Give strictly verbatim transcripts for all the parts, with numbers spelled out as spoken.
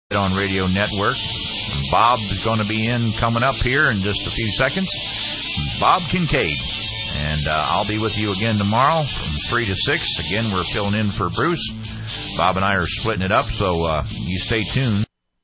on Radio Network. Bob is going to be in coming up here in just a few seconds. Bob Kincaid. And uh, I'll be with you again tomorrow from three to six. Again, we're filling in for Bruce. Bob and I are splitting it up, so uh, you stay tuned.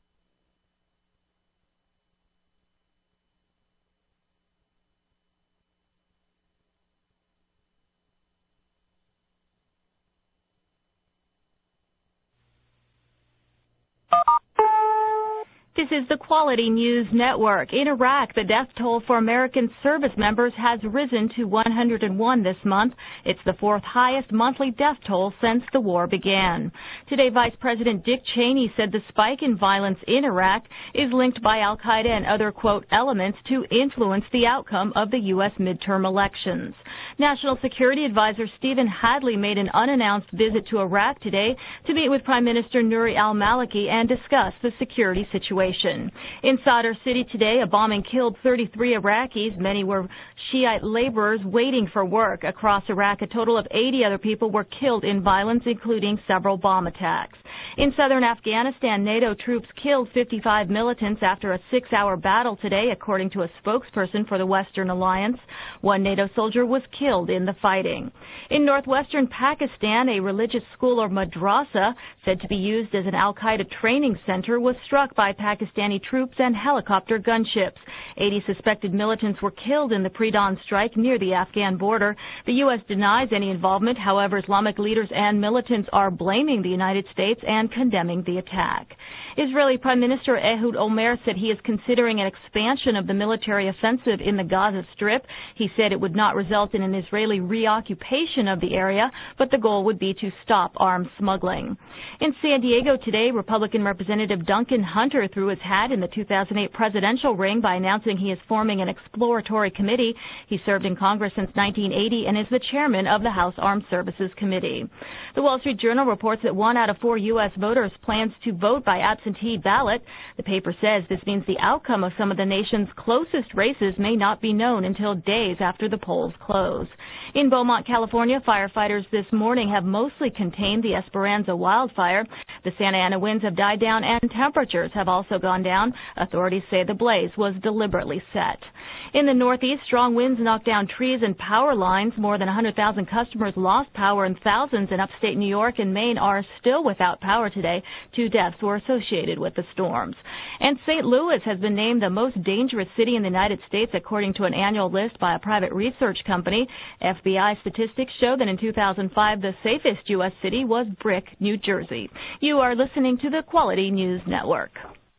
This is the Quality News Network. In Iraq, the death toll for American service members has risen to one hundred one this month. It's the fourth highest monthly death toll since the war began. Today, Vice President Dick Cheney said the spike in violence in Iraq is linked by al-Qaeda and other, quote, elements to influence the outcome of the U S midterm elections. National Security Advisor Stephen Hadley made an unannounced visit to Iraq today to meet with Prime Minister Nouri al-Maliki and discuss the security situation. In Sadr City today, a bombing killed thirty-three Iraqis. Many were Shiite laborers waiting for work. Across Iraq, a total of eighty other people were killed in violence, including several bomb attacks. In southern Afghanistan, NATO troops killed fifty-five militants after a six-hour battle today, according to a spokesperson for the Western Alliance. One NATO soldier was killed in the fighting. In northwestern Pakistan, a religious school or madrasa, said to be used as an al-Qaeda training center, was struck by Pakistani troops and helicopter gunships. eighty suspected militants were killed in the pre-dawn strike near the Afghan border. The U S denies any involvement. However, Islamic leaders and militants are blaming the United States and condemning the attack. Israeli Prime Minister Ehud Olmert said he is considering an expansion of the military offensive in the Gaza Strip. He said it would not result in an Israeli reoccupation of the area, but the goal would be to stop arms smuggling. In San Diego today, Republican Representative Duncan Hunter threw his hat in the two thousand eight presidential ring by announcing he is forming an exploratory committee. He served in Congress since nineteen eighty and is the chairman of the House Armed Services Committee. The Wall Street Journal reports that one out of four U S voters plans to vote by absentee ballot. The paper says this means the outcome of some of the nation's closest races may not be known until days after the polls close. In Beaumont, California, firefighters this morning have mostly contained the Esperanza wildfire. The Santa Ana winds have died down and temperatures have also gone down. Authorities say the blaze was deliberately set. In the Northeast, strong winds knocked down trees and power lines. More than one hundred thousand customers lost power, and thousands in upstate New York and Maine are still without power today. Two deaths were associated with the storms. And Saint Louis has been named the most dangerous city in the United States, according to an annual list by a private research company. F B I statistics show that in two thousand five, the safest U S city was Brick, New Jersey. You are listening to the Quality News Network.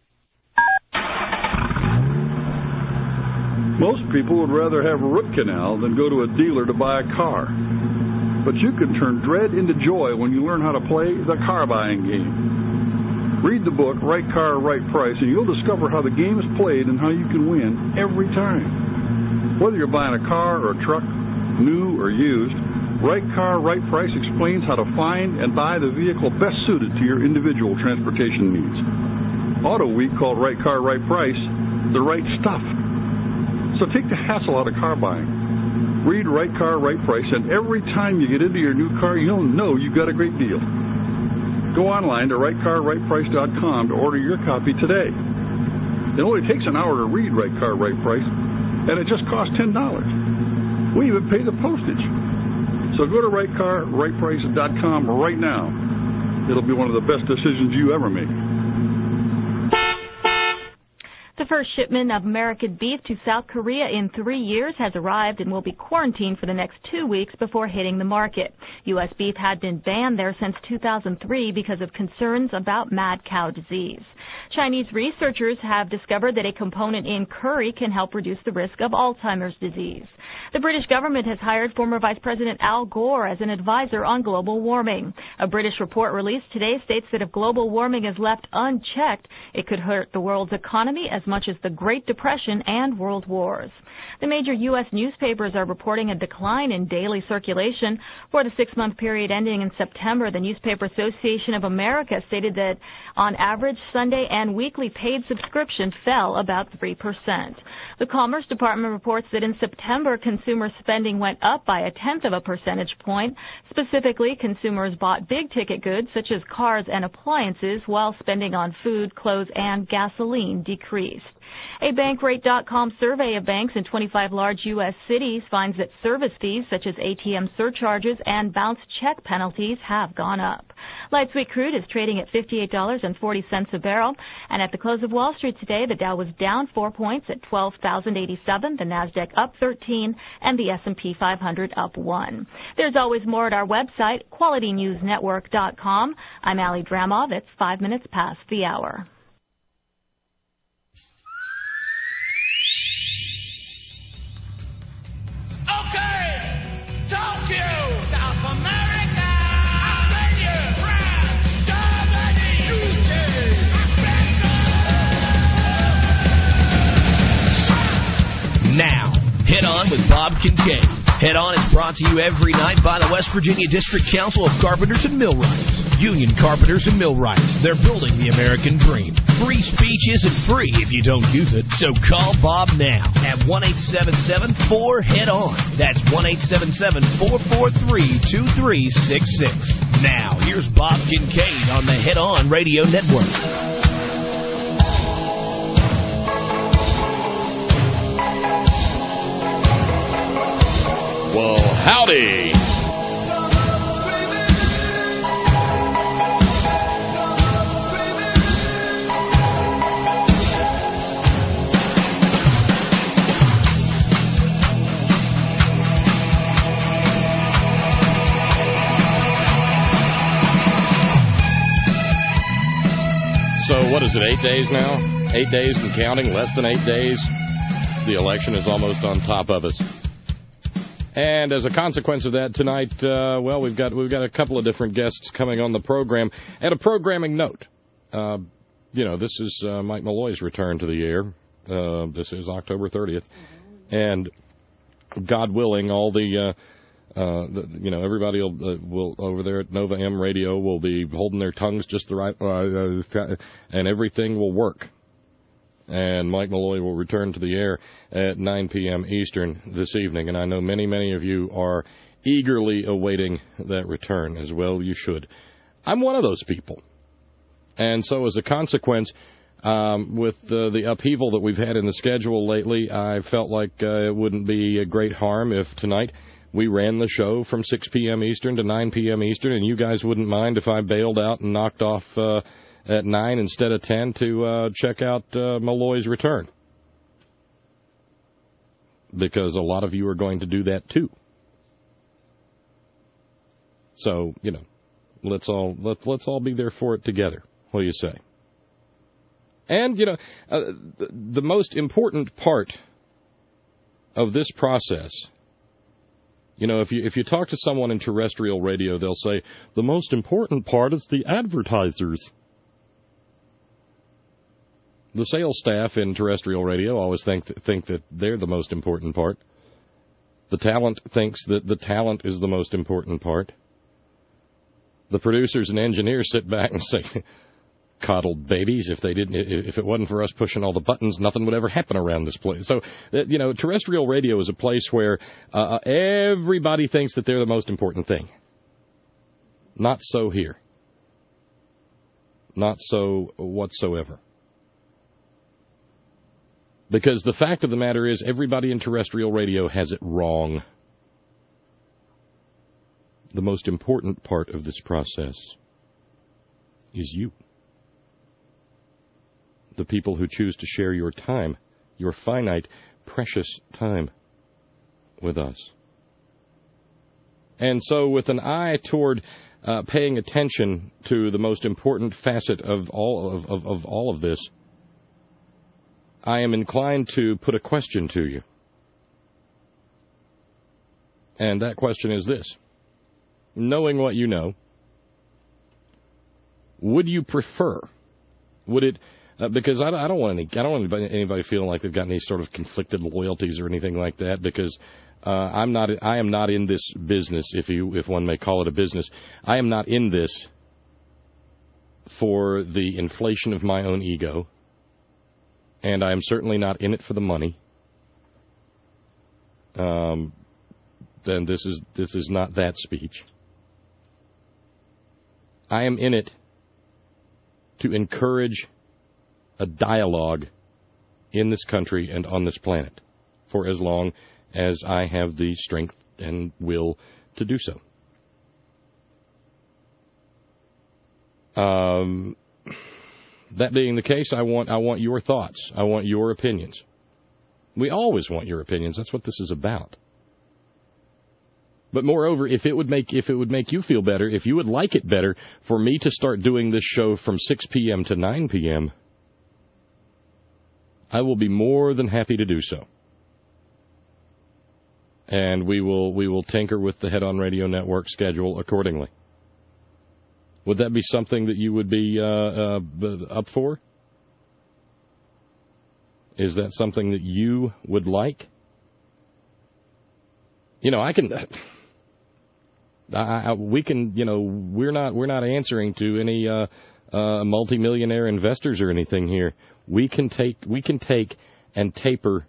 Most people would rather have a root canal than go to a dealer to buy a car. But you can turn dread into joy when you learn how to play the car buying game. Read the book, Right Car, Right Price, and you'll discover how the game is played and how you can win every time. Whether you're buying a car or a truck, new or used, Right Car, Right Price explains how to find and buy the vehicle best suited to your individual transportation needs. Auto Week called Right Car, Right Price the right stuff. So take the hassle out of car buying. Read Right Car, Right Price, and every time you get into your new car, you'll know you've got a great deal. Go online to right car right price dot com to order your copy today. It only takes an hour to read Right Car, Right Price, and it just costs ten dollars. We even pay the postage. So go to right car right price dot com right now. It'll be one of the best decisions you ever make. The first shipment of American beef to South Korea in three years has arrived and will be quarantined for the next two weeks before hitting the market. U S beef had been banned there since two thousand three because of concerns about mad cow disease. Chinese researchers have discovered that a component in curry can help reduce the risk of Alzheimer's disease. The British government has hired former Vice President Al Gore as an advisor on global warming. A British report released today states that if global warming is left unchecked, it could hurt the world's economy as much as the Great Depression and world wars. The major U S newspapers are reporting a decline in daily circulation. For the six-month period ending in September, the Newspaper Association of America stated that on average, Sunday and and weekly paid subscription fell about three percent. The Commerce Department reports that in September, consumer spending went up by a tenth of a percentage point. Specifically, consumers bought big-ticket goods such as cars and appliances, while spending on food, clothes, and gasoline decreased. A Bankrate dot com survey of banks in twenty-five large U S cities finds that service fees such as A T M surcharges and bounced check penalties have gone up. Light sweet crude is trading at fifty-eight dollars and forty cents a barrel, and at the close of Wall Street today, the Dow was down four points at twelve thousand eighty-seven, the Nasdaq up thirteen, and the S and P five hundred up one. There's always more at our website, quality news network dot com. I'm Allie Dramov. It's five minutes past the hour. Okay, Tokyo, South America, Australia, France, Germany, U K. Now, Head On with Bob Kincaid. Head On is brought to you every night by the West Virginia District Council of Carpenters and Millwrights. Union Carpenters and Millwrights. They're building the American dream. Free speech isn't free if you don't use it, so call Bob now at one eight seven seven four head on. That's one eight seven seven four four three two three six six. Now, here's Bob Kincaid on the Head On Radio Network. Well, howdy. So what is it, eight days now? Eight days and counting, less than eight days. The election is almost on top of us. And as a consequence of that, tonight, uh, well, we've got we've got a couple of different guests coming on the program. And a programming note, uh, you know, this is uh, Mike Malloy's return to the air. Uh, this is October thirtieth, and God willing, all the, uh, uh, the you know, everybody will, uh, will over there at Nova M Radio will be holding their tongues just the right, uh, and everything will work. And Mike Malloy will return to the air at nine p.m. Eastern this evening. And I know many, many of you are eagerly awaiting that return, as well you should. I'm one of those people. And so as a consequence, um, with uh, the upheaval that we've had in the schedule lately, I felt like uh, it wouldn't be a great harm if tonight we ran the show from six p.m. Eastern to nine p.m. Eastern, and you guys wouldn't mind if I bailed out and knocked off uh, at nine instead of ten to uh, check out uh, Malloy's return. Because a lot of you are going to do that too. So, you know, let's all let, let's all be there for it together. What do you say? And, you know, uh, the, the most important part of this process, you know, if you if you talk to someone in terrestrial radio, they'll say, the most important part is the advertisers. The sales staff in terrestrial radio always think think that they're the most important part. The talent thinks that the talent is the most important part. The producers and engineers sit back and say, coddled babies, if they didn't, if it wasn't for us pushing all the buttons, nothing would ever happen around this place. So, you know, terrestrial radio is a place where uh, everybody thinks that they're the most important thing. Not so here. Not so whatsoever. Because the fact of the matter is, everybody in terrestrial radio has it wrong. The most important part of this process is you. The people who choose to share your time, your finite, precious time with us. And so with an eye toward uh, paying attention to the most important facet of all of, of, of all of this, I am inclined to put a question to you. And that question is this. Knowing what you know, would you prefer, would it, uh, because I, I don't want any, I don't want anybody, anybody feeling like they've got any sort of conflicted loyalties or anything like that, because uh, I'm not, I am not in this business, if you, if one may call it a business. I am not in this for the inflation of my own ego, and I am certainly not in it for the money, um, then this is this is not that speech. I am in it to encourage a dialogue in this country and on this planet for as long as I have the strength and will to do so. Um, that being the case, I want I want your thoughts. I want your opinions. We always want your opinions. That's what this is about. But moreover, if it would make if it would make you feel better, if you would like it better for me to start doing this show from six p.m. to nine p.m., I will be more than happy to do so. And we will we will tinker with the Head On Radio Network schedule accordingly. Would that be something that you would be uh, uh, up for? Is that something that you would like? You know, I can. I, I, we can. You know, we're not. We're not answering to any uh, uh, multimillionaire investors or anything here. We can take. We can take and taper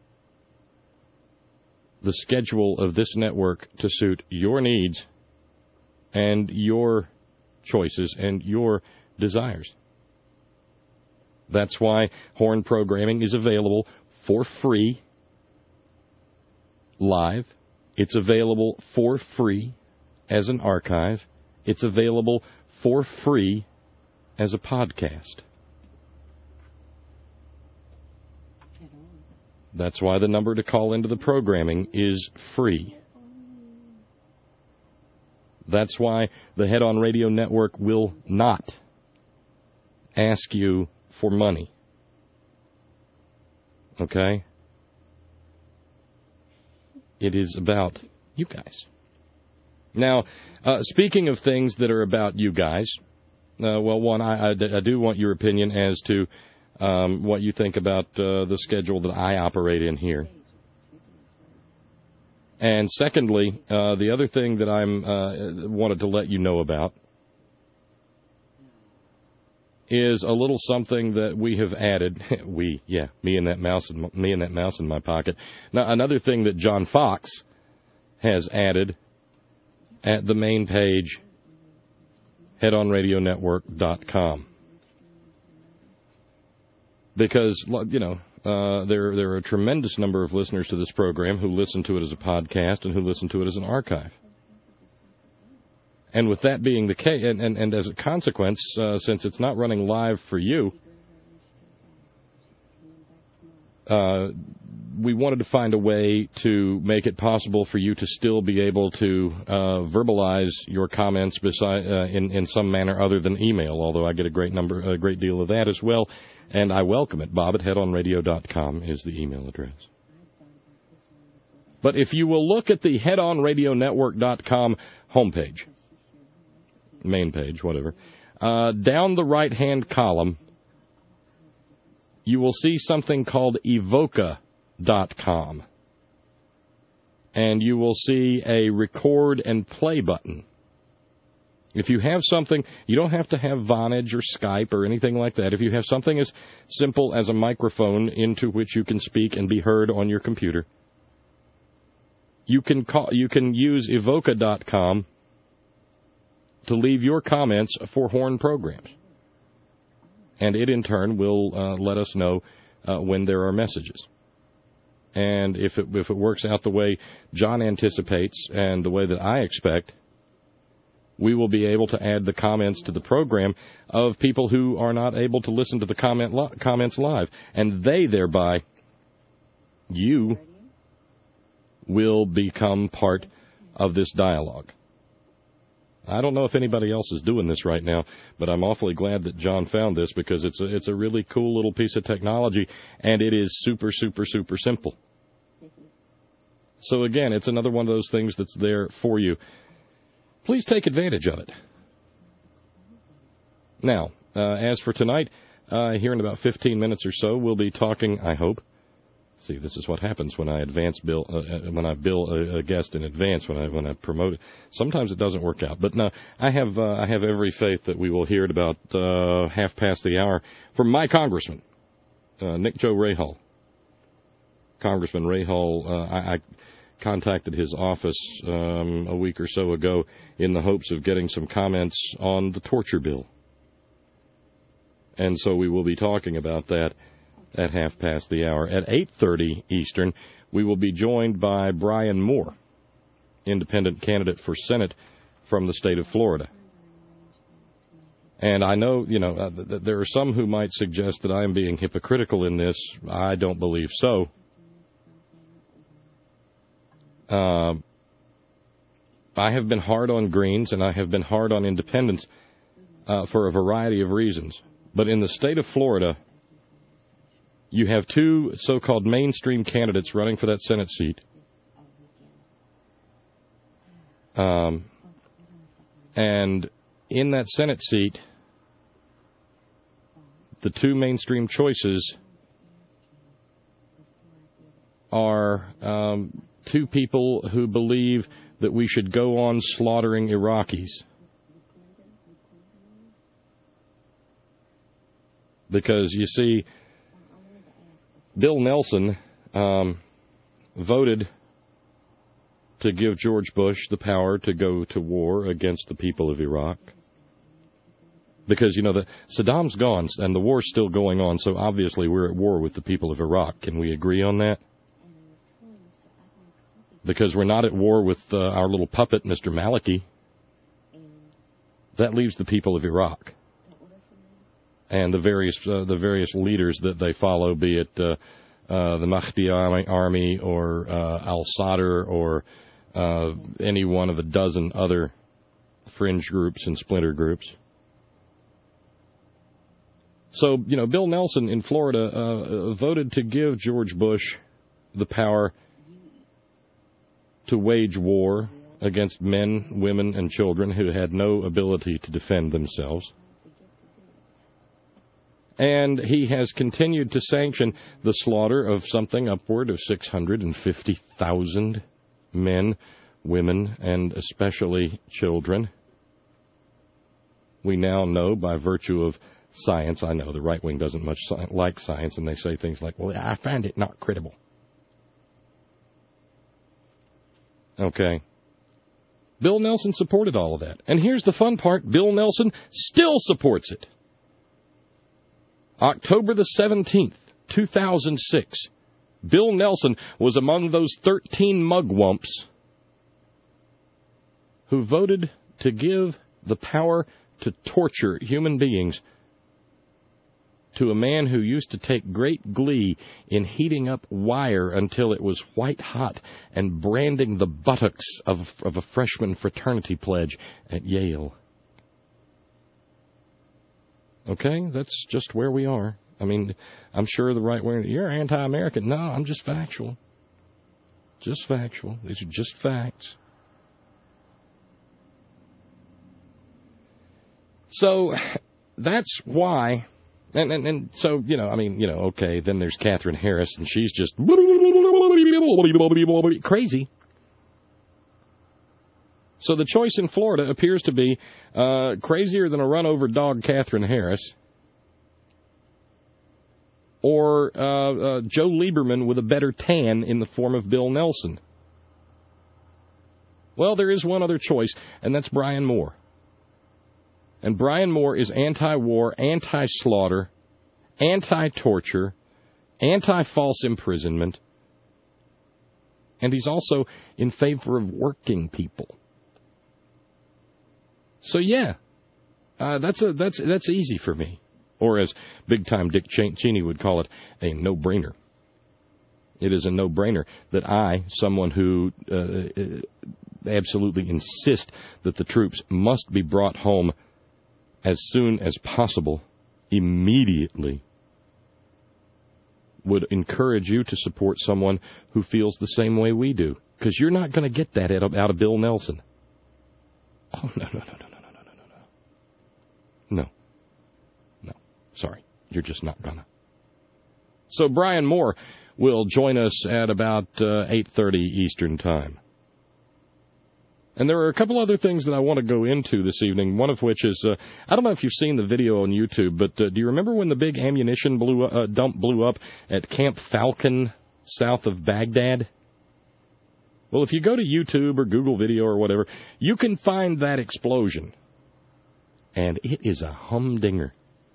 the schedule of this network to suit your needs and your choices and your desires. That's why Horn programming is available for free live. It's available for free as an archive. It's available for free as a podcast. That's why the number to call into the programming is free. That's why the Head On Radio Network will not ask you for money. Okay? It is about you guys. Now, uh, speaking of things that are about you guys, uh, well, one, I, I, I do want your opinion as to um, what you think about uh, the schedule that I operate in here. And secondly, uh, the other thing that I'm uh, wanted to let you know about is a little something that we have added. we, yeah, me and that mouse, in, me and that mouse in my pocket. Now, another thing that John Fox has added at the main page, head on radio network dot com, because you know. Uh, there, there are a tremendous number of listeners to this program who listen to it as a podcast and who listen to it as an archive. And with that being the case, and, and, and as a consequence, uh, since it's not running live for you, uh, we wanted to find a way to make it possible for you to still be able to uh, verbalize your comments beside, uh, in, in some manner other than email, although I get a great number, a great deal of that as well. And I welcome it. Bob at head on radio dot com is the email address. But if you will look at the head on radio network dot com homepage, main page, whatever, uh, down the right-hand column, you will see something called evoca dot com. And you will see a record and play button. If you have something, you don't have to have Vonage or Skype or anything like that. If you have something as simple as a microphone into which you can speak and be heard on your computer, you can call, you can use evoca dot com to leave your comments for Horn programs. And it, in turn, will uh, let us know uh, when there are messages. And if it, if it works out the way John anticipates and the way that I expect, we will be able to add the comments to the program of people who are not able to listen to the comment li- comments live. And they, thereby, you will become part of this dialogue. I don't know if anybody else is doing this right now, but I'm awfully glad that John found this because it's a, it's a really cool little piece of technology, and it is super, super, super simple. So, again, it's another one of those things that's there for you. Please take advantage of it. Now, uh, as for tonight, uh, here in about fifteen minutes or so, we'll be talking, I hope, See, this is what happens when I advance bill uh, when I bill a, a guest in advance when I when I promote it. Sometimes it doesn't work out, but no, I have uh, I have every faith that we will hear it about uh, half past the hour from my congressman, uh, Nick Joe Rahal. Congressman Rahal, uh, I, I contacted his office um, a week or so ago in the hopes of getting some comments on the torture bill, and so we will be talking about that at half past the hour. At eight thirty Eastern, we will be joined by Brian Moore, independent candidate for Senate from the state of Florida. And I know, you know, uh, th- there are some who might suggest that I am being hypocritical in this. I don't believe so. Uh, I have been hard on Greens and I have been hard on independents uh, for a variety of reasons. But in the state of Florida, you have two so-called mainstream candidates running for that Senate seat. Um, and in that Senate seat, the two mainstream choices are um, two people who believe that we should go on slaughtering Iraqis. Because, you see, Bill Nelson um, voted to give George Bush the power to go to war against the people of Iraq. Because, you know, the, Saddam's gone and the war's still going on, so obviously we're at war with the people of Iraq. Can we agree on that? Because we're not at war with uh, our little puppet, Mister Maliki. That leaves the people of Iraq and the various uh, the various leaders that they follow, be it uh, uh, the Mahdi Army or uh, al-Sadr or uh, any one of a dozen other fringe groups and splinter groups. So, you know, Bill Nelson in Florida uh, voted to give George Bush the power to wage war against men, women, and children who had no ability to defend themselves. And he has continued to sanction the slaughter of something upward of six hundred fifty thousand men, women, and especially children. We now know by virtue of science, I know the right wing doesn't much like science, and they say things like, well, I find it not credible. Okay. Bill Nelson supported all of that. And here's the fun part. Bill Nelson still supports it. October the seventeenth, two thousand six, Bill Nelson was among those thirteen mugwumps who voted to give the power to torture human beings to a man who used to take great glee in heating up wire until it was white hot and branding the buttocks of, of a freshman fraternity pledge at Yale. Okay, that's just where we are. I mean, I'm sure the right way, you're anti-American. No, I'm just factual. Just factual. These are just facts. So that's why, and, and, and so, you know, I mean, you know, okay, then there's Catherine Harris, and she's just crazy. So the choice in Florida appears to be uh, crazier than a run-over dog Catherine Harris or uh, uh, Joe Lieberman with a better tan in the form of Bill Nelson. Well, there is one other choice, and that's Brian Moore. And Brian Moore is anti-war, anti-slaughter, anti-torture, anti-false imprisonment, and he's also in favor of working people. So yeah, uh, that's a that's that's easy for me, or as big-time Dick Cheney would call it, a no-brainer. It is a no-brainer that I, someone who uh, absolutely insist that the troops must be brought home as soon as possible, immediately, would encourage you to support someone who feels the same way we do, because you're not going to get that out of Bill Nelson. Oh no no no no no no no no no no no no sorry, you're just not gonna. So Brian Moore will join us at about uh, eight thirty Eastern Time. And there are a couple other things that I want to go into this evening, one of which is, uh, I don't know if you've seen the video on YouTube, but uh, do you remember when the big ammunition blew, uh, dump blew up at Camp Falcon south of Baghdad? Well, if you go to YouTube or Google Video or whatever, you can find that explosion. And it is a humdinger.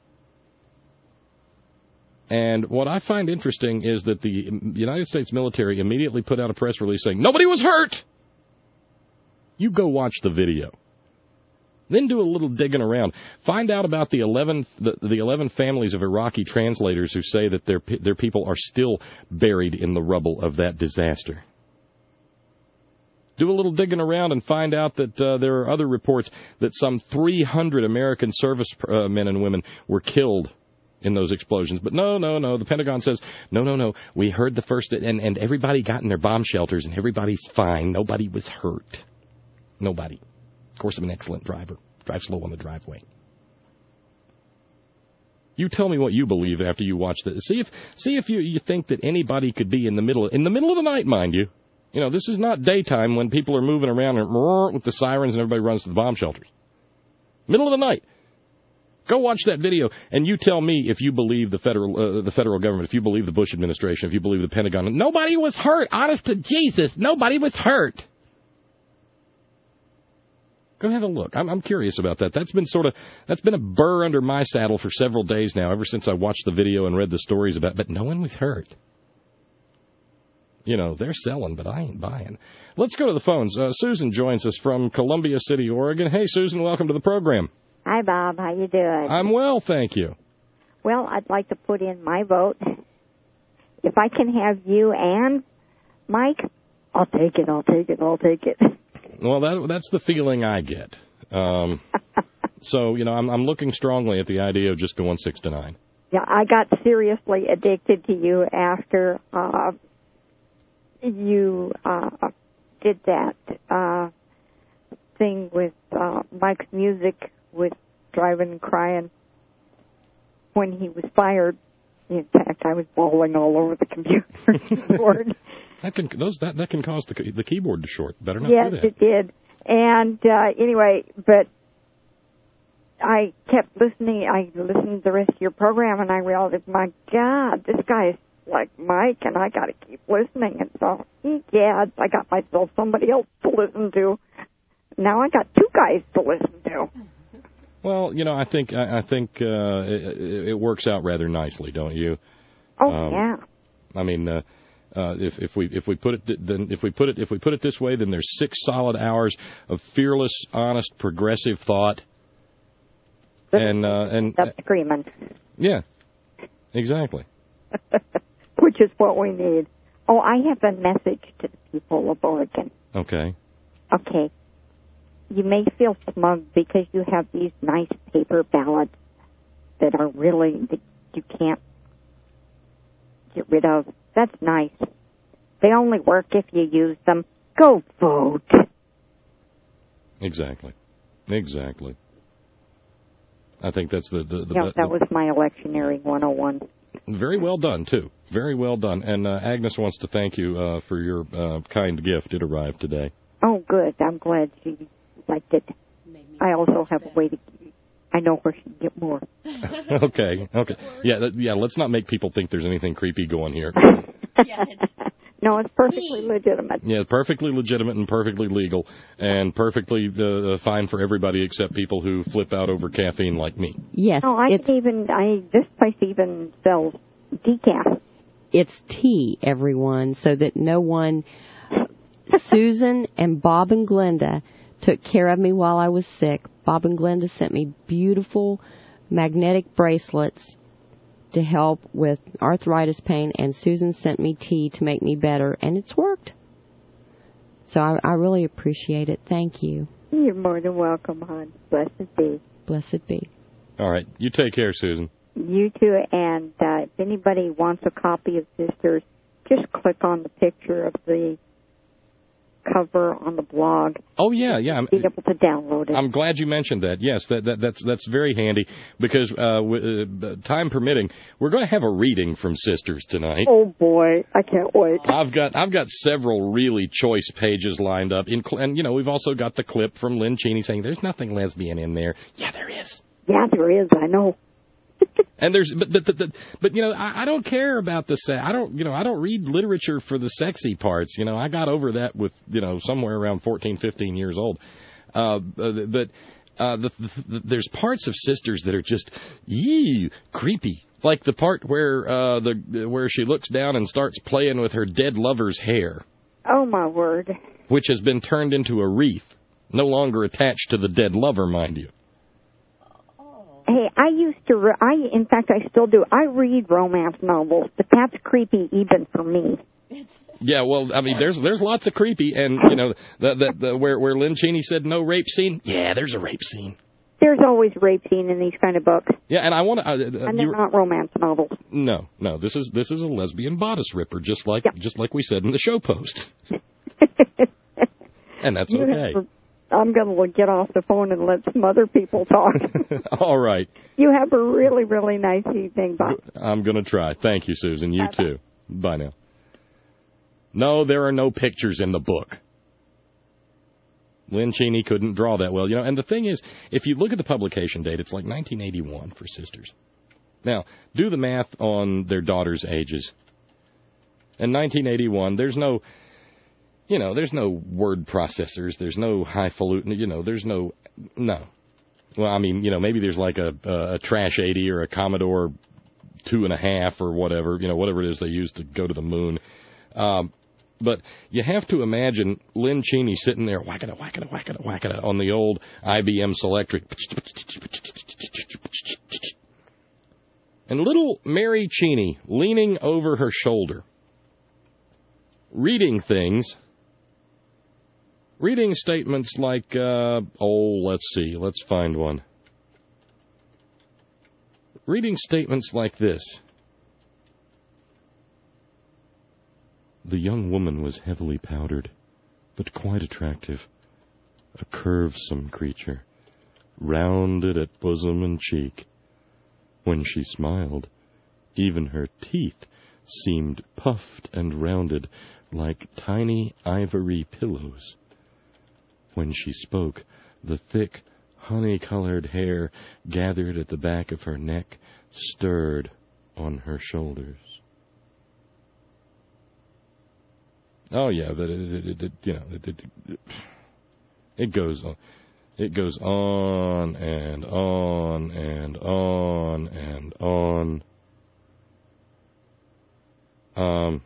And what I find interesting is that the United States military immediately put out a press release saying, nobody was hurt! You go watch the video. Then do a little digging around. Find out about the eleven the, the eleven families of Iraqi translators who say that their their people are still buried in the rubble of that disaster. Do a little digging around and find out that uh, there are other reports that some three hundred American service uh, men and women were killed in those explosions. But no, no, no. The Pentagon says, no, no, no. We heard the first, and, and everybody got in their bomb shelters, and everybody's fine. Nobody was hurt. Nobody. Of course, I'm an excellent driver. Drive slow on the driveway. You tell me what you believe after you watch this. See if see if you, you think that anybody could be in the middle in the middle of the night, mind you. You know, this is not daytime when people are moving around and with the sirens and everybody runs to the bomb shelters. Middle of the night. Go watch that video, and you tell me if you believe the federal uh, the federal government, if you believe the Bush administration, if you believe the Pentagon. Nobody was hurt. Honest to Jesus, nobody was hurt. Go have a look. I'm, I'm curious about that. That's been sort of that's been a burr under my saddle for several days now, ever since I watched the video and read the stories about it. But no one was hurt. You know, they're selling, but I ain't buying. Let's go to the phones. Uh, Susan joins us from Columbia City, Oregon. Hey, Susan, welcome to the program. Hi, Bob. How you doing? I'm well, thank you. Well, I'd like to put in my vote. If I can have you and Mike, I'll take it, I'll take it, I'll take it. Well, that, that's the feeling I get. Um, so, you know, I'm, I'm looking strongly at the idea of just going six to nine. Yeah, I got seriously addicted to you after uh, you uh, did that uh, thing with uh, Mike's music with Driving and Crying when he was fired. In fact, I was bawling all over the computer board. That can those that that can cause the the keyboard to short. Better not yes, do that. Yes, it did. And uh, anyway, but I kept listening. I listened to the rest of your program, and I realized, my God, this guy is like Mike, and I got to keep listening. And so, yeah, I got myself somebody else to listen to. Now I got two guys to listen to. Well, you know, I think I, I think uh, it, it works out rather nicely, don't you? Oh um, yeah. I mean, uh, uh, if if we if we put it then if we put it if we put it this way, then there's six solid hours of fearless, honest, progressive thought. And uh, and that's screaming. Yeah, exactly. Which is what we need. Oh, I have a message to the people of Oregon. Okay. Okay. You may feel smug because you have these nice paper ballots that are really, that you can't get rid of. That's nice. They only work if you use them. Go vote. Exactly. Exactly. I think that's the... the, the yeah, the, that was my electioneering one oh one. Very well done, too. Very well done. And uh, Agnes wants to thank you uh, for your uh, kind gift. It arrived today. Oh, good. I'm glad she liked it. I also have a way to... I know where she can get more. Okay, okay. Yeah, that, yeah. Let's not make people think there's anything creepy going here. No, it's perfectly legitimate. Yeah, perfectly legitimate and perfectly legal and perfectly uh, fine for everybody except people who flip out over caffeine like me. Yes. No, I it's, can even, I, this place even sells decaf. It's tea, everyone, so that no one, Susan and Bob and Glenda took care of me while I was sick. Bob and Glenda sent me beautiful magnetic bracelets to help with arthritis pain, and Susan sent me tea to make me better, and it's worked. So I, I really appreciate it. Thank you. You're more than welcome, hon. Blessed be. Blessed be. All right. You take care, Susan. You too, and uh, if anybody wants a copy of Sisters, just click on the picture of the cover on the blog. Oh, yeah, yeah. I'm, be able to download it. I'm glad you mentioned that. Yes, that, that that's that's very handy because, uh, w- uh, time permitting, we're going to have a reading from Sisters tonight. Oh, boy. I can't wait. I've got I've got several really choice pages lined up. In, and, you know, we've also got the clip from Lynn Cheney saying, there's nothing lesbian in there. Yeah, there is. Yeah, there is. I know. And there's, but, but, but, but you know, I, I don't care about the se- I don't, you know, I don't read literature for the sexy parts. You know, I got over that with, you know, somewhere around fourteen, fifteen years old. Uh, but uh, the, the, the, there's parts of Sisters that are just, yee, creepy. Like the part where uh, the where she looks down and starts playing with her dead lover's hair. Oh, my word. Which has been turned into a wreath, no longer attached to the dead lover, mind you. Hey, I used to, re- I, in fact, I still do. I read romance novels, but that's creepy even for me. Yeah, well, I mean, there's there's lots of creepy, and, you know, the, the, the, where, where Lynn Cheney said no rape scene, yeah, there's a rape scene. There's always rape scene in these kind of books. Yeah, and I want to... Uh, uh, and they're not romance novels. No, no, this is this is a lesbian bodice ripper, just like yep. just like we said in the show post. And that's you okay. Have, I'm going to get off the phone and let some other people talk. All right. You have a really, really nice evening. Bye. I'm going to try. Thank you, Susan. You Bye-bye. Too. Bye now. No, there are no pictures in the book. Lynn Cheney couldn't draw that well. You know, and the thing is, if you look at the publication date, it's like nineteen eighty-one for Sisters. Now, do the math on their daughters' ages. In nineteen eighty-one, there's no... You know, there's no word processors. There's no highfalutin. You know, there's no, no. Well, I mean, you know, maybe there's like a, a, a Trash eighty or a Commodore two and a half or whatever, you know, whatever it is they use to go to the moon. Um, but you have to imagine Lynn Cheney sitting there whack-a-da, whack-a-da, whack-a-da, whack-a-da on the old I B M Selectric. And little Mary Cheney leaning over her shoulder, reading things. Reading statements like, uh, oh, let's see, let's find one. Reading statements like this. The young woman was heavily powdered, but quite attractive. A curvesome creature, rounded at bosom and cheek. When she smiled, even her teeth seemed puffed and rounded like tiny ivory pillows. When she spoke, the thick, honey-colored hair gathered at the back of her neck stirred on her shoulders. Oh yeah, but it, it, it, it you know, it, it, it, it goes on, it goes on and on and on and on. Um,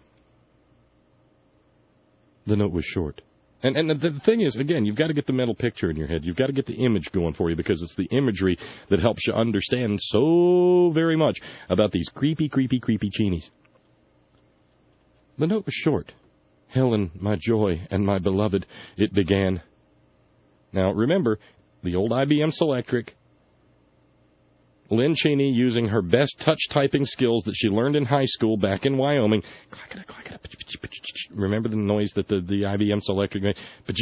the note was short. And, and the thing is, again, you've got to get the mental picture in your head. You've got to get the image going for you because it's the imagery that helps you understand so very much about these creepy, creepy, creepy Cheneys. The note was short. Helen, my joy and my beloved, it began. Now, remember, the old I B M Selectric, Lynn Cheney using her best touch-typing skills that she learned in high school back in Wyoming. Remember the noise that the, the I B M Selectric made?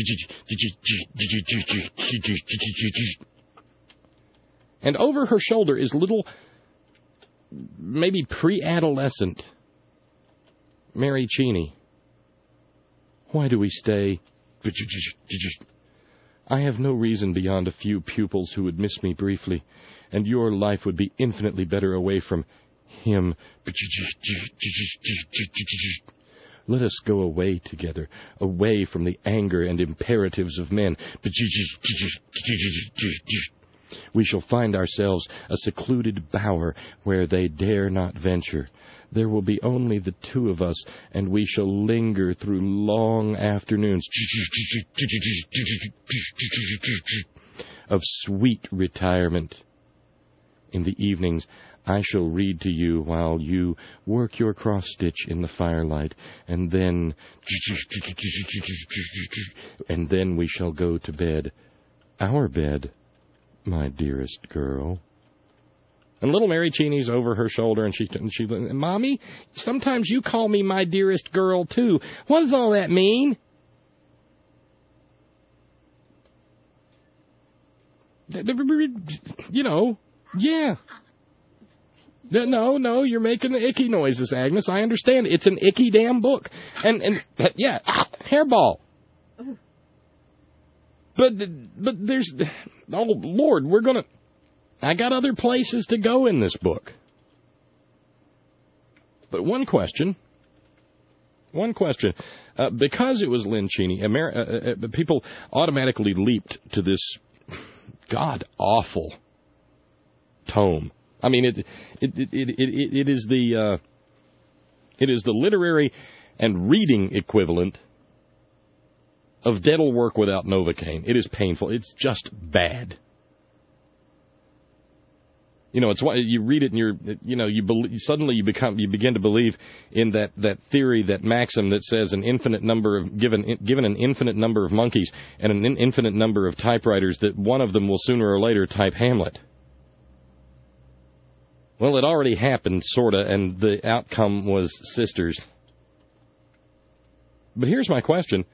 And over her shoulder is little, maybe pre-adolescent Mary Cheney. Why do we stay? I have no reason beyond a few pupils who would miss me briefly, and your life would be infinitely better away from him. Let us go away together, away from the anger and imperatives of men. We shall find ourselves a secluded bower where they dare not venture. There will be only the two of us, and we shall linger through long afternoons of sweet retirement. In the evenings, I shall read to you while you work your cross-stitch in the firelight, and then... and then we shall go to bed. Our bed, my dearest girl. And little Mary Cheney's over her shoulder, and she, and she, Mommy, sometimes you call me my dearest girl, too. What does all that mean? You know, yeah. No, no, you're making the icky noises, Agnes. I understand. It's an icky damn book. And, and yeah, hairball. But, but there's, oh, Lord, we're going to, I got other places to go in this book. But one question, one question. Uh, because it was Lynn Cheney, Ameri- uh, uh, people automatically leaped to this god-awful tome. I mean, it it it it, it, it is the uh, it is the literary and reading equivalent of dental work without Novocaine. It is painful. It's just bad. You know, it's why you read it and you're, you know, you believe, suddenly you become, you begin to believe in that, that theory, that maxim that says an infinite number of, given, given an infinite number of monkeys and an infinite number of typewriters, that one of them will sooner or later type Hamlet. Well, it already happened, sorta, and the outcome was Sisters. But here's my question.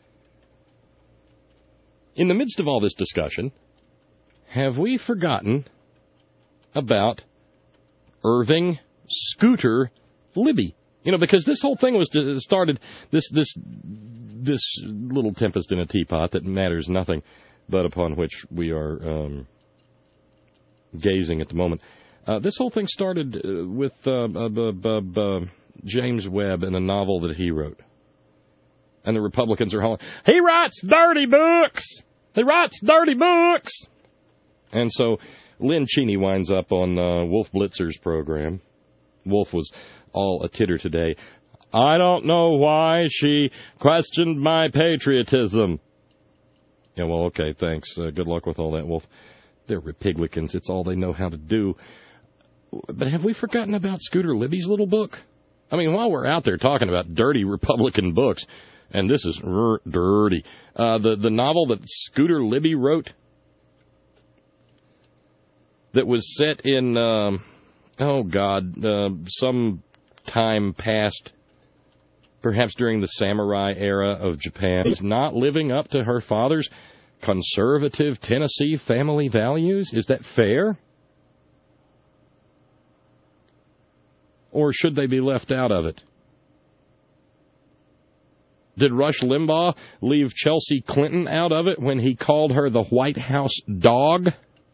In the midst of all this discussion, have we forgotten about Irving Scooter Libby? You know, because this whole thing was started, this this this little tempest in a teapot that matters nothing, but upon which we are um, gazing at the moment. Uh, this whole thing started uh, with uh, uh, uh, uh, James Webb and a novel that he wrote. And the Republicans are hollering, he writes dirty books! He writes dirty books! And so Lynn Cheney winds up on uh, Wolf Blitzer's program. Wolf was all a titter today. I don't know why she questioned my patriotism. Yeah, well, okay, thanks. Uh, good luck with all that, Wolf. They're Republicans. It's all they know how to do. But have we forgotten about Scooter Libby's little book? I mean, while we're out there talking about dirty Republican books, and this is r- dirty, uh, the, the novel that Scooter Libby wrote that was set in, um, oh, God, uh, some time past, perhaps during the samurai era of Japan, is not living up to her father's conservative Tennessee family values? Is that fair? Or should they be left out of it? Did Rush Limbaugh leave Chelsea Clinton out of it when he called her the White House dog?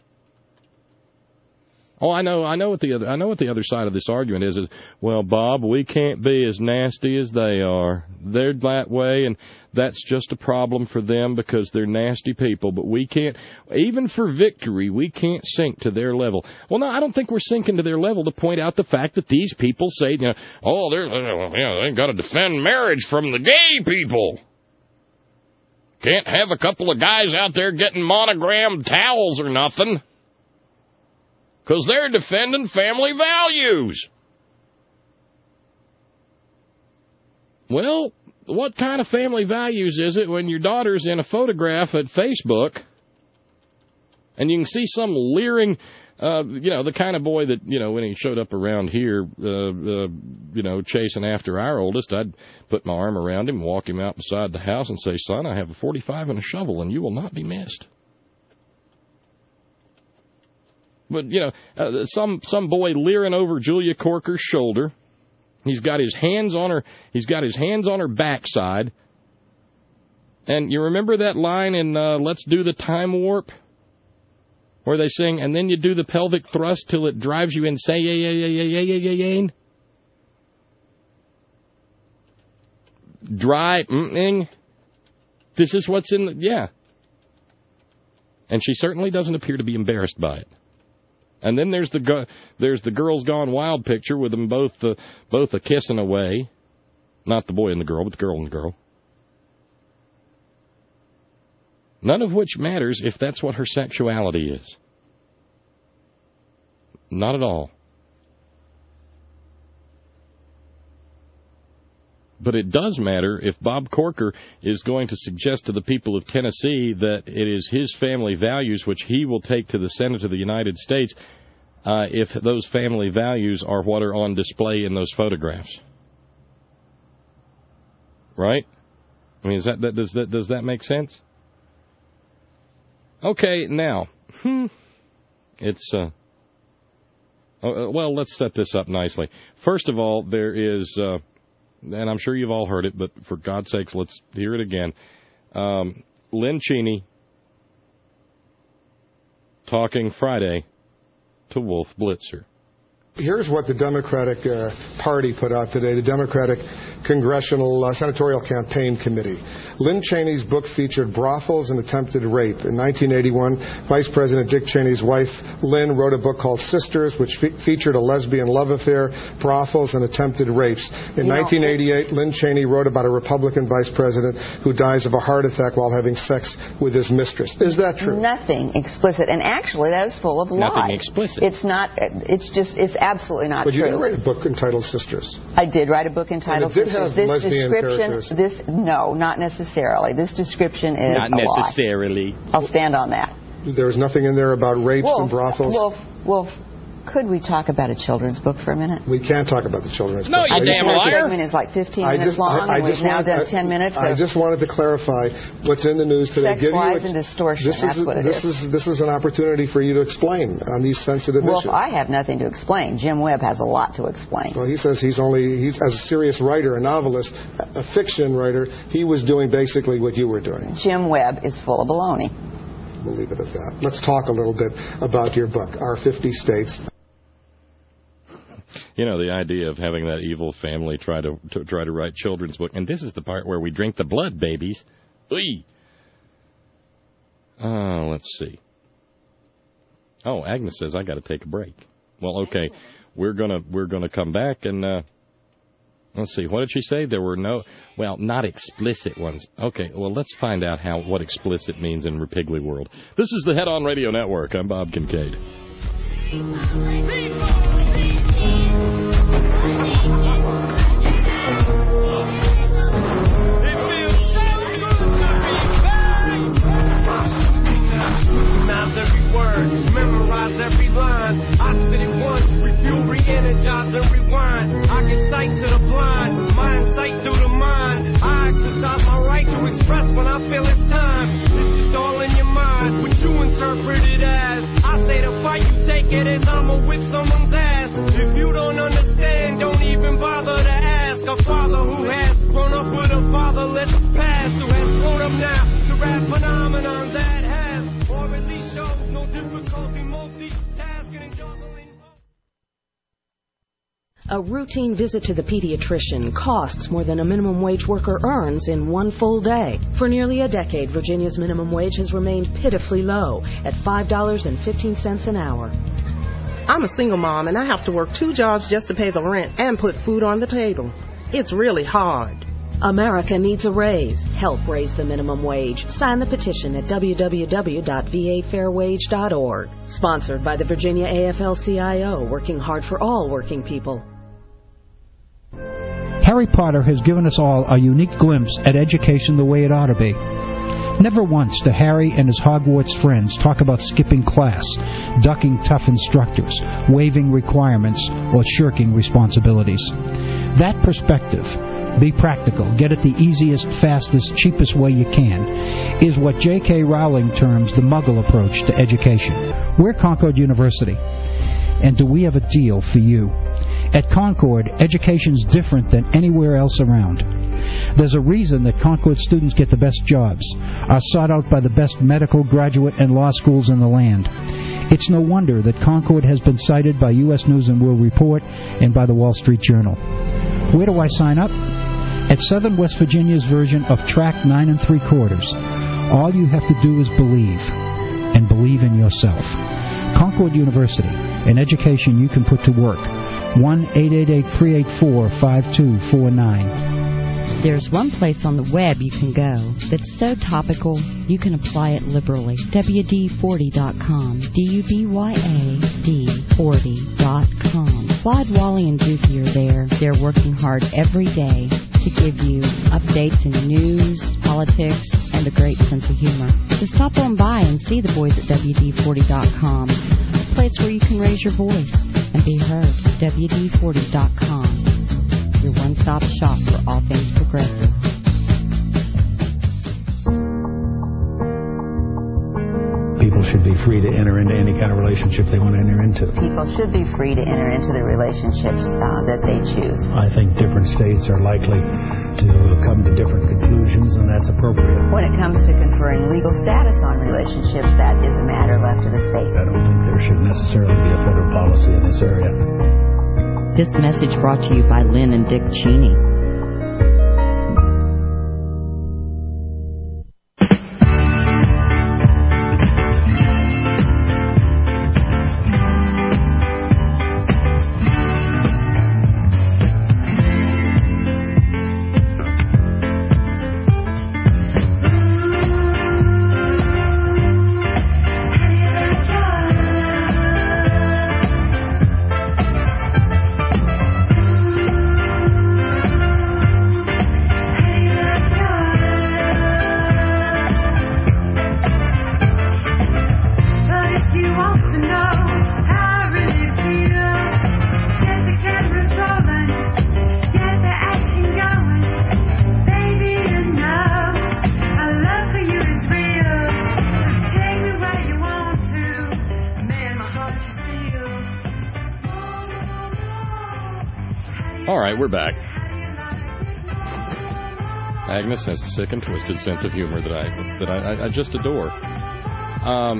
Oh, I know, I know what the other, I know what the other side of this argument is. Is well, Bob, we can't be as nasty as they are. They're that way, and that's just a problem for them because they're nasty people. But we can't, even for victory, we can't sink to their level. Well, no, I don't think we're sinking to their level to point out the fact that these people say, you know, oh, they're, you know, they got to defend marriage from the gay people. Can't have a couple of guys out there getting monogrammed towels or nothing. Because they're defending family values. Well, what kind of family values is it when your daughter's in a photograph at Facebook and you can see some leering, uh, you know, the kind of boy that, you know, when he showed up around here, uh, uh, you know, chasing after our oldest, I'd put my arm around him, walk him out beside the house and say, son, I have a forty-five and a shovel and you will not be missed. But, you know, uh, some some boy leering over Julia Corker's shoulder. He's got his hands on her. He's got his hands on her backside. And you remember that line in uh, Let's Do the Time Warp, where they sing, and then you do the pelvic thrust till it drives you insane. Dry. Mm-ing. This is what's in the yeah. And she certainly doesn't appear to be embarrassed by it. And then there's the go- there's the Girls Gone Wild picture with them both uh, both a kissing away, not the boy and the girl, but the girl and the girl. None of which matters if that's what her sexuality is. Not at all. But it does matter if Bob Corker is going to suggest to the people of Tennessee that it is his family values which he will take to the Senate of the United States uh, if those family values are what are on display in those photographs. Right? I mean, is that, that, does, that, does that make sense? Okay, now, hmm, It's, uh, oh, well, let's set this up nicely. First of all, there is, uh, and I'm sure you've all heard it, but for God's sakes, let's hear it again. Um, Lynn Cheney talking Friday to Wolf Blitzer. Here's what the Democratic uh, Party put out today, the Democratic Congressional uh, Senatorial Campaign Committee. Lynn Cheney's book featured brothels and attempted rape. In nineteen eighty-one, Vice President Dick Cheney's wife, Lynn, wrote a book called Sisters, which fe- featured a lesbian love affair, brothels, and attempted rapes. In nineteen eighty-eight, Lynn Cheney wrote about a Republican vice president who dies of a heart attack while having sex with his mistress. Is that true? Nothing explicit. And actually, that is full of lies. Nothing explicit. It's not, it's just, it's absolutely not but true. But you did write a book entitled Sisters. I did write a book entitled and it did Sisters. Have this lesbian description, characters. this, no, not necessarily. This description is Not a necessarily. lie. I'll stand on that. There was nothing in there about rapes Wolf, and brothels? Wolf, Wolf, could we talk about a children's book for a minute? We can't talk about the children's no, book. No, you damn liar. The segment is like fifteen I minutes just, long, I, I and we've just now wanted, done I, ten minutes. I of just wanted to clarify what's in the news today. Sex, Give lies, you a, and distortion. This That's is, what it this is. is. This is an opportunity for you to explain on these sensitive Wolf, issues. I have nothing to explain. Jim Webb has a lot to explain. Well, he says he's only, he's as a serious writer, a novelist, a fiction writer, he was doing basically what you were doing. Jim Webb is full of baloney. We'll leave it at that. Let's talk a little bit about your book, Our fifty States. You know, the idea of having that evil family try to, to try to write children's book, and this is the part where we drink the blood, babies. Oy. Uh, let's see. Oh, Agnes says I got to take a break. Well, okay, we're gonna we're gonna come back and uh, let's see. What did she say? There were no, well, not explicit ones. Okay, well, let's find out how what explicit means in Repiggly World. This is the Head On Radio Network. I'm Bob Kincaid. Every word, memorize every line. I spit it once, refuel, re-energize, and rewind. I give sight to the blind, mind sight through the mind. I exercise my right to express when I feel it's time. It's just all in your mind, what you interpret it as. I say the fight, you take it as I'ma whip someone's ass. If you don't understand, don't even bother to ask. A father who has grown up with a fatherless past, who has grown up now to rap phenomenon that has, or at least shows no difficulty multitasking and juggling. A routine visit to the pediatrician costs more than a minimum wage worker earns in one full day. For nearly a decade, Virginia's minimum wage has remained pitifully low at five dollars and fifteen cents an hour. I'm a single mom, and I have to work two jobs just to pay the rent and put food on the table. It's really hard. America needs a raise. Help raise the minimum wage. Sign the petition at w w w dot v a fair wage dot org. Sponsored by the Virginia A F L C I O, working hard for all working people. Harry Potter has given us all a unique glimpse at education the way it ought to be. Never once do Harry and his Hogwarts friends talk about skipping class, ducking tough instructors, waiving requirements, or shirking responsibilities. That perspective, be practical, get it the easiest, fastest, cheapest way you can, is what J K Rowling terms the Muggle approach to education. We're Concord University, and do we have a deal for you? At Concord, education's different than anywhere else around. There's a reason that Concord students get the best jobs, are sought out by the best medical, graduate, and law schools in the land. It's no wonder that Concord has been cited by U S News and World Report and by the Wall Street Journal. Where do I sign up? At Southern West Virginia's version of Track nine and three quarters. All you have to do is believe, and believe in yourself. Concord University, an education you can put to work. one eight eight eight, three eight four, five two four nine. There's one place on the web you can go that's so topical you can apply it liberally. W D forty dot com. D U B Y A D forty dot com. Claude, Wally, and Dookie are there. They're working hard every day to give you updates in news, politics, and a great sense of humor. So stop on by and see the boys at W D forty dot com, a place where you can raise your voice and be heard. W D forty dot com, your one-stop shop for all things progressive. People should be free to enter into any kind of relationship they want to enter into. People should be free to enter into the relationships uh, that they choose. I think different states are likely to come to different conclusions, and that's appropriate. When it comes to conferring legal status on relationships, that is a matter left to the states. I don't think there should necessarily be a federal policy in this area. This message brought to you by Lynn and Dick Cheney. We're back. Agnes has a sick and twisted sense of humor that I that I, I just adore. Um,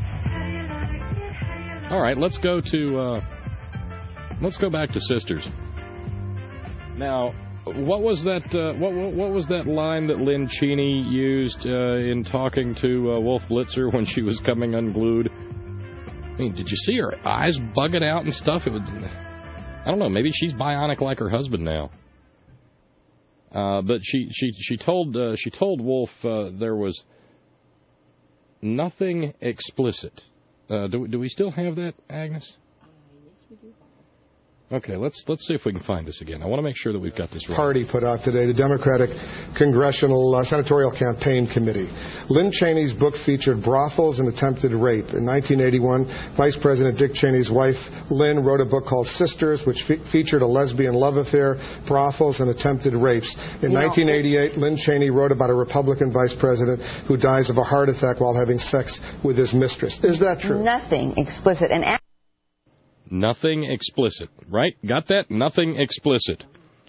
all right, let's go to uh, let's go back to Sisters. Now, what was that? Uh, what, what what was that line that Lynn Cheney used uh, in talking to uh, Wolf Blitzer when she was coming unglued? I mean, did you see her eyes bugging out and stuff? It was. I don't know. Maybe she's bionic like her husband now. Uh, but she she she told uh, she told Wolf uh, there was nothing explicit. Uh, do do we still have that, Agnes? Uh, yes, we do. Okay, let's let's see if we can find this again. I want to make sure that we've got this right. Party put out today, the Democratic Congressional uh, Senatorial Campaign Committee. Lynn Cheney's book featured brothels and attempted rape. In nineteen eighty-one, Vice President Dick Cheney's wife, Lynn, wrote a book called Sisters, which fe- featured a lesbian love affair, brothels, and attempted rapes. In no. nineteen eighty-eight, Lynn Cheney wrote about a Republican vice president who dies of a heart attack while having sex with his mistress. Is that true? Nothing explicit. And Nothing explicit, right? Got that? Nothing explicit.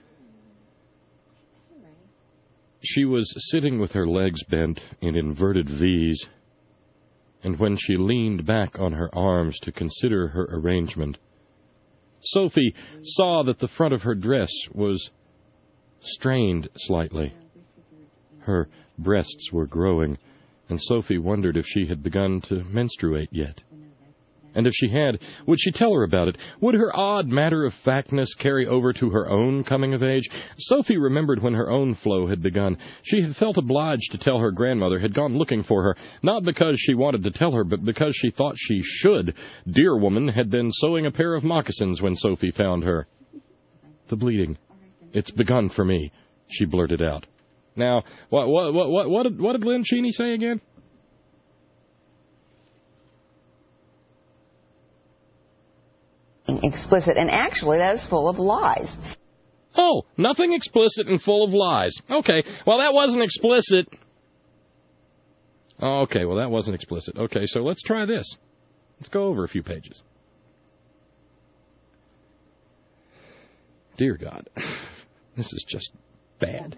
She was sitting with her legs bent in inverted V's, and when she leaned back on her arms to consider her arrangement, Sophie saw that the front of her dress was strained slightly. Her breasts were growing, and Sophie wondered if she had begun to menstruate yet. And if she had, would she tell her about it? Would her odd matter-of-factness carry over to her own coming of age? Sophie remembered when her own flow had begun. She had felt obliged to tell her grandmother, had gone looking for her, not because she wanted to tell her, but because she thought she should. Dear woman had been sewing a pair of moccasins when Sophie found her. The bleeding. It's begun for me, she blurted out. Now, what what what what what did, what did Lynn Cheney say again? Explicit, and actually that is full of lies. Oh, nothing explicit and full of lies. Okay, well that wasn't explicit. Okay, well that wasn't explicit. Okay, so let's try this. Let's go over a few pages. Dear God, this is just bad.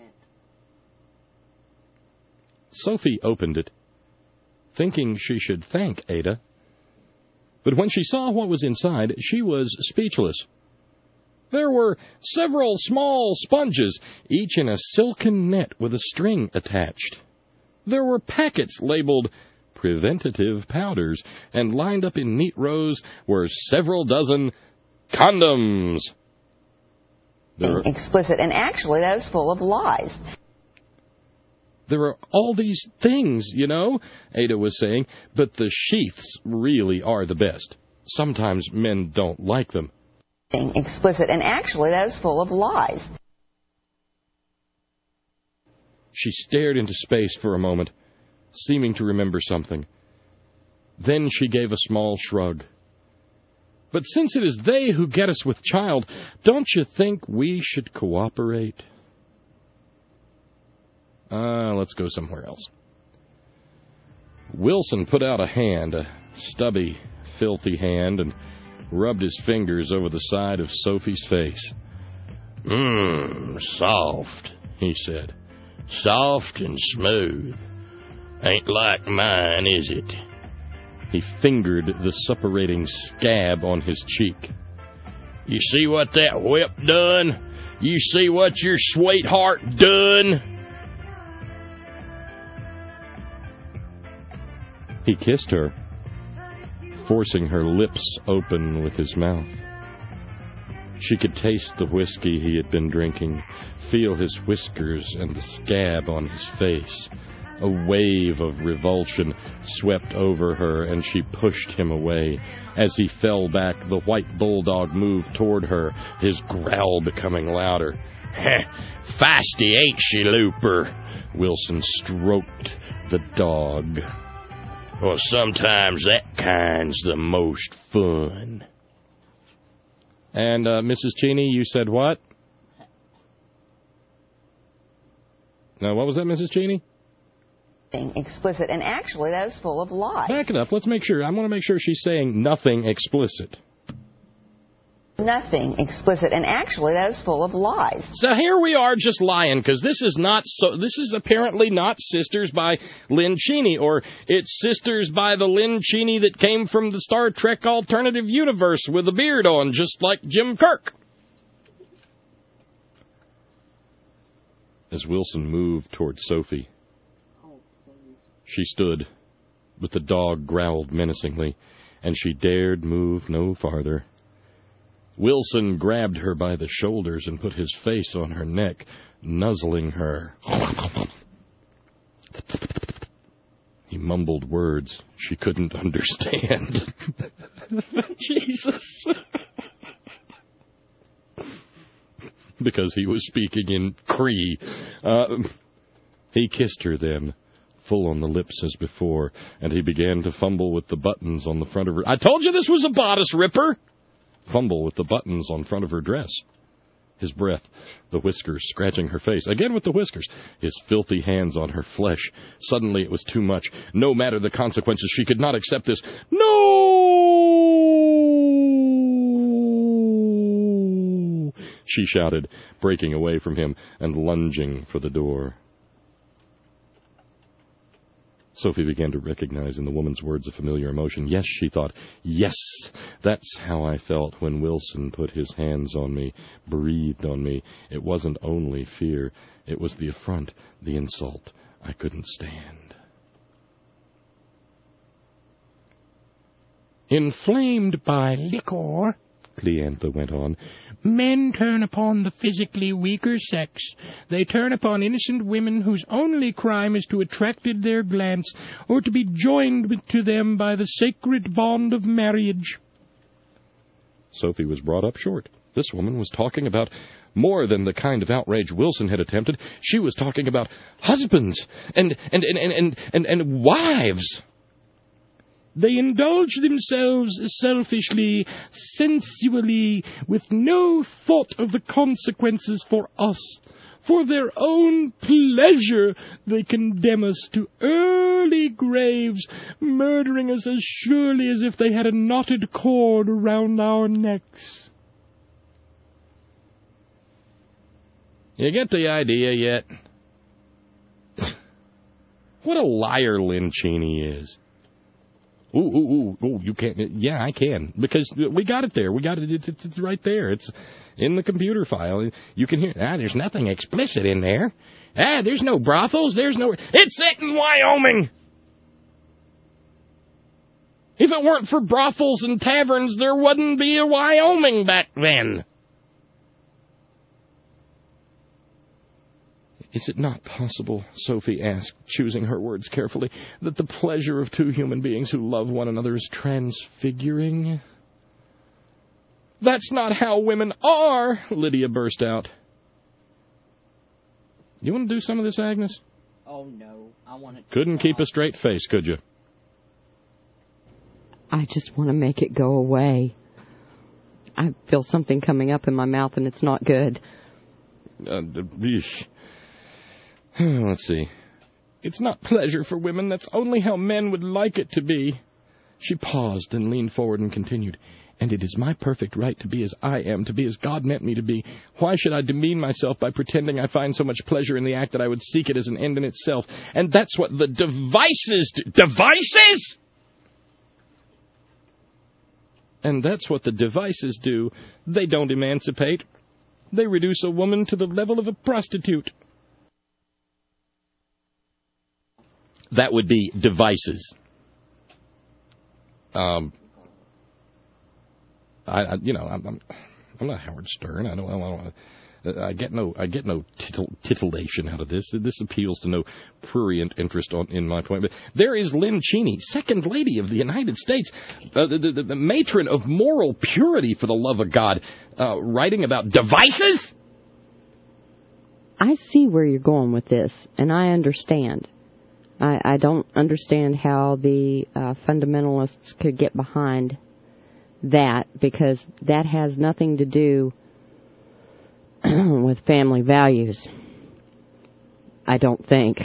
Sophie opened it, thinking she should thank Ada. But when she saw what was inside, she was speechless. There were several small sponges, each in a silken net with a string attached. There were packets labeled preventative powders, and lined up in neat rows were several dozen condoms. There Explicit, and actually that is full of lies. There are all these things, you know, Ada was saying, but the sheaths really are the best. Sometimes men don't like them. Explicit, and actually that is full of lies. She stared into space for a moment, seeming to remember something. Then she gave a small shrug. But since it is they who get us with child, don't you think we should cooperate? Uh, let's go somewhere else. Wilson put out a hand, a stubby, filthy hand, and rubbed his fingers over the side of Sophie's face. Mmm, soft, he said. Soft and smooth. Ain't like mine, is it? He fingered the suppurating scab on his cheek. You see what that whip done? You see what your sweetheart done? He kissed her, forcing her lips open with his mouth. She could taste the whiskey he had been drinking, feel his whiskers and the scab on his face. A wave of revulsion swept over her, and she pushed him away. As he fell back, the white bulldog moved toward her, his growl becoming louder. Feisty, ain't she, Looper? Wilson stroked the dog. Well, sometimes that kind's the most fun. And, uh, Missus Cheney, you said what? Now, what was that, Missus Cheney? Explicit, and actually that is full of lies. Back it up. Let's make sure. I want to make sure she's saying nothing explicit. Nothing explicit, and actually that is full of lies. So here we are just lying, because this is not so. This is apparently not Sisters by Lynn Cheney, or it's Sisters by the Lynn Cheney that came from the Star Trek Alternative Universe with a beard on, just like Jim Kirk. As Wilson moved toward Sophie, she stood, but the dog growled menacingly, and she dared move no farther. Wilson grabbed her by the shoulders and put his face on her neck, nuzzling her. He mumbled words she couldn't understand. Jesus. Because he was speaking in Cree. Uh, he kissed her then, full on the lips as before, and he began to fumble with the buttons on the front of her... I told you this was a bodice ripper! Fumble with the buttons on front of her dress. His breath, the whiskers scratching her face, again with the whiskers, his filthy hands on her flesh. Suddenly it was too much. No matter the consequences, she could not accept this. No! She shouted, breaking away from him and lunging for the door. Sophie began to recognize in the woman's words a familiar emotion. Yes, she thought, yes, that's how I felt when Wilson put his hands on me, breathed on me. It wasn't only fear. It was the affront, the insult. I couldn't stand. Inflamed by liquor, Cleantha went on, men turn upon the physically weaker sex. They turn upon innocent women whose only crime is to attract their glance or to be joined to them by the sacred bond of marriage. Sophie was brought up short. This woman was talking about more than the kind of outrage Wilson had attempted. She was talking about husbands and and and and and, and, and wives. They indulge themselves selfishly, sensually, with no thought of the consequences for us. For their own pleasure, they condemn us to early graves, murdering us as surely as if they had a knotted cord around our necks. You get the idea yet? What a liar Lynn Cheney is. Ooh, ooh, ooh, ooh, you can't... Yeah, I can, because we got it there. We got it. It's, it's, it's right there. It's in the computer file. You can hear... Ah, there's nothing explicit in there. Ah, there's no brothels. There's no... It's set in Wyoming! If it weren't for brothels and taverns, there wouldn't be a Wyoming back then. Is it not possible, Sophie asked, choosing her words carefully, that the pleasure of two human beings who love one another is transfiguring? That's not how women are, Lydia burst out. You want to do some of this, Agnes? Oh, no. I want it to Couldn't stop. keep a straight face, could you? I just want to make it go away. I feel something coming up in my mouth, and it's not good. Uh, Let's see. It's not pleasure for women. That's only how men would like it to be. She paused and leaned forward and continued, and it is my perfect right to be as I am, to be as God meant me to be. Why should I demean myself by pretending I find so much pleasure in the act that I would seek it as an end in itself? And that's what the devices do. Devices? And that's what the devices do. They don't emancipate. They reduce a woman to the level of a prostitute. That would be devices. Um, I, I you know, I'm, I'm, I'm not Howard Stern. I don't, I don't, I get no, I get no tittle, titillation out of this. This appeals to no prurient interest on, in my point. But there is Lynn Cheney, Second Lady of the United States, uh, the, the, the matron of moral purity, for the love of God, uh, writing about devices. I see where you're going with this, and I understand. I, I don't understand how the uh, fundamentalists could get behind that, because that has nothing to do with family values, I don't think.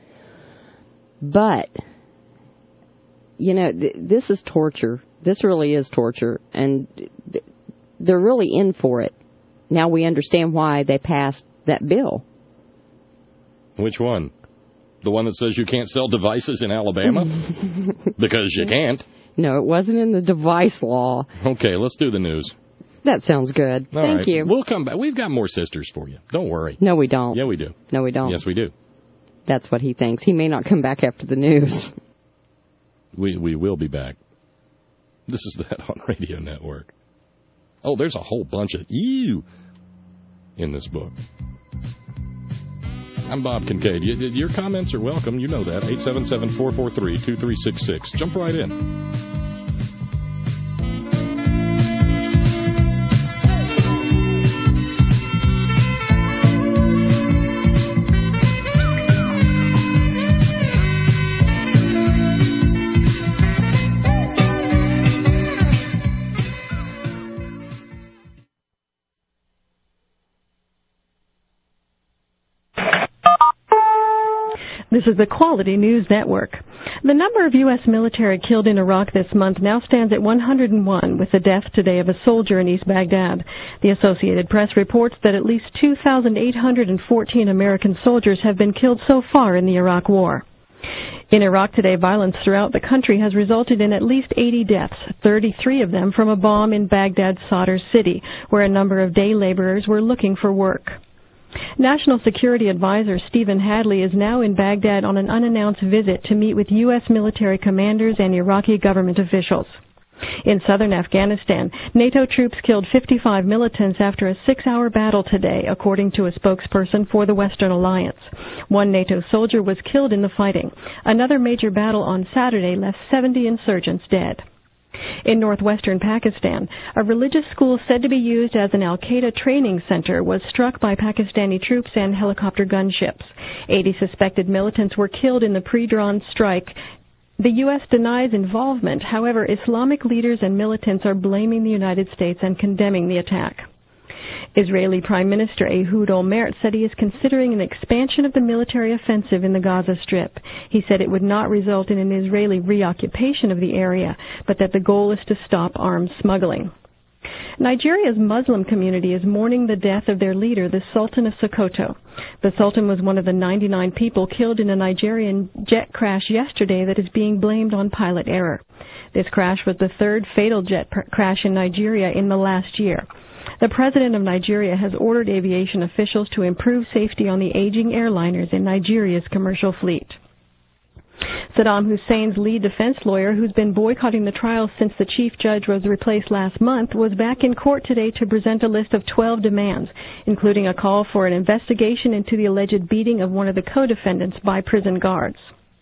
But, you know, th- this is torture. This really is torture, and th- they're really in for it. Now we understand why they passed that bill. Which one? The one that says you can't sell devices in Alabama? Because you can't. No, it wasn't in the device law. Okay, let's do the news. That sounds good. All Thank right. you. We'll come back. We've got more sisters for you. Don't worry. No, we don't. Yeah, we do. No, we don't. Yes, we do. That's what he thinks. He may not come back after the news. We we will be back. This is the Head On Radio Network. Oh, there's a whole bunch of ew in this book. I'm Bob Kincaid. You, your comments are welcome. You know that. eight seven seven, four four three, two three six six. Jump right in. This is the Quality News Network. The number of U S military killed in Iraq this month now stands at one hundred one, with the death today of a soldier in East Baghdad. The Associated Press reports that at least two thousand eight hundred fourteen American soldiers have been killed so far in the Iraq War. In Iraq today, violence throughout the country has resulted in at least eighty deaths, thirty-three of them from a bomb in Baghdad's Sadr city, where a number of day laborers were looking for work. National Security Advisor Stephen Hadley is now in Baghdad on an unannounced visit to meet with U S military commanders and Iraqi government officials. In southern Afghanistan, NATO troops killed fifty-five militants after a six-hour battle today, according to a spokesperson for the Western Alliance. One NATO soldier was killed in the fighting. Another major battle on Saturday left seventy insurgents dead. In northwestern Pakistan, a religious school said to be used as an al-Qaeda training center was struck by Pakistani troops and helicopter gunships. eighty suspected militants were killed in the pre-drawn strike. The U S denies involvement. However, Islamic leaders and militants are blaming the United States and condemning the attack. Israeli Prime Minister Ehud Olmert said he is considering an expansion of the military offensive in the Gaza Strip. He said it would not result in an Israeli reoccupation of the area, but that the goal is to stop arms smuggling. Nigeria's Muslim community is mourning the death of their leader, the Sultan of Sokoto. The Sultan was one of the ninety-nine people killed in a Nigerian jet crash yesterday that is being blamed on pilot error. This crash was the third fatal jet pr- crash in Nigeria in the last year. The president of Nigeria has ordered aviation officials to improve safety on the aging airliners in Nigeria's commercial fleet. Saddam Hussein's lead defense lawyer, who's been boycotting the trial since the chief judge was replaced last month, was back in court today to present a list of twelve demands, including a call for an investigation into the alleged beating of one of the co-defendants by prison guards.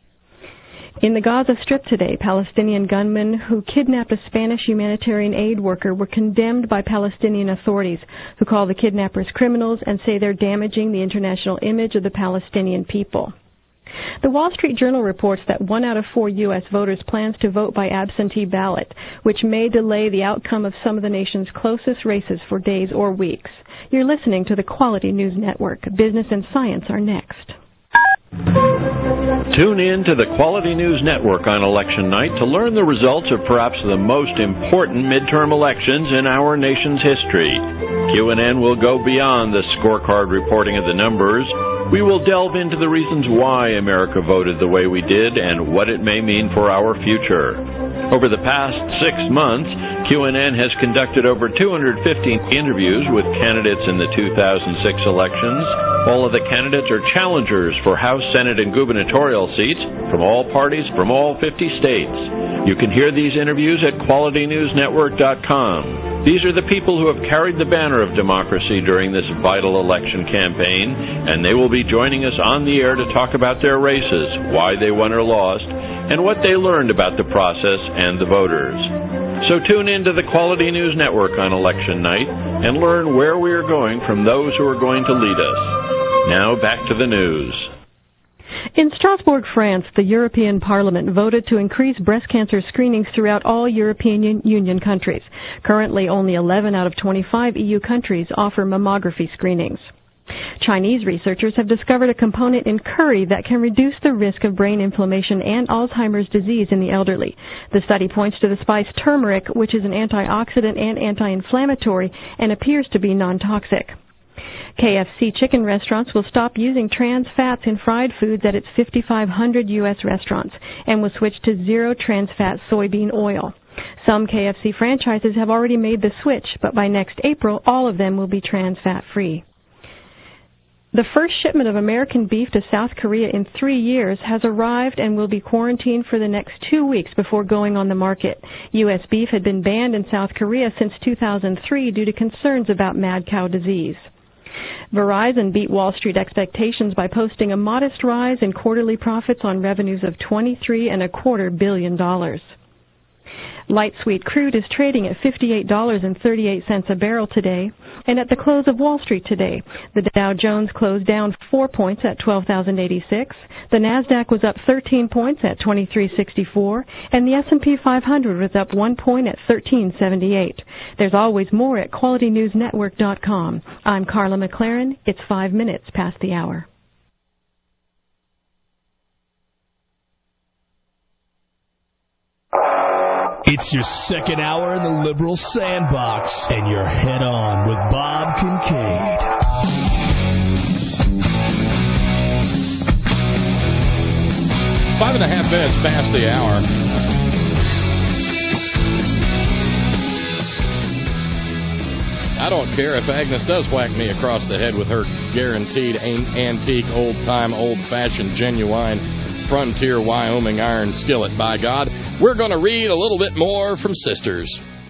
In the Gaza Strip today, Palestinian gunmen who kidnapped a Spanish humanitarian aid worker were condemned by Palestinian authorities, who call the kidnappers criminals and say they're damaging the international image of the Palestinian people. The Wall Street Journal reports that one out of four U S voters plans to vote by absentee ballot, which may delay the outcome of some of the nation's closest races for days or weeks. You're listening to the Quality News Network. Business and Science are next. Tune in to the Quality News Network on election night to learn the results of perhaps the most important midterm elections in our nation's history. Q N N will go beyond the scorecard reporting of the numbers. We will delve into the reasons why America voted the way we did and what it may mean for our future. Over the past six months, Q N N has conducted over two hundred fifty interviews with candidates in the two thousand six elections. All of the candidates are challengers for House, Senate, and gubernatorial seats from all parties from all fifty states. You can hear these interviews at quality news network dot com. These are the people who have carried the banner of democracy during this vital election campaign, and they will be joining us on the air to talk about their races, why they won or lost, and what they learned about the process and the voters. So tune in to the Quality News Network on election night and learn where we are going from those who are going to lead us. Now back to the news. In Strasbourg, France, the European Parliament voted to increase breast cancer screenings throughout all European Union countries. Currently, only eleven out of twenty-five E U countries offer mammography screenings. Chinese researchers have discovered a component in curry that can reduce the risk of brain inflammation and Alzheimer's disease in the elderly. The study points to the spice turmeric, which is an antioxidant and anti-inflammatory and appears to be non-toxic. K F C chicken restaurants will stop using trans fats in fried foods at its fifty-five hundred U S restaurants and will switch to zero trans fat soybean oil. Some K F C franchises have already made the switch, but by next April, all of them will be trans fat free. The first shipment of American beef to South Korea in three years has arrived and will be quarantined for the next two weeks before going on the market. U S beef had been banned in South Korea since two thousand three due to concerns about mad cow disease. Verizon beat Wall Street expectations by posting a modest rise in quarterly profits on revenues of twenty-three and a quarter billion dollars. Light sweet crude is trading at fifty-eight dollars and thirty-eight cents a barrel today, and at the close of Wall Street today, the Dow Jones closed down four points at twelve thousand eighty-six, the Nasdaq was up thirteen points at twenty-three sixty-four, and the S and P five hundred was up one point at thirteen seventy-eight. There's always more at quality news network dot com. I'm Carla McLaren. It's five minutes past the hour. It's your second hour in the liberal sandbox, and you're head on with Bob Kincaid. Five and a half minutes past the hour. I don't care if Agnes does whack me across the head with her guaranteed antique, old-time, old-fashioned, genuine Frontier Wyoming iron skillet. By God, we're going to read a little bit more from Sisters.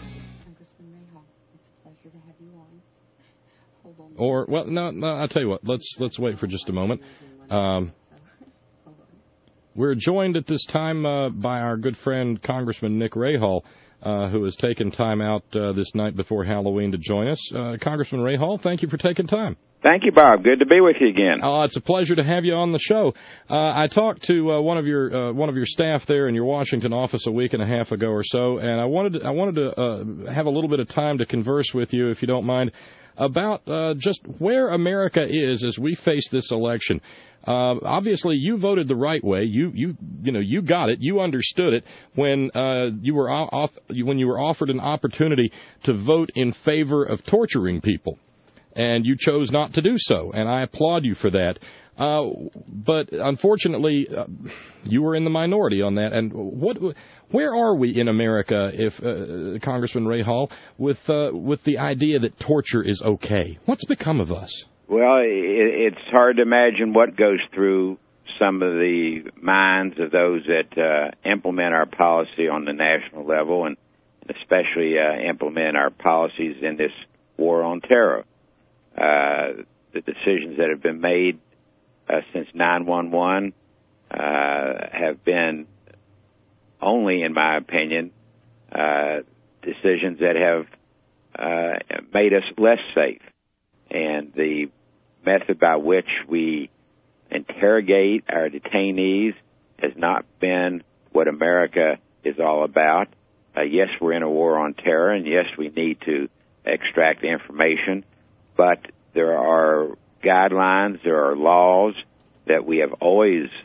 Or, well, no, no, I'll tell you what. Let's let's wait for just a moment. Um, we're joined at this time uh, by our good friend Congressman Nick Rahall, uh, who has taken time out uh, this night before Halloween to join us. Uh, Congressman Rahall, thank you for taking time. Thank you, Bob. Good to be with you again. Oh, it's a pleasure to have you on the show. Uh, I talked to uh, one of your uh, one of your staff there in your Washington office a week and a half ago or so, and I wanted to, I wanted to uh, have a little bit of time to converse with you, if you don't mind, about uh, just where America is as we face this election. Uh, obviously, you voted the right way. You, you, you know, you got it. You understood it when uh, you were off, when you were offered an opportunity to vote in favor of torturing people, and you chose not to do so. And I applaud you for that. Uh, but unfortunately, uh, you were in the minority on that. And what, where are we in America, if uh, Congressman Rahall, with uh, with the idea that torture is okay? What's become of us? Well, it's hard to imagine what goes through some of the minds of those that uh, implement our policy on the national level, and especially uh, implement our policies in this war on terror. Uh, the decisions that have been made uh, since nine one one uh, have been only, in my opinion, uh, decisions that have uh, made us less safe. And the method by which we interrogate our detainees has not been what America is all about. Uh, yes, we're in a war on terror, and yes, we need to extract the information, but there are guidelines, there are laws that we have always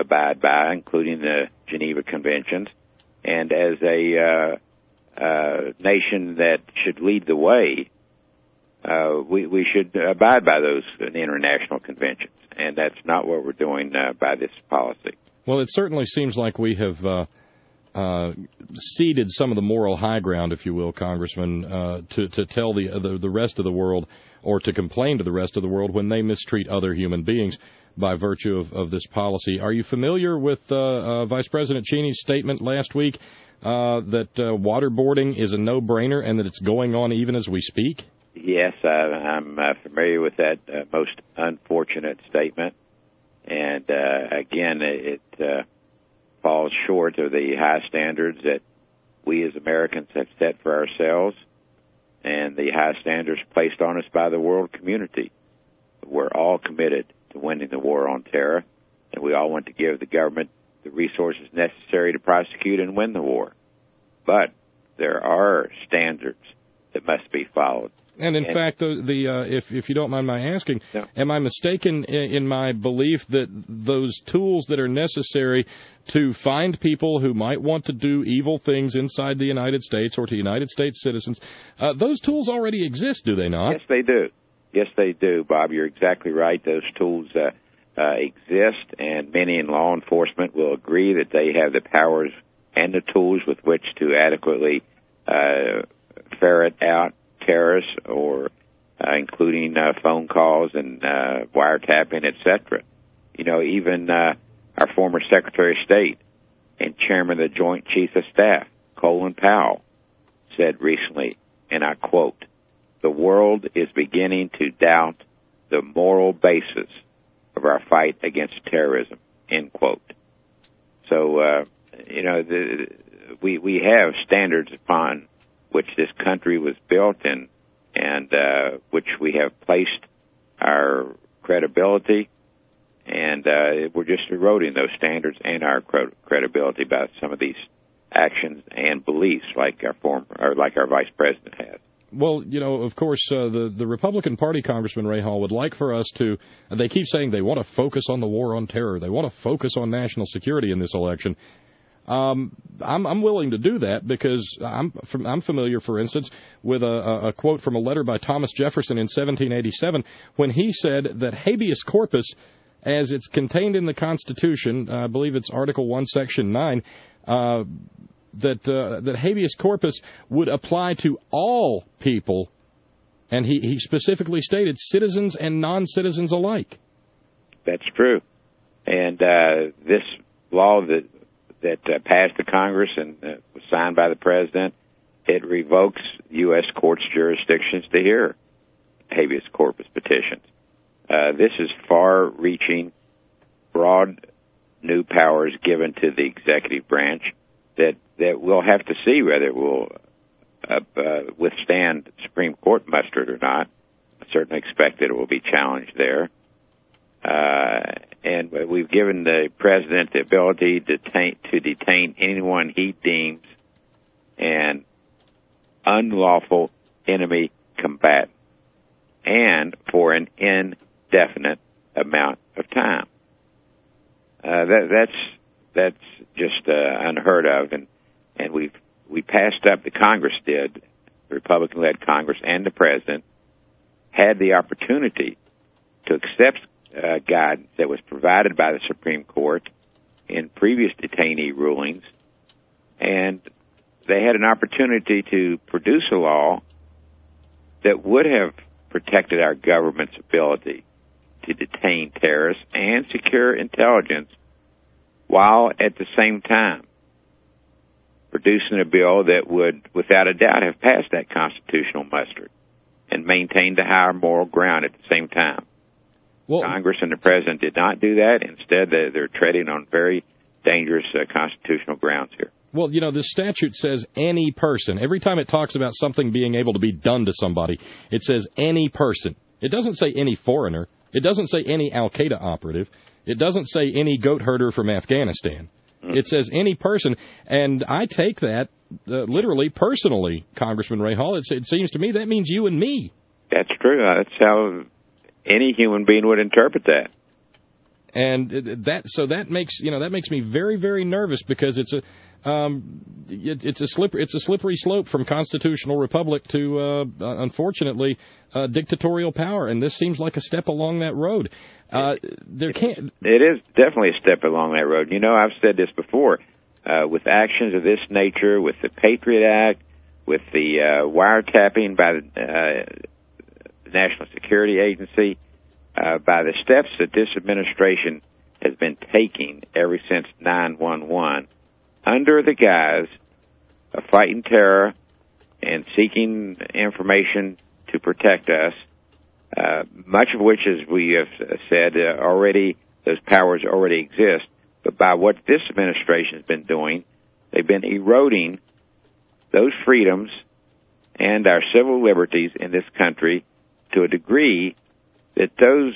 abide by, including the Geneva Conventions. And as a uh, uh, nation that should lead the way, uh, we, we should abide by those international conventions. And that's not what we're doing uh, by this policy. Well, it certainly seems like we have uh, uh, ceded some of the moral high ground, if you will, Congressman, uh, to, to tell the, the the rest of the world or to complain to the rest of the world when they mistreat other human beings by virtue of, of this policy. Are you familiar with uh, uh, Vice President Cheney's statement last week uh, that uh, waterboarding is a no-brainer and that it's going on even as we speak? Yes, I, I'm uh, familiar with that uh, most unfortunate statement. And, uh, again, it uh, falls short of the high standards that we as Americans have set for ourselves and the high standards placed on us by the world community. We're all committed to winning the war on terror, and we all want to give the government the resources necessary to prosecute and win the war. But there are standards that must be followed. And in and, fact, the, the uh, if if you don't mind my asking, no. am I mistaken in, in my belief that those tools that are necessary to find people who might want to do evil things inside the United States or to United States citizens, uh, those tools already exist, do they not? Yes, they do. Yes, they do, Bob. You're exactly right. Those tools uh, uh, exist, and many in law enforcement will agree that they have the powers and the tools with which to adequately uh, ferret out terrorists, or uh, including uh, phone calls and uh, wiretapping, et cetera. You know, even uh, our former Secretary of State and Chairman of the Joint Chiefs of Staff, Colin Powell, said recently, and I quote, "The world is beginning to doubt the moral basis of our fight against terrorism," end quote. So, uh, you know, the, we we have standards upon which this country was built in, and uh, which we have placed our credibility, and uh, we're just eroding those standards and our credibility by some of these actions and beliefs, like our former, or like our vice president has. Well, you know, of course, uh, the, the Republican Party, Congressman Rahal, would like for us to, they keep saying they want to focus on the war on terror. They want to focus on national security in this election. Um, I'm, I'm willing to do that because I'm, I'm familiar, for instance, with a, a quote from a letter by Thomas Jefferson in seventeen eighty-seven when he said that habeas corpus, as it's contained in the Constitution, I believe it's Article one, Section nine, uh, that uh, that habeas corpus would apply to all people, and he, he specifically stated citizens and non-citizens alike. That's true. And uh, this law that that uh, passed the Congress and uh, was signed by the President, it revokes U S courts' jurisdictions to hear habeas corpus petitions. Uh, this is far-reaching, broad new powers given to the executive branch that, that we'll have to see whether it will uh, uh, withstand Supreme Court muster or not. I certainly expect that it will be challenged there. Uh, and we've given the President the ability to detain, to detain anyone he deems an unlawful enemy combatant, and for an indefinite amount of time. Uh, that, that's that's just uh, unheard of, and and we've we passed up. The Congress did, the Republican-led Congress and the President had the opportunity to accept uh, guidance that was provided by the Supreme Court in previous detainee rulings, and they had an opportunity to produce a law that would have protected our government's ability to detain terrorists and secure intelligence, while at the same time producing a bill that would, without a doubt, have passed that constitutional muster and maintained a higher moral ground at the same time. Well, Congress and the President did not do that. Instead, they're, they're treading on very dangerous uh, constitutional grounds here. Well, you know, this statute says any person. Every time it talks about something being able to be done to somebody, it says any person. It doesn't say any foreigner. It doesn't say any Al-Qaeda operative. It doesn't say any goat herder from Afghanistan. Mm. It says any person, and I take that uh, literally, personally, Congressman Rahal. It, it seems to me that means you and me. That's true. That's how any human being would interpret that. And that so that makes you know that makes me very very nervous because it's a um, it, it's a slippery it's a slippery slope from constitutional republic to uh, unfortunately uh, dictatorial power, and this seems like a step along that road. Uh, there can't. It is definitely a step along that road. You know, I've said this before. Uh, with actions of this nature, with the Patriot Act, with the uh, wiretapping by the uh, National Security Agency. Uh, by the steps that this administration has been taking ever since nine one one, under the guise of fighting terror and seeking information to protect us, uh, much of which, as we have said, uh, already, those powers already exist. But by what this administration has been doing, they've been eroding those freedoms and our civil liberties in this country to a degree that those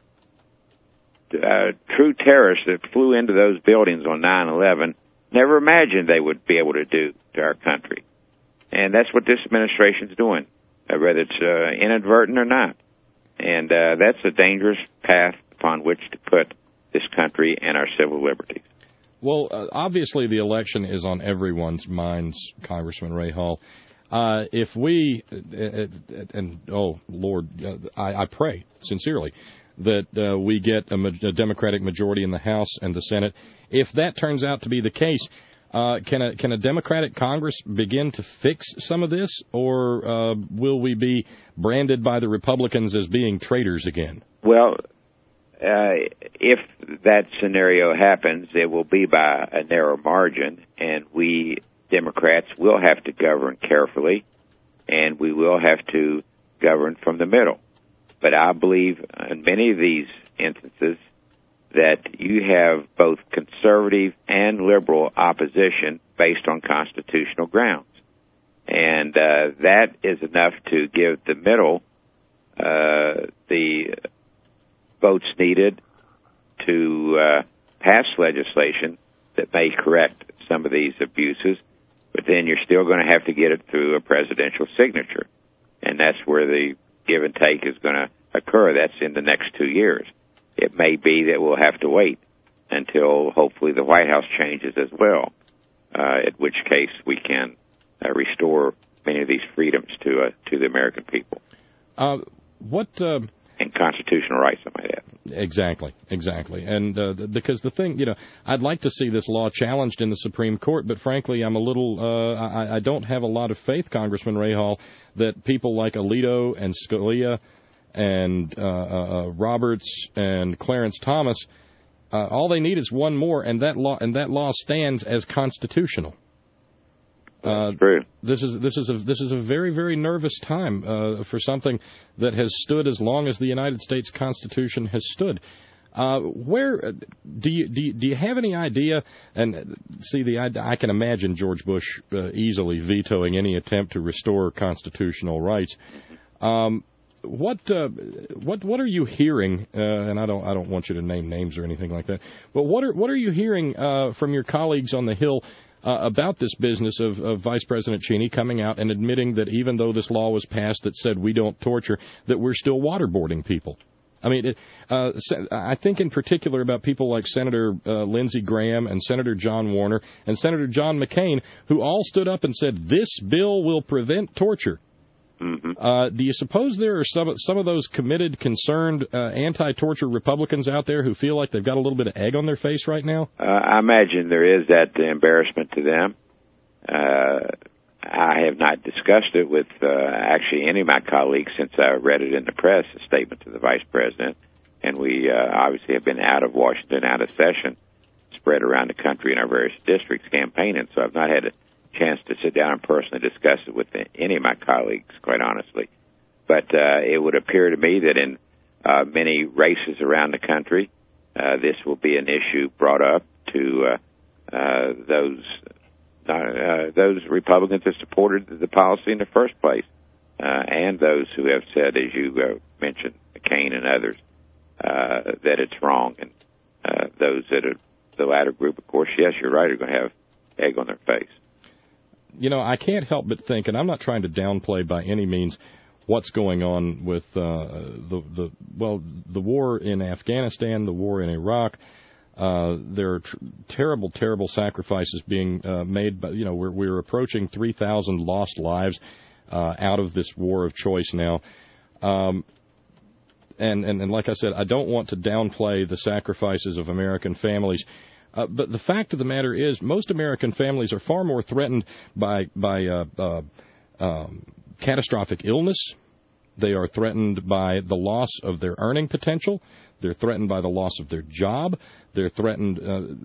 uh, true terrorists that flew into those buildings on nine eleven never imagined they would be able to do to our country. And that's what this administration's doing, uh, whether it's uh, inadvertent or not. And uh, that's a dangerous path upon which to put this country and our civil liberties. Well, uh, obviously the election is on everyone's minds, Congressman Ray Hall. Uh, if we, uh, and oh, Lord, uh, I, I pray sincerely that uh, we get a, ma- a Democratic majority in the House and the Senate. If that turns out to be the case, uh, can a can a Democratic Congress begin to fix some of this, or uh, will we be branded by the Republicans as being traitors again? Well, uh, if that scenario happens, it will be by a narrow margin, and we Democrats will have to govern carefully, and we will have to govern from the middle. But I believe in many of these instances that you have both conservative and liberal opposition based on constitutional grounds. And uh, that is enough to give the middle uh, the votes needed to uh, pass legislation that may correct some of these abuses. But then you're still going to have to get it through a presidential signature. And that's where the give and take is going to occur. That's in the next two years. It may be that we'll have to wait until hopefully the White House changes as well, uh, at which case we can uh, restore many of these freedoms to uh, to the American people. Uh, what... Uh... And constitutional rights, I might add. Exactly, exactly. And uh, because the thing, you know, I'd like to see this law challenged in the Supreme Court, but frankly, I'm a little, uh, I, I don't have a lot of faith, Congressman Ray Hall, that people like Alito and Scalia and uh, uh, Roberts and Clarence Thomas, uh, all they need is one more, and that law and that law stands as constitutional. Uh, true. This is this is a this is a very very nervous time uh, for something that has stood as long as the United States Constitution has stood. Uh, where do you do you, do you have any idea? And see, the I, I can imagine George Bush uh, easily vetoing any attempt to restore constitutional rights. Um, what uh, what what are you hearing? Uh, and I don't I don't want you to name names or anything like that. But what are what are you hearing uh, from your colleagues on the Hill Uh, about this business of, of Vice President Cheney coming out and admitting that even though this law was passed that said we don't torture, that we're still waterboarding people? I mean, it, uh, I think in particular about people like Senator uh, Lindsey Graham and Senator John Warner and Senator John McCain, who all stood up and said this bill will prevent torture. Mm-hmm. Uh, do you suppose there are some, some of those committed, concerned, uh, anti-torture Republicans out there who feel like they've got a little bit of egg on their face right now? Uh, I imagine there is that embarrassment to them. Uh, I have not discussed it with uh, actually any of my colleagues since I read it in the press, a statement to the Vice President. And we uh, obviously have been out of Washington, out of session, spread around the country in our various districts campaigning, so I've not had a chance to sit down and personally discuss it with any of my colleagues, quite honestly. But uh, it would appear to me that in uh, many races around the country, uh, this will be an issue brought up to uh, uh, those uh, those Republicans that supported the policy in the first place, uh, and those who have said, as you uh, mentioned, McCain and others, uh, that it's wrong. And uh, those that are the latter group, of course, yes, you're right, are going to have egg on their face. You know, I can't help but think, and I'm not trying to downplay by any means what's going on with uh, the the well the war in Afghanistan, the war in Iraq. Uh, there are tr- terrible, terrible sacrifices being uh, made. But you know, we're we're approaching three thousand lost lives uh, out of this war of choice now. Um, and, and and like I said, I don't want to downplay the sacrifices of American families. Uh, but the fact of the matter is, most American families are far more threatened by by uh, uh, um, catastrophic illness. They are threatened by the loss of their earning potential. They're threatened by the loss of their job. They're threatened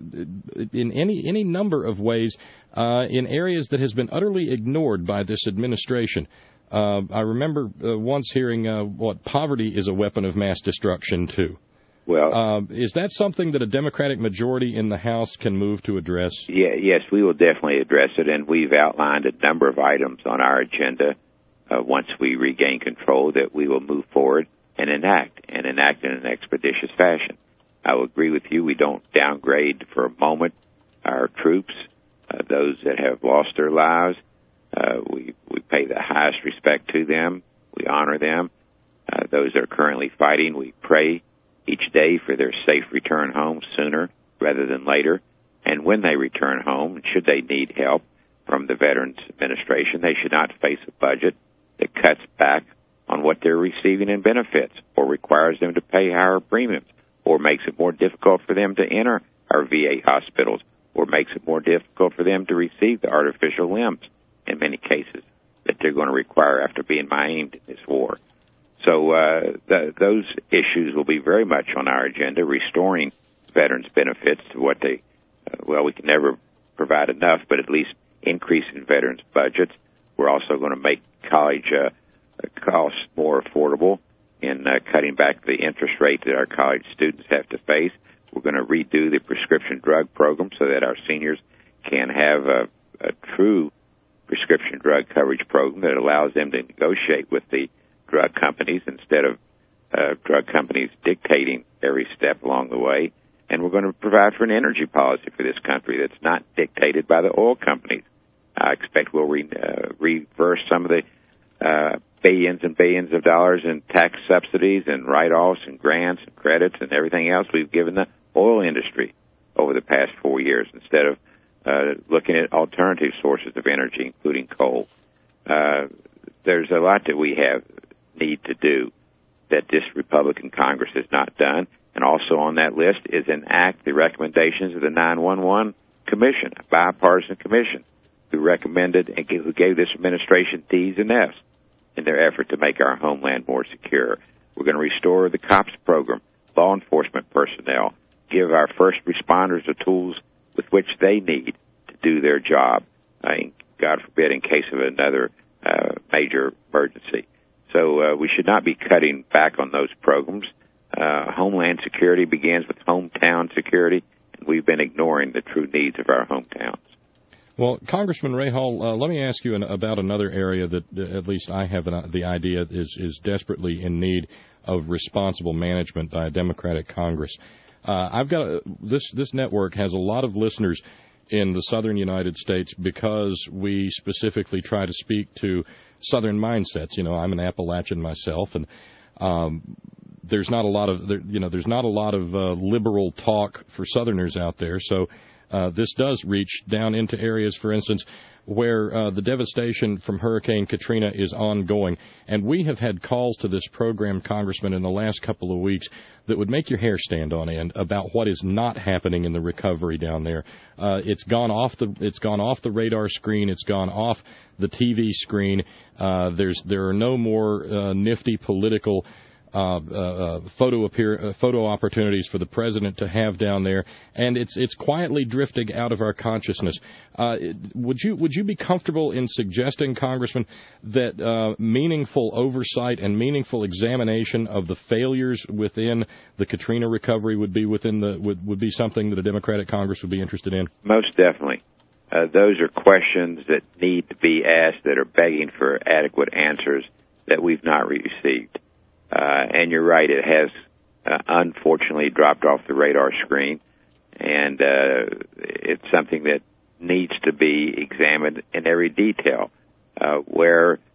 uh, in any any number of ways uh, in areas that has been utterly ignored by this administration. Uh, I remember uh, once hearing uh, what poverty is a weapon of mass destruction too. Well, uh, is that something that a Democratic majority in the House can move to address? Yeah, yes, we will definitely address it, and we've outlined a number of items on our agenda. Uh, once we regain control, that we will move forward and enact, and enact in an expeditious fashion. I will agree with you. We don't downgrade for a moment our troops, uh, those that have lost their lives. Uh, we, we pay the highest respect to them. We honor them. Uh, those that are currently fighting, we pray each day for their safe return home sooner rather than later. And when they return home, should they need help from the Veterans Administration, they should not face a budget that cuts back on what they're receiving in benefits or requires them to pay higher premiums or makes it more difficult for them to enter our V A hospitals or makes it more difficult for them to receive the artificial limbs in many cases that they're going to require after being maimed in this war. So uh, the, those issues will be very much on our agenda, restoring veterans' benefits to what they, uh, well, we can never provide enough, but at least increasing veterans' budgets. We're also going to make college uh, costs more affordable in uh, cutting back the interest rate that our college students have to face. We're going to redo the prescription drug program so that our seniors can have a, a true prescription drug coverage program that allows them to negotiate with the drug companies instead of uh, drug companies dictating every step along the way. And we're going to provide for an energy policy for this country that's not dictated by the oil companies. I expect we'll re, uh, reverse some of the uh, billions and billions of dollars in tax subsidies and write-offs and grants and credits and everything else we've given the oil industry over the past four years instead of uh, looking at alternative sources of energy, including coal. Uh, there's a lot that we have need to do that this Republican Congress has not done. And also on that list is enact the recommendations of the nine one one Commission, a bipartisan commission, who recommended and who gave this administration D's and F's in their effort to make our homeland more secure. We're going to restore the COPS program, law enforcement personnel, give our first responders the tools with which they need to do their job, uh, God forbid, in case of another uh, major emergency. So uh, we should not be cutting back on those programs. Uh, Homeland security begins with hometown security, and we've been ignoring the true needs of our hometowns. Well, Congressman Rahal, uh, let me ask you an, about another area that uh, at least I have an, the idea is, is desperately in need of responsible management by a Democratic Congress. Uh, I've got a, this this network has a lot of listeners in the southern United States because we specifically try to speak to southern mindsets. You know, I'm an Appalachian myself, and um, there's not a lot of there, you know there's not a lot of uh, liberal talk for Southerners out there. So uh, this does reach down into areas, for instance, where uh, the devastation from Hurricane Katrina is ongoing. And we have had calls to this program, Congressman, in the last couple of weeks that would make your hair stand on end about what is not happening in the recovery down there. Uh, it's gone off the it's gone off the radar screen. It's gone off the T V screen. Uh, there's there are no more uh, nifty political Uh, uh, photo appear, uh, photo opportunities for the president to have down there, and it's it's quietly drifting out of our consciousness. Uh, would you would you be comfortable in suggesting, Congressman, that uh, meaningful oversight and meaningful examination of the failures within the Katrina recovery would be within the would, would be something that a Democratic Congress would be interested in? Most definitely. Uh, those are questions that need to be asked that are begging for adequate answers that we've not received. Uh, and you're right, it has uh, unfortunately dropped off the radar screen, and uh, it's something that needs to be examined in every detail. Uh, where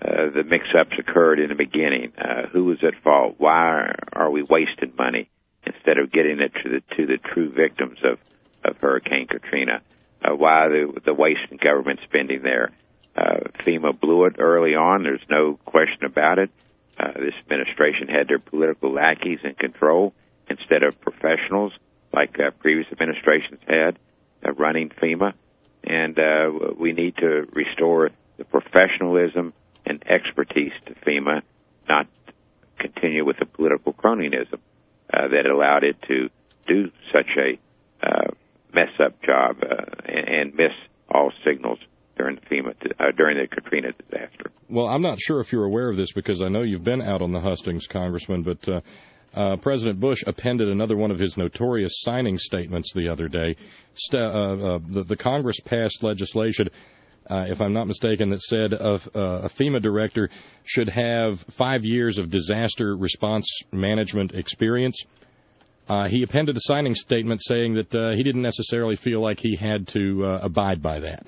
uh, the mix-ups occurred in the beginning. Uh, who was at fault? Why are we wasting money instead of getting it to the to the true victims of, of Hurricane Katrina? Uh, why the, the waste in government spending there? Uh, FEMA blew it early on. There's no question about it. Uh, this administration had their political lackeys in control instead of professionals like uh, previous administrations had uh, running FEMA. And uh, we need to restore the professionalism and expertise to FEMA, not continue with the political cronyism uh, that allowed it to do such a uh, mess-up job uh, and, and miss all signals during the FEMA uh, during the Katrina disaster. Well, I'm not sure if you're aware of this because I know you've been out on the hustings, Congressman, but uh, uh, President Bush appended another one of his notorious signing statements the other day. St- uh, uh, the, the Congress passed legislation, uh, if I'm not mistaken, that said uh, uh, a FEMA director should have five years of disaster response management experience. Uh, he appended a signing statement saying that uh, he didn't necessarily feel like he had to uh, abide by that.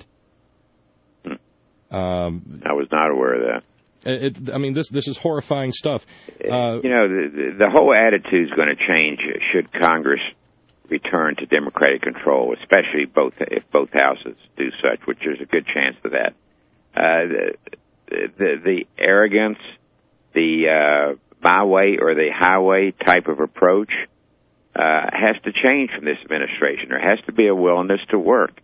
Um, I was not aware of that. It, I mean, this this is horrifying stuff. Uh, you know, the, the whole attitude is going to change should Congress return to Democratic control, especially both if both houses do such, which there's a good chance of that. Uh, the, the the arrogance, the uh, my way or the highway type of approach uh, has to change from this administration. There has to be a willingness to work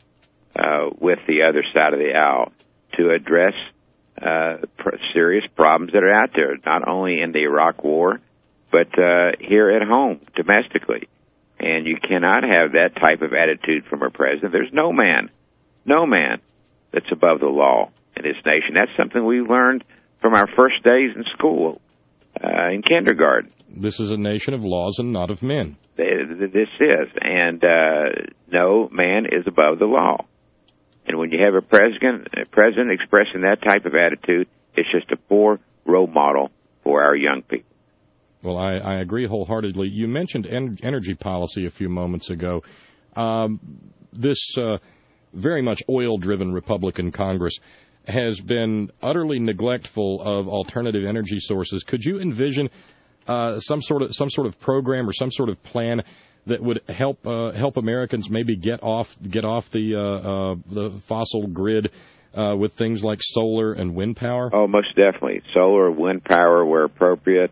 uh, with the other side of the aisle to address uh, pr- serious problems that are out there, not only in the Iraq War, but uh, here at home, domestically. And you cannot have that type of attitude from a president. There's no man, no man that's above the law in this nation. That's something we learned from our first days in school, uh, in kindergarten. This is a nation of laws and not of men. This is. And uh, no man is above the law. And when you have a president, a president expressing that type of attitude, it's just a poor role model for our young people. Well, I, I agree wholeheartedly. You mentioned en- energy policy a few moments ago. Um, this uh, very much oil-driven Republican Congress has been utterly neglectful of alternative energy sources. Could you envision uh, some sort of some sort of program or some sort of plan that would help uh, help Americans maybe get off get off the uh, uh, the fossil grid uh, with things like solar and wind power? Oh, most definitely. Solar, wind power, where appropriate.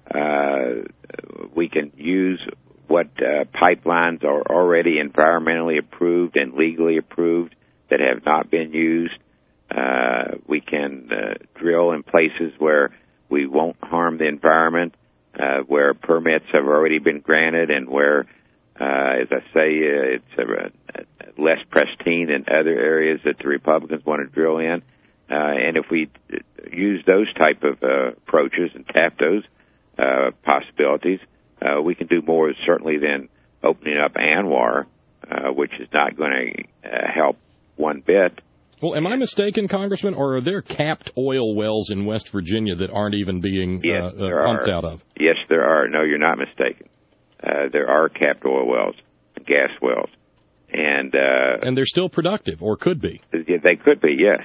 Uh, we can use what uh, pipelines are already environmentally approved and legally approved that have not been used. Uh, we can uh, drill in places where we won't harm the environment, uh, where permits have already been granted, and where Uh, as I say, uh, it's uh, less pristine than other areas that the Republicans want to drill in. Uh, and if we use those type of uh, approaches and tap those uh, possibilities, uh, we can do more certainly than opening up ANWR, uh, which is not going to uh, help one bit. Well, am I mistaken, Congressman, or are there capped oil wells in West Virginia that aren't even being yes, uh, uh, pumped are. out of? Yes, there are. No, you're not mistaken. Uh, there are capped oil wells, gas wells, and uh, and they're still productive, or could be. They could be, yes.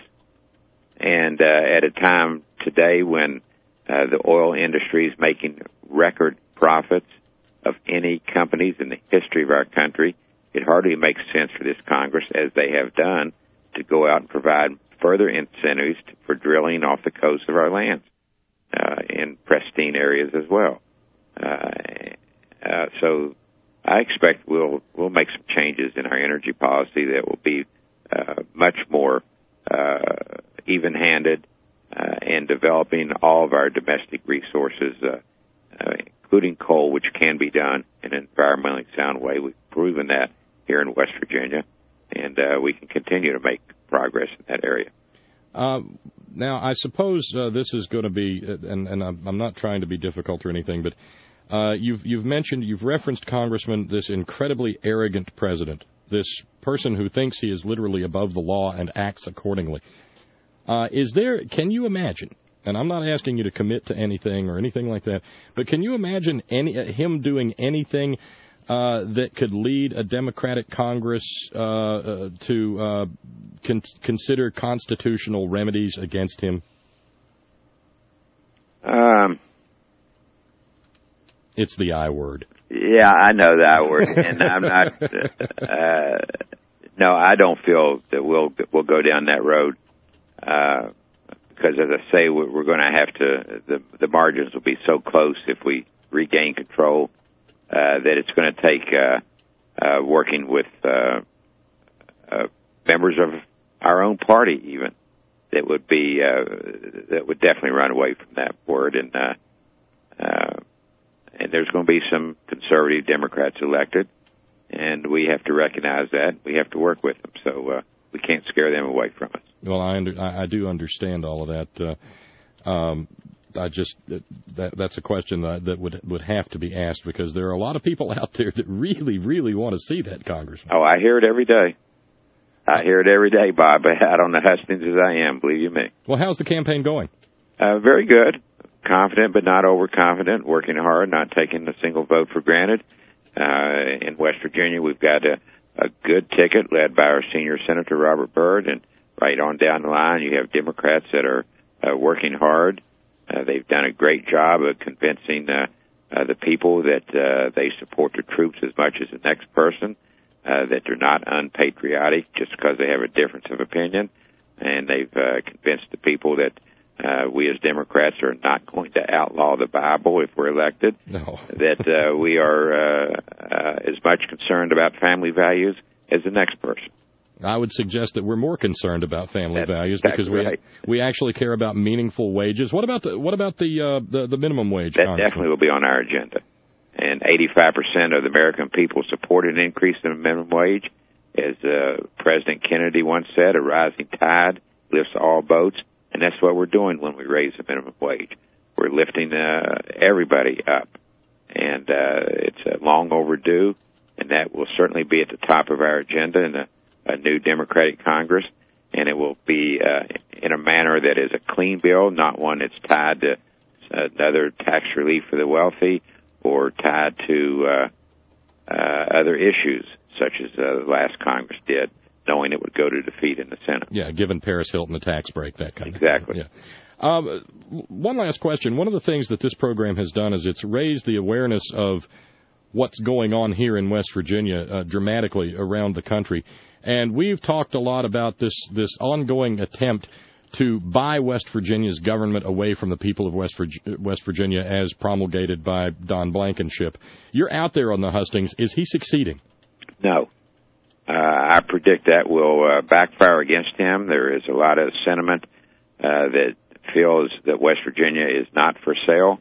And uh, at a time today when uh, the oil industry is making record profits of any companies in the history of our country, it hardly makes sense for this Congress, as they have done, to go out and provide further incentives for drilling off the coast of our lands uh, in pristine areas as well. Uh, Uh, so I expect we'll we'll make some changes in our energy policy that will be uh, much more uh, even-handed uh, in developing all of our domestic resources, uh, uh, including coal, which can be done in an environmentally sound way. We've proven that here in West Virginia, and uh, we can continue to make progress in that area. Uh, now, I suppose uh, this is going to be, and, and I'm, I'm not trying to be difficult or anything, but Uh, you've you've mentioned, you've referenced, Congressman, this incredibly arrogant president, this person who thinks he is literally above the law and acts accordingly. Uh, is there, can you imagine, and I'm not asking you to commit to anything or anything like that, but can you imagine any uh, him doing anything uh, that could lead a Democratic Congress uh, uh, to uh, con- consider constitutional remedies against him? Um, it's the I word. Yeah, I know the I word, and I'm not. Uh, no, I don't feel that we'll we'll go down that road uh, because, as I say, we're going to have to. The the margins will be so close if we regain control uh, that it's going to take uh, uh, working with uh, uh, members of our own party, even that would be uh, that would definitely run away from that word, and uh, uh, and there's going to be some conservative Democrats elected, and we have to recognize that. We have to work with them, so uh, we can't scare them away from us. Well, I under, I, I do understand all of that. Uh, um, I just that that's a question that, that would would have to be asked, because there are a lot of people out there that really, really want to see that, Congressman. Oh, I hear it every day. I hear it every day, Bob, out on the hustings as I am, believe you me. Well, how's the campaign going? Uh, very good. Confident, but not overconfident. Working hard, not taking a single vote for granted. Uh, in West Virginia, we've got a, a good ticket led by our senior Senator Robert Byrd, and right on down the line, you have Democrats that are uh, working hard. Uh, they've done a great job of convincing uh, uh, the people that uh, they support the troops as much as the next person, uh, that they're not unpatriotic just because they have a difference of opinion, and they've uh, convinced the people that Uh, we as Democrats are not going to outlaw the Bible if we're elected. No. That uh, we are uh, uh, as much concerned about family values as the next person. I would suggest that we're more concerned about family That's values exactly because we right. we actually care about meaningful wages. What about the what about the uh, the, the minimum wage? That definitely will be on our agenda. And eighty-five percent of the American people support an increase in the minimum wage. As uh, President Kennedy once said, a rising tide lifts all boats. And that's what we're doing when we raise the minimum wage. We're lifting uh, everybody up. And uh, it's uh, long overdue, and that will certainly be at the top of our agenda in a, a new Democratic Congress. And it will be uh, in a manner that is a clean bill, not one that's tied to another tax relief for the wealthy or tied to uh, uh, other issues, such as uh, the last Congress did, knowing it would go to defeat in the Senate. Yeah, giving Paris Hilton a tax break, that kind exactly. of thing. Yeah. Um, one last question. One of the things that this program has done is it's raised the awareness of what's going on here in West Virginia uh, dramatically around the country. And we've talked a lot about this, this ongoing attempt to buy West Virginia's government away from the people of West, Virg- West Virginia as promulgated by Don Blankenship. You're out there on the hustings. Is he succeeding? No. Uh, I predict that will uh, backfire against him. There is a lot of sentiment uh, that feels that West Virginia is not for sale,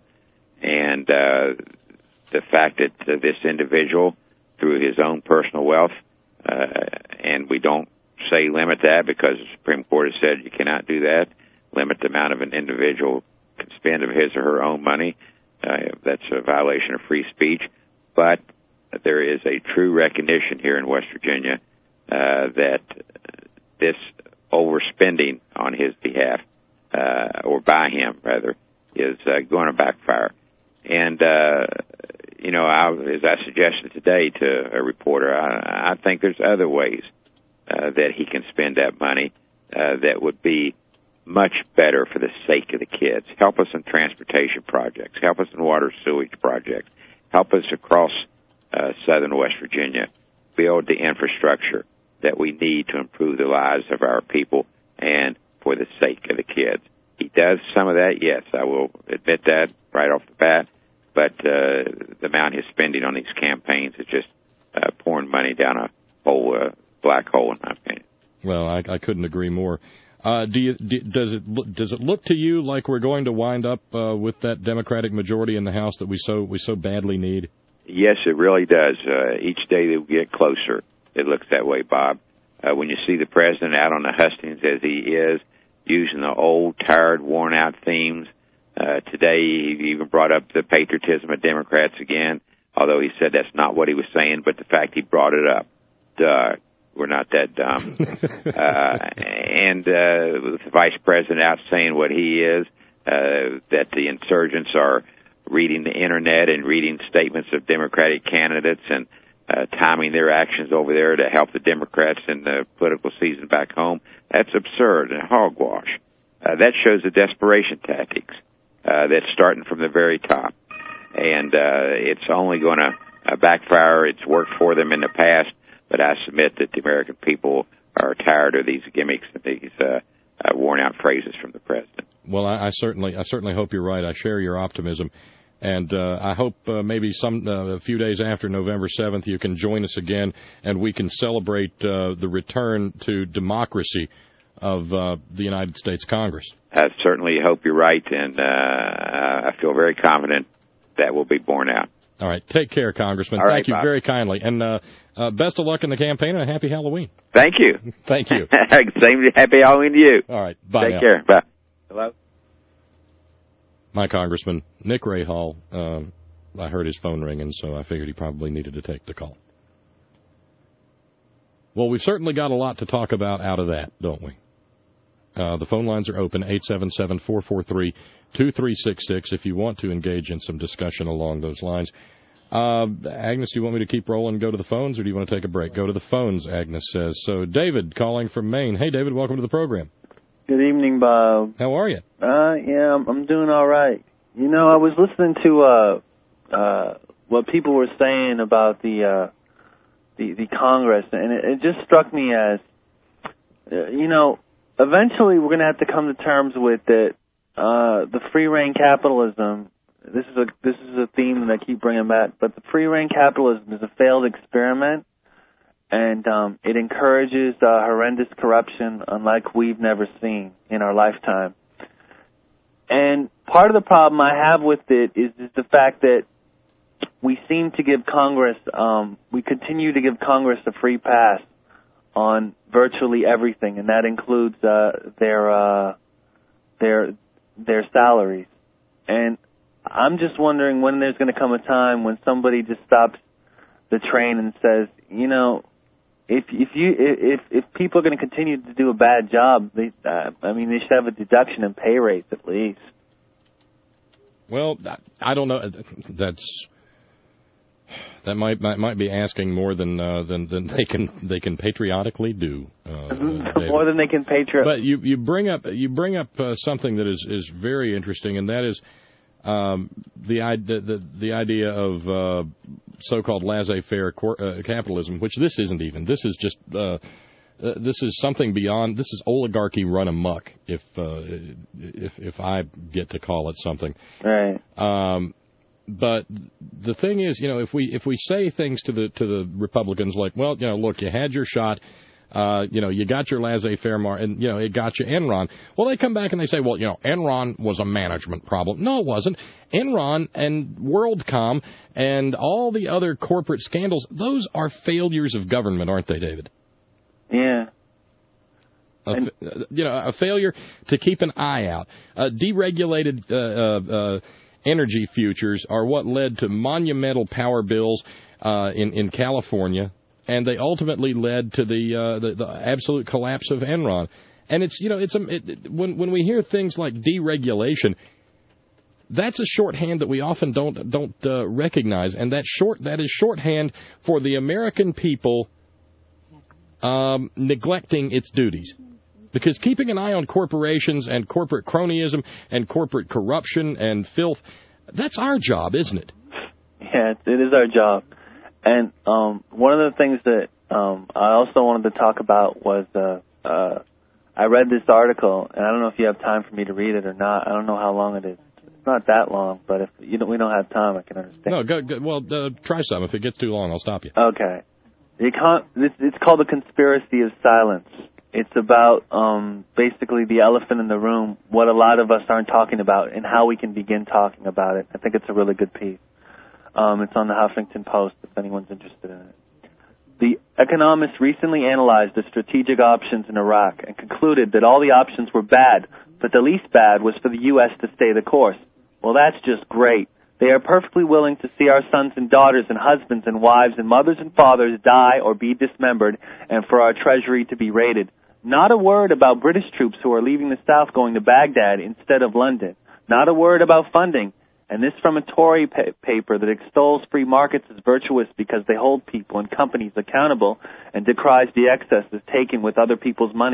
and uh, the fact that uh, this individual, through his own personal wealth, uh, and we don't say limit that because the Supreme Court has said you cannot do that, limit the amount of an individual can spend of his or her own money. Uh, that's a violation of free speech, but there is a true recognition here in West Virginia uh, that this overspending on his behalf, uh, or by him, rather, is uh, going to backfire. And, uh, you know, I, as I suggested today to a reporter, I, I think there's other ways uh, that he can spend that money uh, that would be much better for the sake of the kids. Help us in transportation projects. Help us in water sewage projects. Help us across Uh, southern West Virginia, build the infrastructure that we need to improve the lives of our people and for the sake of the kids. He does some of that, yes, I will admit that right off the bat, but uh, the amount he's spending on these campaigns is just uh, pouring money down a whole uh, black hole, in my opinion. Well, I, I couldn't agree more. Uh, do you, do, does it does it look to you like we're going to wind up uh, with that Democratic majority in the House that we so we so badly need? Yes, it really does. Uh, each day that we get closer, it looks that way, Bob. Uh, when you see the president out on the hustings as he is, using the old, tired, worn-out themes. Uh, today, he even brought up the patriotism of Democrats again, although he said that's not what he was saying, but the fact he brought it up. Duh, we're not that dumb. uh, and uh, with the vice president out saying what he is, uh, that the insurgents are reading the Internet and reading statements of Democratic candidates and uh, timing their actions over there to help the Democrats in the political season back home. That's absurd and hogwash. Uh, that shows the desperation tactics uh, that's starting from the very top. And uh, it's only going to uh, backfire. It's worked for them in the past, but I submit that the American people are tired of these gimmicks and these uh, uh, worn-out phrases from the president. Well, I, I certainly, I certainly hope you're right. I share your optimism, and uh, I hope uh, maybe some uh, a few days after November seventh, you can join us again, and we can celebrate uh, the return to democracy of uh, the United States Congress. I certainly hope you're right, and uh, I feel very confident that will be borne out. All right. Take care, Congressman. All right, Thank you Bob. very kindly. And uh, uh, best of luck in the campaign, and a happy Halloween. Thank you. Thank you. Same happy Halloween to you. All right. Bye Take now. care. Bye. Hello? My Congressman, Nick Rahal, uh, I heard his phone ringing, so I figured he probably needed to take the call. Well, we've certainly got a lot to talk about out of that, don't we? Uh, the phone lines are open, eight seven seven, four four three, two three six six, if you want to engage in some discussion along those lines. Uh, Agnes, do you want me to keep rolling and go to the phones, or do you want to take a break? Go to the phones, Agnes says. So, David, calling from Maine. Hey, David, welcome to the program. Good evening, Bob. How are you? Uh, yeah, I'm, I'm doing all right. You know, I was listening to uh, uh, what people were saying about the uh, the, the Congress, and it, it just struck me as, uh, you know, eventually we're going to have to come to terms with that. Uh, the free reign capitalism. This is a this is a theme that I keep bringing back. But the free reign capitalism is a failed experiment, and um, it encourages uh, horrendous corruption unlike we've never seen in our lifetime. And part of the problem I have with it is, is the fact that we seem to give Congress, um, we continue to give Congress a free pass on virtually everything, and that includes uh, their uh, their their salaries. And I'm just wondering when there's going to come a time when somebody just stops the train and says, you know, if if you if if people are going to continue to do a bad job, they uh, I mean they should have a deduction in pay rates at least. Well, I don't know. That's that might might, might be asking more than uh, than than they can they can patriotically do. Uh, more than they can patriot. But you you bring up you bring up uh, something that is, is very interesting, and that is um, the, the the the idea of uh, so-called laissez-faire uh, capitalism, which this isn't even. This is just uh, uh, this is something beyond. This is oligarchy run amok. If uh, if if I get to call it something. Right. Um, But the thing is, you know, if we if we say things to the to the Republicans like, well, you know, look, you had your shot, uh, you know, you got your laissez-faire, mar- and you know, it got you Enron. Well, they come back and they say, well, you know, Enron was a management problem. No, it wasn't. Enron and WorldCom and all the other corporate scandals, those are failures of government, aren't they, David? Yeah. A, you know, a failure to keep an eye out. Uh, deregulated. Uh, uh, uh, Energy futures are what led to monumental power bills uh, in in California, and they ultimately led to the, uh, the the absolute collapse of Enron. And it's you know it's a, it, when when we hear things like deregulation, that's a shorthand that we often don't don't uh, recognize, and that short that is shorthand for the American people um, neglecting its duties. Because keeping an eye on corporations and corporate cronyism and corporate corruption and filth, that's our job, isn't it? Yeah, it is our job. And um, one of the things that um, I also wanted to talk about was uh, uh, I read this article, and I don't know if you have time for me to read it or not. I don't know how long it is. It's not that long, but if you don't, we don't have time, I can understand. No, go, go, well, uh, try some. If it gets too long, I'll stop you. Okay. The econ- it's, it's called The Conspiracy of Silence. It's about um, basically the elephant in the room, what a lot of us aren't talking about, and how we can begin talking about it. I think it's a really good piece. Um, it's on the Huffington Post if anyone's interested in it. The economists recently analyzed the strategic options in Iraq and concluded that all the options were bad, but the least bad was for the U S to stay the course. Well, that's just great. They are perfectly willing to see our sons and daughters and husbands and wives and mothers and fathers die or be dismembered, and for our treasury to be raided. Not a word about British troops who are leaving the South going to Baghdad instead of London. Not a word about funding. And this from a Tory pa- paper that extols free markets as virtuous because they hold people and companies accountable and decries the excesses taken with other people's money.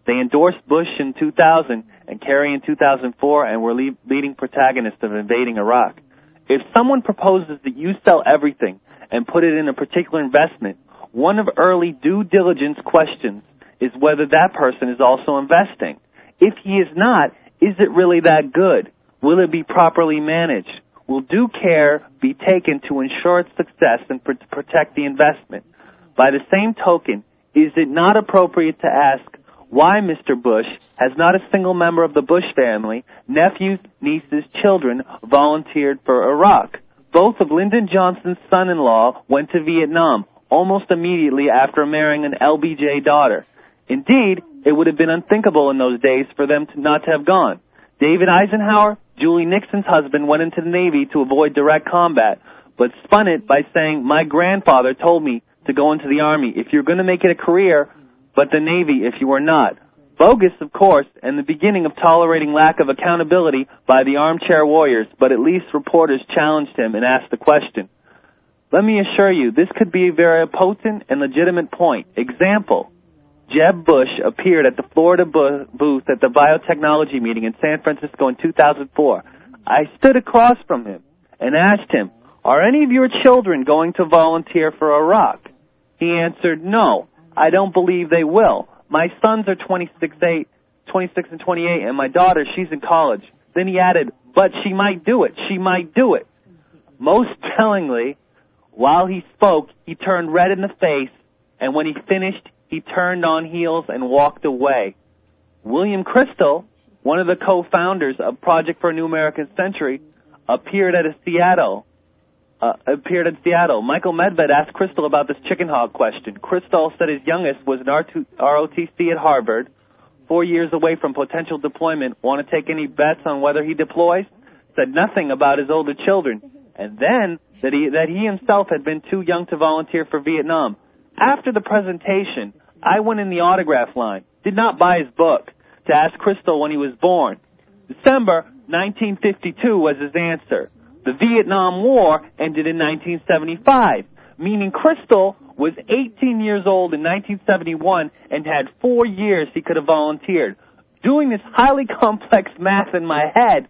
They endorsed Bush in two thousand and Kerry in two thousand four and were lead, leading protagonists of invading Iraq. If someone proposes that you sell everything and put it in a particular investment, one of early due diligence questions is whether that person is also investing. If he is not, is it really that good? Will it be properly managed? Will due care be taken to ensure its success and pr- protect the investment? By the same token, is it not appropriate to ask why Mister Bush has not a single member of the Bush family, nephews, nieces, children, volunteered for Iraq? Both of Lyndon Johnson's son-in-law went to Vietnam almost immediately after marrying an L B J daughter. Indeed, it would have been unthinkable in those days for them to not to have gone. David Eisenhower, Julie Nixon's husband, went into the Navy to avoid direct combat, but spun it by saying, my grandfather told me to go into the Army if you're going to make it a career, but the Navy if you are not. Bogus, of course, and the beginning of tolerating lack of accountability by the armchair warriors, but at least reporters challenged him and asked the question. Let me assure you, this could be a very potent and legitimate point. Example, Jeb Bush appeared at the Florida bu- booth at the biotechnology meeting in San Francisco in two thousand four. I stood across from him and asked him, are any of your children going to volunteer for Iraq? He answered, no, I don't believe they will. My sons are twenty-six, eight, twenty-six and twenty-eight, and my daughter, she's in college. Then he added, but she might do it. She might do it. Most tellingly, while he spoke, he turned red in the face, and when he finished, he turned on heels and walked away. William Crystal, one of the co-founders of Project for a New American Century, appeared at a Seattle. Uh, appeared in Seattle. Michael Medved asked Crystal about this chicken hog question. Crystal said his youngest was an R O T C at Harvard, four years away from potential deployment. Want to take any bets on whether he deploys? Said nothing about his older children. And then that he that he himself had been too young to volunteer for Vietnam. After the presentation, I went in the autograph line, did not buy his book, to ask Crystal when he was born. December nineteen fifty-two was his answer. The Vietnam War ended in nineteen seventy-five, meaning Crystal was eighteen years old in nineteen seventy-one and had four years he could have volunteered. Doing this highly complex math in my head,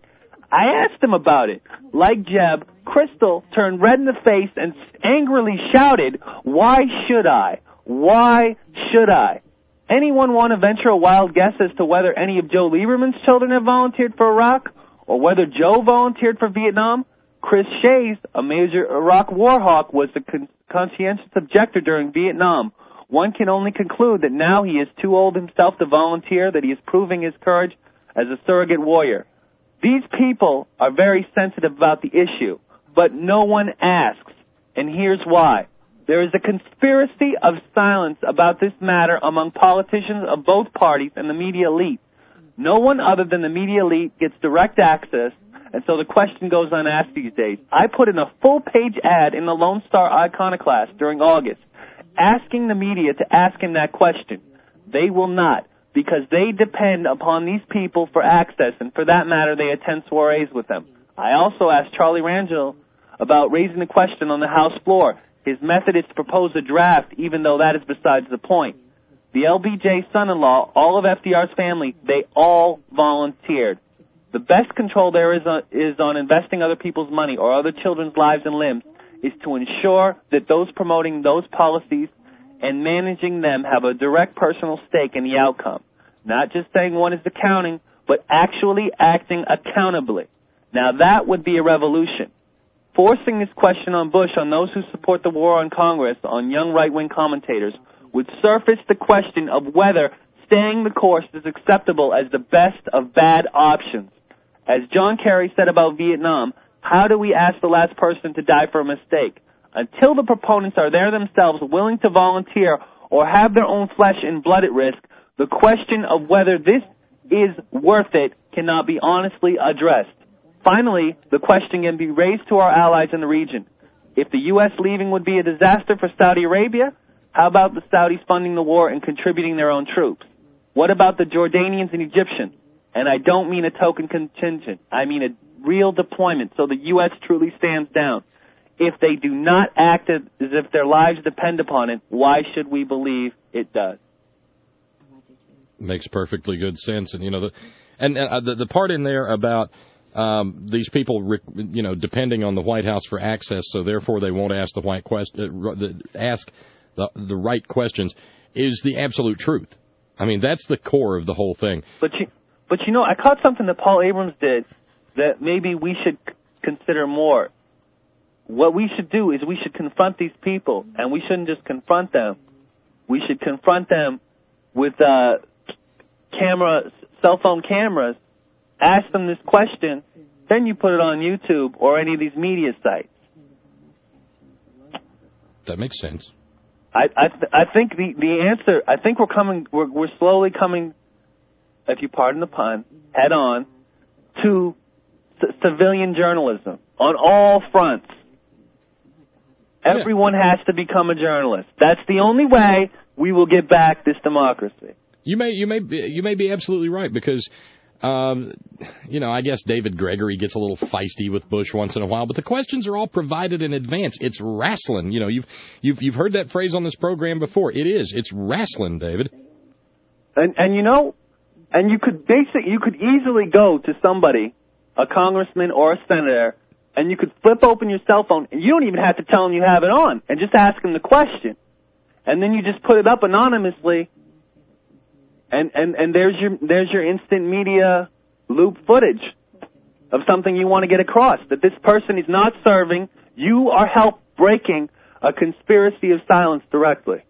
I asked him about it. Like Jeb, Crystal turned red in the face and angrily shouted, why should I? Why should I? Anyone want to venture a wild guess as to whether any of Joe Lieberman's children have volunteered for Iraq? Or whether Joe volunteered for Vietnam? Chris Shays, a major Iraq war hawk, was a con- conscientious objector during Vietnam. One can only conclude that now he is too old himself to volunteer, that he is proving his courage as a surrogate warrior. These people are very sensitive about the issue, but no one asks, and here's why. There is a conspiracy of silence about this matter among politicians of both parties and the media elite. No one other than the media elite gets direct access, and so the question goes unasked these days. I put in a full-page ad in the Lone Star Iconoclast during August, asking the media to ask him that question. They will not, because they depend upon these people for access, and for that matter, they attend soirees with them. I also asked Charlie Rangel about raising the question on the House floor. His method is to propose a draft, even though that is besides the point. The L B J son-in-law, all of F D R's family, they all volunteered. The best control there is on, is on investing other people's money or other children's lives and limbs is to ensure that those promoting those policies and managing them have a direct personal stake in the outcome. Not just saying one is accounting, but actually acting accountably. Now that would be a revolution. Forcing this question on Bush on those who support the war on Congress, on young right-wing commentators, would surface the question of whether staying the course is acceptable as the best of bad options. As John Kerry said about Vietnam, how do we ask the last person to die for a mistake? Until the proponents are there themselves willing to volunteer or have their own flesh and blood at risk, the question of whether this is worth it cannot be honestly addressed. Finally, the question can be raised to our allies in the region. If the U S leaving would be a disaster for Saudi Arabia, how about the Saudis funding the war and contributing their own troops? What about the Jordanians and Egyptians? And I don't mean a token contingent. I mean a real deployment so the U S truly stands down. If they do not act as if their lives depend upon it, why should we believe it does? Makes perfectly good sense. And, you know, the, and uh, the, the part in there about um, these people, you know, depending on the White House for access, so therefore they won't ask the white quest- uh, the, ask the, the right questions, is the absolute truth. I mean, that's the core of the whole thing. But you, but you know, I caught something that Paul Abrams did that maybe we should c- consider more. What we should do is we should confront these people, and we shouldn't just confront them. We should confront them with uh, camera, cell phone cameras, ask them this question, then you put it on YouTube or any of these media sites. That makes sense. I I, th- I think the, the answer. I think we're coming. We're, we're slowly coming, if you pardon the pun, head on to c- civilian journalism on all fronts. Everyone has to become a journalist. That's the only way we will get back this democracy. You may you may be, you may be absolutely right because, um, you know, I guess David Gregory gets a little feisty with Bush once in a while, but the questions are all provided in advance. It's wrestling. You know, you've you've you've heard that phrase on this program before. It is. It's wrestling, David. And and you know, and you could basically you could easily go to somebody, a congressman or a senator, and you could flip open your cell phone, and you don't even have to tell them you have it on, and just ask them the question. And then you just put it up anonymously, and, and, and there's your there's your instant media loop footage of something you want to get across, that this person is not serving. You are help breaking a conspiracy of silence directly.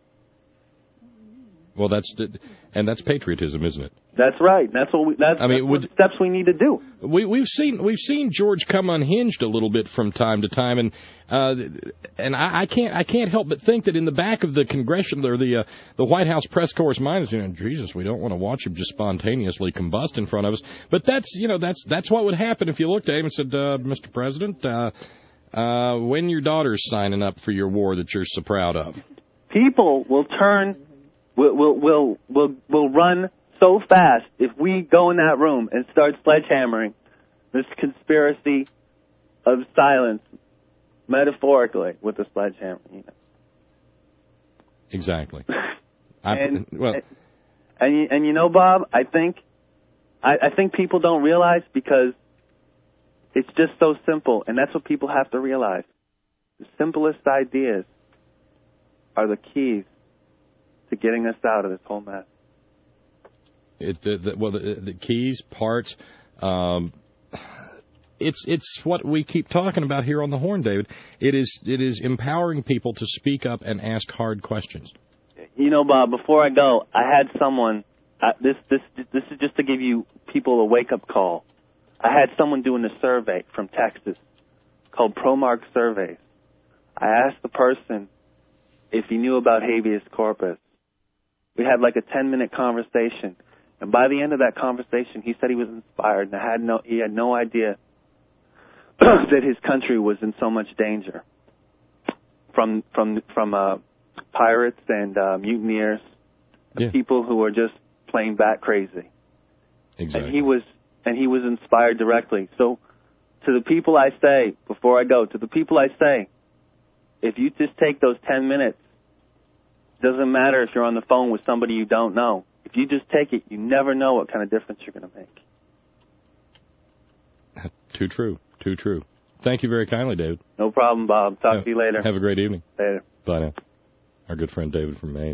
Well, that's and that's patriotism, isn't it? That's right. That's what we. That's, I mean, that's would, what the steps we need to do. We, we've seen we've seen George come unhinged a little bit from time to time, and uh, and I, I can't I can't help but think that in the back of the congressional or the uh, the White House press corps' mind is, you know, Jesus, we don't want to watch him just spontaneously combust in front of us. But that's you know that's that's what would happen if you looked at him and said, uh, Mister President, uh, uh, when your daughter's signing up for your war that you're so proud of. People will turn, will will will will, will run so fast if we go in that room and start sledgehammering this conspiracy of silence, metaphorically, with a sledgehammer. You know. Exactly. and, well, and, and you, and you know, Bob, I think I, I think people don't realize because it's just so simple, and that's what people have to realize. The simplest ideas are the keys to getting us out of this whole mess. It, the, the, well, the, the keys, parts, um, it's it's what we keep talking about here on the Horn, David. It is it is empowering people to speak up and ask hard questions. You know, Bob, before I go, I had someone. Uh, this this this is just to give you people a wake up call. I had someone doing a survey from Texas called ProMark Surveys. I asked the person if he knew about habeas corpus. We had like a ten minute conversation. And by the end of that conversation, he said he was inspired, and I had no, he had no idea that his country was in so much danger from from from uh, pirates and uh, mutineers, and yeah. people who are just plain bat crazy. Exactly. And he was and he was inspired directly. So, to the people I say before I go, to the people I say, if you just take those ten minutes, doesn't matter if you're on the phone with somebody you don't know. If you just take it, you never know what kind of difference you're going to make. Too true. Too true. Thank you very kindly, David. No problem, Bob. Talk have, to you later. Have a great evening. Later. Bye now. Our good friend David from Maine.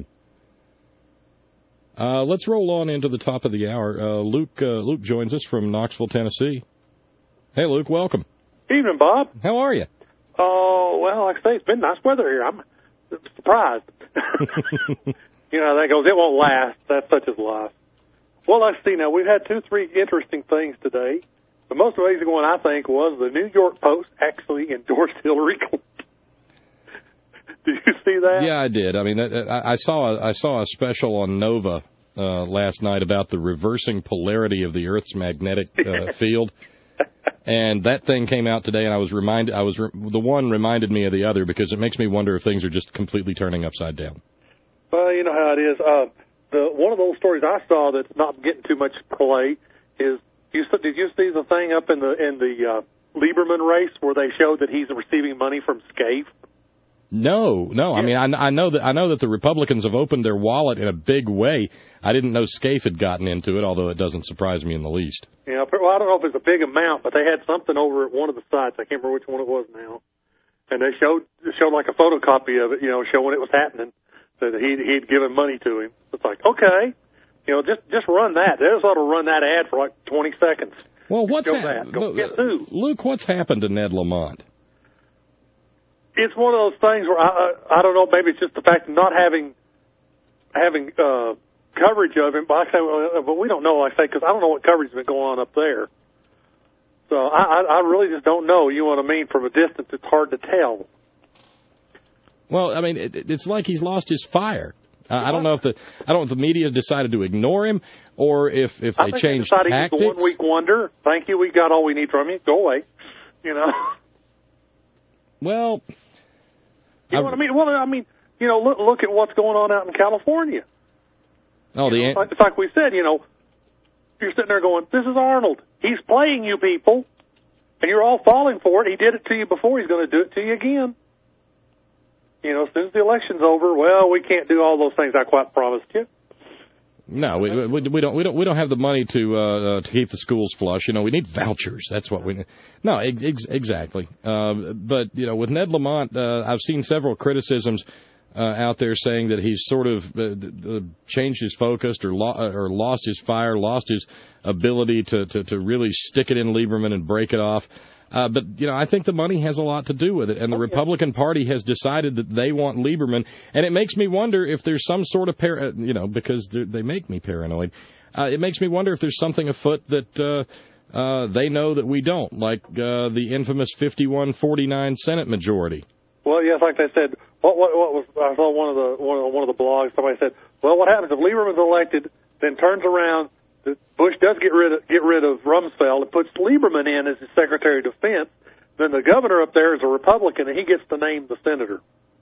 Uh, let's roll on into the top of the hour. Uh, Luke uh, Luke joins us from Knoxville, Tennessee. Hey, Luke, welcome. Evening, Bob. How are you? Oh, well, like I say, it's been nice weather here. I'm surprised. You know, that goes, it won't last. That's such is life. Well, let's see now. We've had two, three interesting things today. The most amazing one, I think, was the New York Post actually endorsed Hillary Clinton. Did you see that? Yeah, I did. I mean, I, I saw a, I saw a special on Nova uh, last night about the reversing polarity of the Earth's magnetic uh, field. And that thing came out today, and I was reminded. I was re- the one reminded me of the other because it makes me wonder if things are just completely turning upside down. Well, you know how it is. Uh, the one of those stories I saw that's not getting too much play is you. Did you see the thing up in the in the uh, Lieberman race where they showed that he's receiving money from Scaife? No, no. Yeah. I mean, I, I know that I know that the Republicans have opened their wallet in a big way. I didn't know Scaife had gotten into it, although it doesn't surprise me in the least. Yeah, well, I don't know if it's a big amount, but they had something over at one of the sites. I can't remember which one it was now, and they showed showed like a photocopy of it, you know, showing it was happening. That he'd he'd given money to him. It's like, okay, you know, just just run that. They just ought to run that ad for like twenty seconds. Well, what's happened? Luke, Luke, what's happened to Ned Lamont? It's one of those things where I, I I don't know. Maybe it's just the fact of not having having uh, coverage of him. But I say, but we don't know. Like I say, because I don't know what coverage has been going on up there. So I, I I really just don't know. You know what I mean? From a distance, it's hard to tell. Well, I mean, it, it's like he's lost his fire. Uh, I don't know if the I don't know if the media decided to ignore him or if if they I think changed they decided tactics. He's a one week wonder. Thank you. We got all we need from you. Go away. You know. Well. You know what I mean? Well, I mean, you know, look, look at what's going on out in California. Oh, the you know, it's like we said, you know, you're sitting there going, this is Arnold. He's playing you people, and you're all falling for it. He did it to you before. He's going to do it to you again. You know, as soon as the election's over, well, we can't do all those things I quite promised you. No, we, we we don't we don't we don't have the money to uh, to keep the schools flush. You know, we need vouchers. That's what we need. No, ex- exactly. Uh, but you know, with Ned Lamont, uh, I've seen several criticisms uh, out there saying that he's sort of uh, changed his focus or lo- or lost his fire, lost his ability to, to to really stick it in Lieberman and break it off. Uh, but, you know, I think the money has a lot to do with it, and the oh, Republican yeah. Party has decided that they want Lieberman, and it makes me wonder if there's some sort of, par- you know, because they make me paranoid, uh, it makes me wonder if there's something afoot that uh, uh, they know that we don't, like uh, the infamous fifty-one forty-nine Senate majority. Well, yes, like they said, what, what, what was, I saw one of the one of, one of the blogs, somebody said, well, what happens if Lieberman's elected, then turns around, Bush does get rid of get rid of Rumsfeld and puts Lieberman in as his Secretary of Defense. Then the governor up there is a Republican, and he gets to name the senator.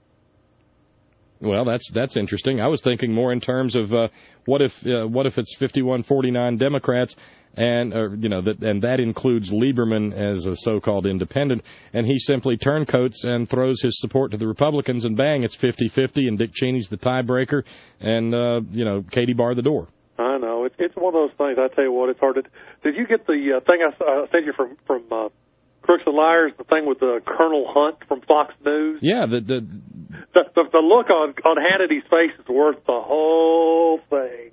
Well, that's that's interesting. I was thinking more in terms of uh, what if uh, what if it's fifty-one forty-nine Democrats, and uh, you know that and that includes Lieberman as a so-called independent, and he simply turncoats and throws his support to the Republicans, and bang, it's fifty-fifty, and Dick Cheney's the tiebreaker, and uh, you know Katie barred the door. I know. It's it's one of those things. I tell you what, it's hard to. Did you get the uh, thing I uh, sent you from from uh, Crooks and Liars? The thing with the Colonel Hunt from Fox News. Yeah, the the the, the, the look on on Hannity's face is worth the whole thing.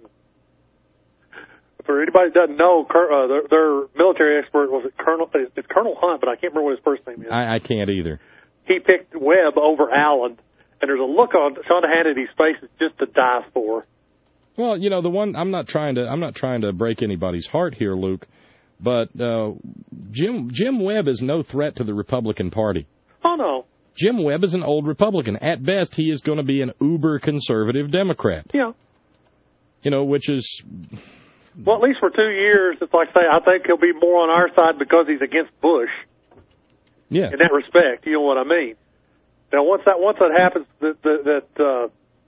For anybody that doesn't know, uh, their, their military expert was it Colonel. It's Colonel Hunt, but I can't remember what his first name is. I, I can't either. He picked Webb over Allen, and there's a look on Sean Hannity's face that's just to die for. Well, you know, the one I'm not trying to I'm not trying to break anybody's heart here, Luke, but uh, Jim Jim Webb is no threat to the Republican Party. Oh no. Jim Webb is an old Republican. At best, he is going to be an uber conservative Democrat. Yeah. You know, which is well, at least for two years, it's like say I think he'll be more on our side because he's against Bush. Yeah. In that respect, you know what I mean. Now, once that once that happens, that that. that uh,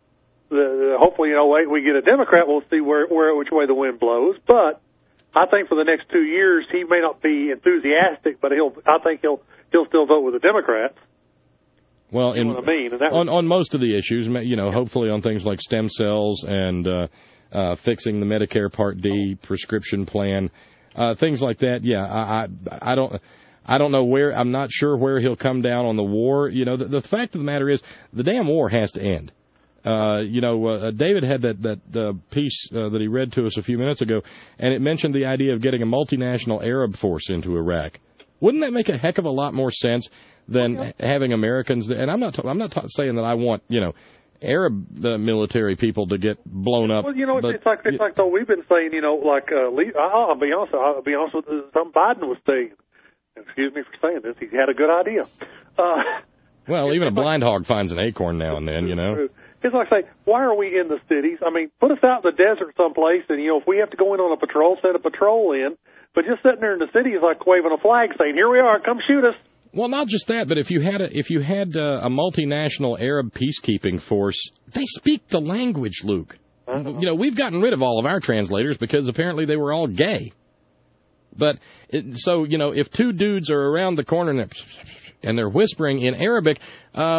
The, hopefully, you know, wait, we get a Democrat, we'll see where, where, which way the wind blows. But I think for the next two years, he may not be enthusiastic, but he'll, I think he'll, he'll still vote with the Democrats. Well, in, you know what I mean? And that on, was, on most of the issues, you know, hopefully on things like stem cells and uh, uh, fixing the Medicare Part D prescription plan, uh, things like that. Yeah, I, I, I don't. I don't know where. I'm not sure where he'll come down on the war. You know, the, the fact of the matter is, the damn war has to end. Uh, you know, uh, David had that, that uh, piece uh, that he read to us a few minutes ago, and it mentioned the idea of getting a multinational Arab force into Iraq. Wouldn't that make a heck of a lot more sense than okay. having Americans? And I'm not, t- I'm not t- saying that I want, you know, Arab uh, military people to get blown up. Well, you know, but, it's like it's like though we've been saying, you know, like uh, Lee, I'll be honest, I'll be honest with you, something Biden was saying. Excuse me for saying this. He had a good idea. Uh, well, even a blind hog finds an acorn now and then, you know. It's like I say, why are we in the cities? I mean, put us out in the desert someplace, and, you know, if we have to go in on a patrol, send a patrol in. But just sitting there in the city is like waving a flag saying, here we are, come shoot us. Well, not just that, but if you had a, if you had a, a multinational Arab peacekeeping force, they speak the language, Luke. Uh-huh. You know, we've gotten rid of all of our translators because apparently they were all gay. But, it, so, you know, if two dudes are around the corner and and they're whispering in Arabic. Uh,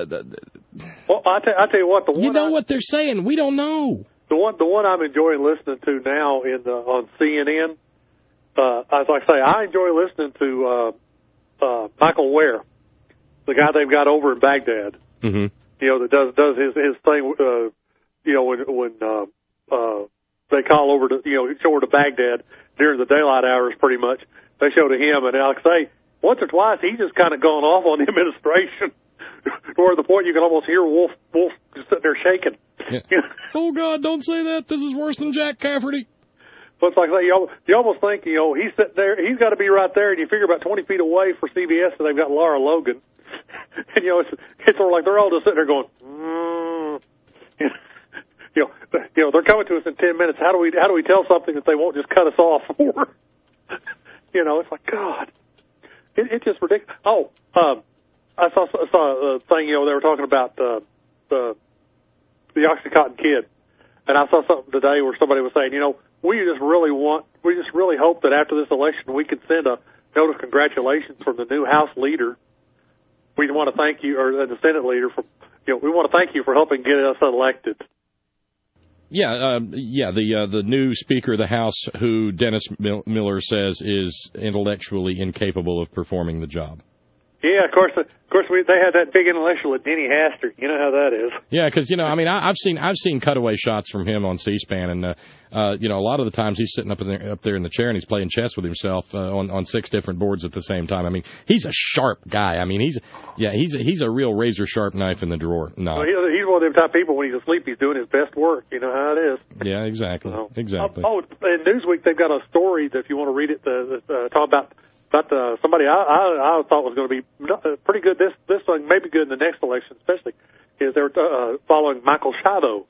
well, I tell, I tell you what, the one you know I, what they're saying. We don't know. The one, the one I'm enjoying listening to now in the, on C N N. Uh, as I say, I enjoy listening to uh, uh, Michael Ware, the guy they've got over in Baghdad. Mm-hmm. You know, that does does his his thing. Uh, you know, when when uh, uh, they call over to you know over to Baghdad during the daylight hours, pretty much they show to him, and like I say, once or twice he's just kind of gone off on the administration, or the point you can almost hear Wolf Wolf just sitting there shaking. Yeah. Oh God, don't say that. This is worse than Jack Cafferty. But it's like you, you almost think, you know, he's sitting there, he's got to be right there, and you figure about twenty feet away for C B S, and they've got Laura Logan. And, you know, it's, it's sort of like they're all just sitting there going, mm. you know, you know, they're coming to us in ten minutes. How do we, how do we tell something that they won't just cut us off for? You know, it's like, God, it, it's just ridiculous. Oh, um, I saw, I saw a thing, you know, they were talking about, uh, the, the Oxycontin kid. And I saw something today where somebody was saying, you know, we just really want, we just really hope that after this election we can send a note of congratulations from the new House leader. We want to thank you, or the Senate leader, for, you know, we want to thank you for helping get us elected. Yeah, uh, yeah, the uh, the new Speaker of the House, who Dennis Mil- Miller says is intellectually incapable of performing the job. Yeah, of course. Of course, we, they had that big intellectual at Denny Hastert. You know how that is. Yeah, because you know, I mean, I, I've seen I've seen cutaway shots from him on C-SPAN, and uh, uh, you know, a lot of the times he's sitting up in there, up there in the chair and he's playing chess with himself uh, on on six different boards at the same time. I mean, he's a sharp guy. I mean, he's yeah, he's a, he's a real razor sharp knife in the drawer. No, well, he's, he's one of them type people. When he's asleep, he's doing his best work. You know how it is. Yeah, exactly, so, exactly. Oh, in Newsweek they've got a story that if you want to read it, uh, uh, talk about. But uh, somebody I, I, I thought was going to be pretty good this this one, maybe good in the next election, especially, is they're uh, following Michael Shadow.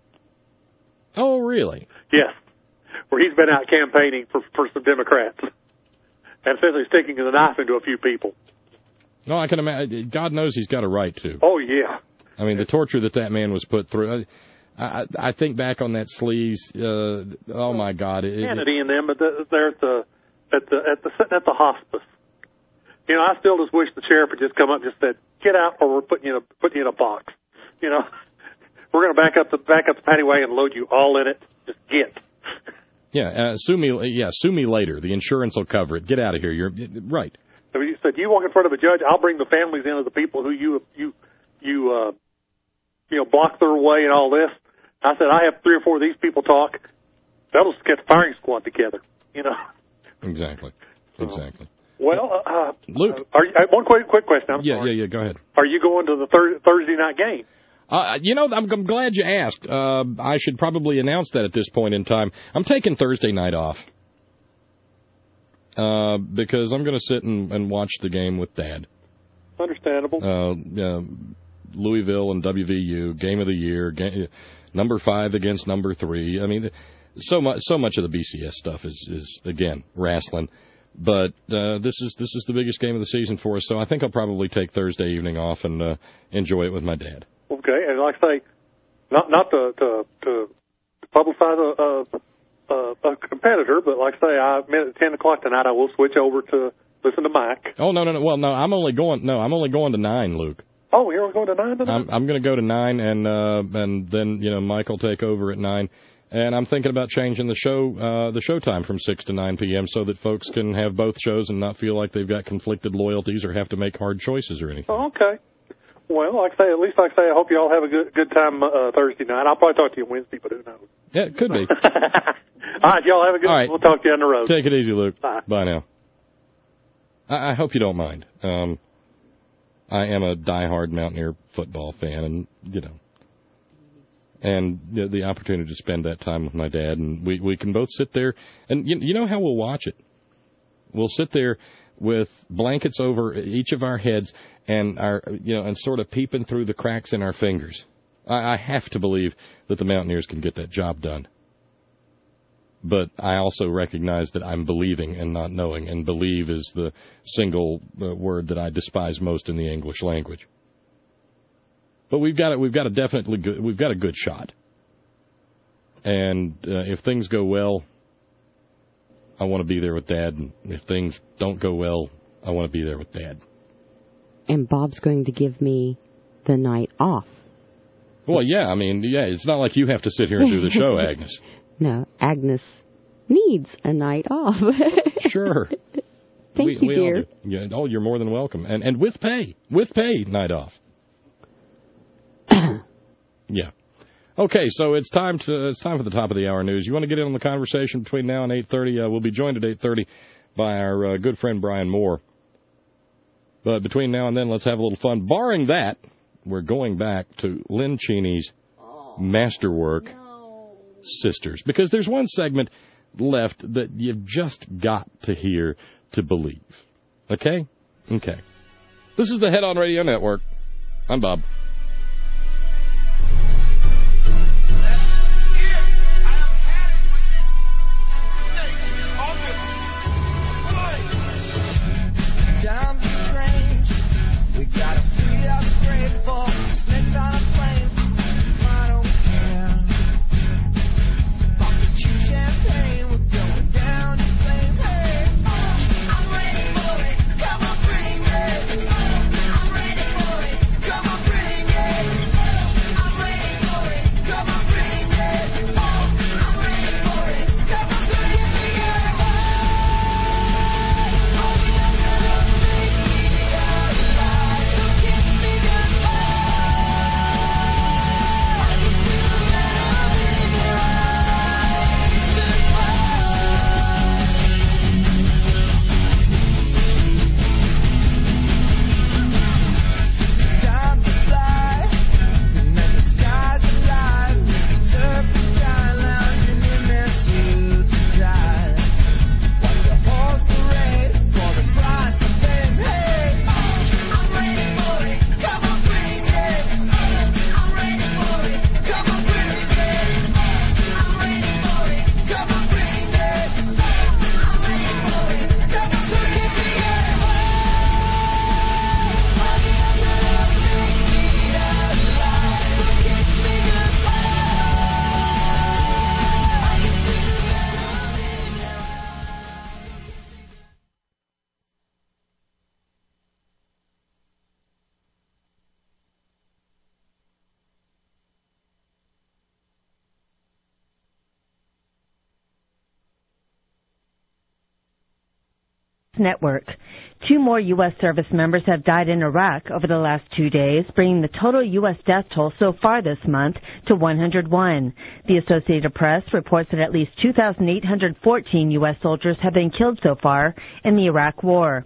Oh, really? Yes, where he's been out campaigning for for some Democrats, and essentially sticking the knife into a few people. No, I can imagine. God knows he's got a right to. Oh yeah. I mean, the torture that that man was put through. I, I, I think back on that sleaze. Uh, oh my God! It, Kennedy and them, but they're at the. At the at the sitting at the hospice, you know, I still just wish the sheriff would just come up and just said, "Get out, or we're putting you in a putting you in a box." You know, we're going to back up the back up the paddy wagon and load you all in it. Just get. Yeah, uh, sue me. Yeah, sue me later. The insurance will cover it. Get out of here. You're right. So you said you walk in front of a judge. I'll bring the families in of the people who you you you uh, you know block their way and all this. I said I have three or four of these people talk. That'll just get the firing squad together. You know. Exactly. Exactly. Well, uh, Luke, are you, uh, one quick quick question. I'm yeah, sorry. yeah, yeah. Go ahead. Are you going to the thir- Thursday night game? Uh, you know, I'm, I'm glad you asked. Uh, I should probably announce that at this point in time. I'm taking Thursday night off uh, because I'm going to sit and, and watch the game with Dad. Understandable. Uh, uh, Louisville and W V U, game of the year, game, number five against number three. I mean. So much, so much of the B C S stuff is, is again wrestling, but uh, this is this is the biggest game of the season for us. So I think I'll probably take Thursday evening off and uh, enjoy it with my dad. Okay, and like I say, not not to to, to publicize a, a, a competitor, but like I say, I at ten o'clock tonight I will switch over to listen to Mike. Oh no no no! Well no, I'm only going no, I'm only going to nine, Luke. Oh, you're going to nine tonight? I'm I'm going to go to nine, and uh, and then you know Mike will take over at nine. And I'm thinking about changing the show, uh, the show time from six to nine p.m. so that folks can have both shows and not feel like they've got conflicted loyalties or have to make hard choices or anything. Oh, okay. Well, like I say, at least like I say, I hope you all have a good good time uh, Thursday night. I'll probably talk to you Wednesday, but who knows? Yeah, it could be. All right, y'all have a good. All right. We'll talk to you on the road. Take it easy, Luke. Bye. Bye now. I, I hope you don't mind. Um, I am a diehard Mountaineer football fan, and you know. And the, the opportunity to spend that time with my dad, and we, we can both sit there, and you, you know how we'll watch it? We'll sit there with blankets over each of our heads, and our you know, and sort of peeping through the cracks in our fingers. I, I have to believe that the Mountaineers can get that job done. But I also recognize that I'm believing and not knowing, and believe is the single uh, word that I despise most in the English language. But we've got it. We've got a definitely good. We've got a good shot. And uh, if things go well, I want to be there with Dad. And if things don't go well, I want to be there with Dad. And Bob's going to give me the night off. Well, yeah, I mean, yeah, it's not like you have to sit here and do the show, Agnes. No, Agnes needs a night off. Sure. Thank we, you, we dear. All do. Yeah, oh, you're more than welcome. And and with pay. With pay, night off. Yeah. Okay, so it's time to it's time for the top of the hour news. You want to get in on the conversation between now and eight thirty? Uh, we'll be joined at eight thirty by our uh, good friend Brian Moore. But between now and then, let's have a little fun. Barring that, we're going back to Lynn Cheney's masterwork, no. Sisters, because there's one segment left that you've just got to hear to believe. Okay? Okay. This is the Head On Radio Network. I'm Bob. Network. Two more U S service members have died in Iraq over the last two days, bringing the total U S death toll so far this month to one hundred one. The Associated Press reports that at least two thousand eight hundred fourteen U S soldiers have been killed so far in the Iraq War.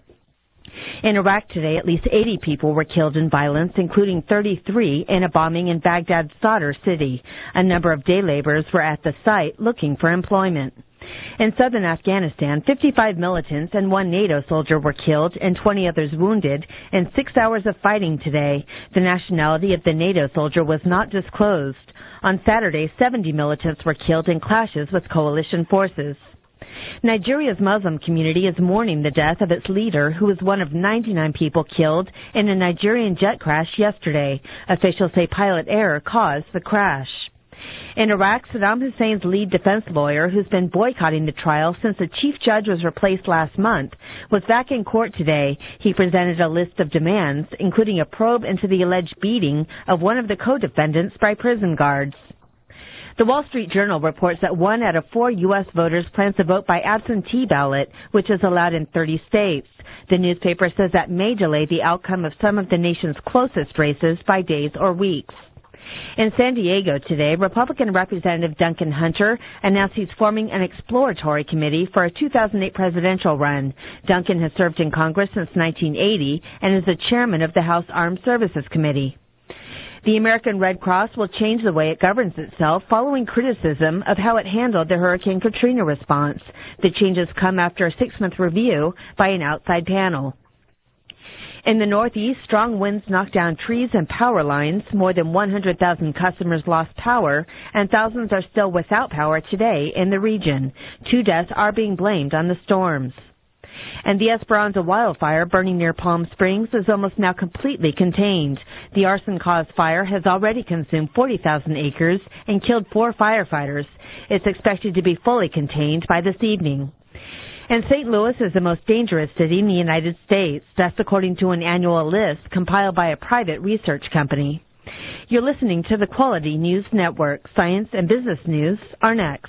In Iraq today, at least eighty people were killed in violence, including thirty-three in a bombing in Baghdad's Sadr city. A number of day laborers were at the site looking for employment. In southern Afghanistan, fifty-five militants and one NATO soldier were killed and twenty others wounded in six hours of fighting today. The nationality of the NATO soldier was not disclosed. On Saturday, seventy militants were killed in clashes with coalition forces. Nigeria's Muslim community is mourning the death of its leader, who was one of ninety-nine people killed in a Nigerian jet crash yesterday. Officials say pilot error caused the crash. In Iraq, Saddam Hussein's lead defense lawyer, who's been boycotting the trial since the chief judge was replaced last month, was back in court today. He presented a list of demands, including a probe into the alleged beating of one of the co-defendants by prison guards. The Wall Street Journal reports that one out of four U S voters plans to vote by absentee ballot, which is allowed in thirty states. The newspaper says that may delay the outcome of some of the nation's closest races by days or weeks. In San Diego today, Republican Representative Duncan Hunter announced he's forming an exploratory committee for a two thousand eight presidential run. Duncan has served in Congress since nineteen eighty and is the chairman of the House Armed Services Committee. The American Red Cross will change the way it governs itself following criticism of how it handled the Hurricane Katrina response. The changes come after a six-month review by an outside panel. In the Northeast, strong winds knocked down trees and power lines. More than one hundred thousand customers lost power, and thousands are still without power today in the region. Two deaths are being blamed on the storms. And the Esperanza wildfire burning near Palm Springs is almost now completely contained. The arson-caused fire has already consumed forty thousand acres and killed four firefighters. It's expected to be fully contained by this evening. And Saint Louis is the most dangerous city in the United States. That's according to an annual list compiled by a private research company. You're listening to the Quality News Network. Science and business news are next.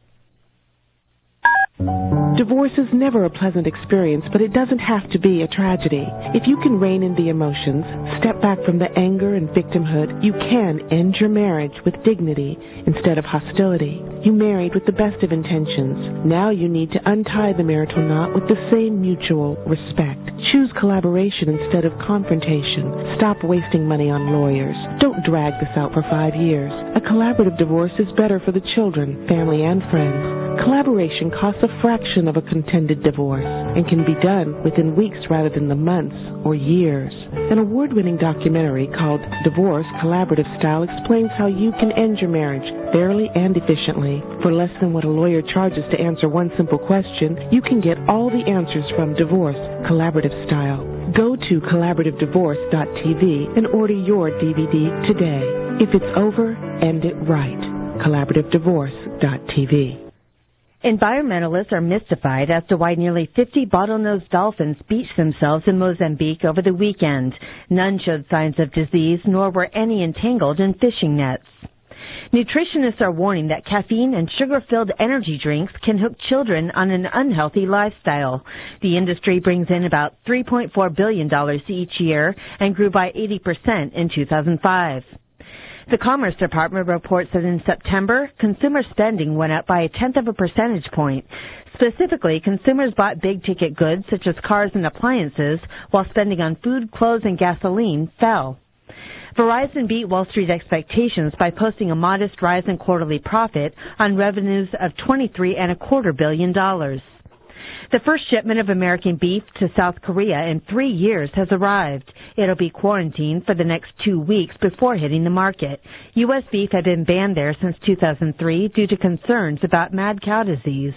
Divorce is never a pleasant experience, but it doesn't have to be a tragedy. If you can rein in the emotions, step back from the anger and victimhood, you can end your marriage with dignity instead of hostility. You married with the best of intentions. Now you need to untie the marital knot with the same mutual respect. Choose collaboration instead of confrontation. Stop wasting money on lawyers. Don't drag this out for five years. A collaborative divorce is better for the children, family, and friends. Collaboration costs a fraction of a contended divorce and can be done within weeks rather than the months or years. An award-winning documentary called Divorce Collaborative Style explains how you can end your marriage fairly and efficiently. For less than what a lawyer charges to answer one simple question, you can get all the answers from Divorce Collaborative Style. Go to collaborative divorce dot t v and order your D V D today. If it's over, end it right. collaborative divorce dot t v. Environmentalists are mystified as to why nearly fifty bottlenose dolphins beached themselves in Mozambique over the weekend. None showed signs of disease, nor were any entangled in fishing nets. Nutritionists are warning that caffeine and sugar-filled energy drinks can hook children on an unhealthy lifestyle. The industry brings in about three point four billion dollars each year and grew by eighty percent in two thousand five. The Commerce Department reports that in September, consumer spending went up by a tenth of a percentage point. Specifically, consumers bought big-ticket goods such as cars and appliances, while spending on food, clothes, and gasoline fell. Verizon beat Wall Street expectations by posting a modest rise in quarterly profit on revenues of twenty-three and a quarter billion dollars. The first shipment of American beef to South Korea in three years has arrived. It'll be quarantined for the next two weeks before hitting the market. U S beef had been banned there since two thousand three due to concerns about mad cow disease.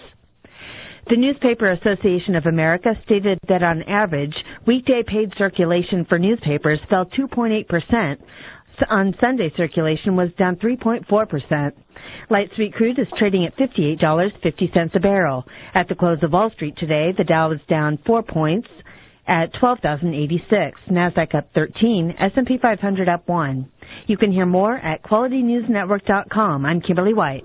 The Newspaper Association of America stated that on average, weekday paid circulation for newspapers fell two point eight percent. On Sunday, circulation was down three point four percent. Light sweet crude is trading at fifty-eight dollars and fifty cents a barrel. At the close of Wall Street today, the Dow was down four points at twelve thousand eighty-six. NASDAQ up thirteen. S and P five hundred up one. You can hear more at quality news network dot com. I'm Kimberly White.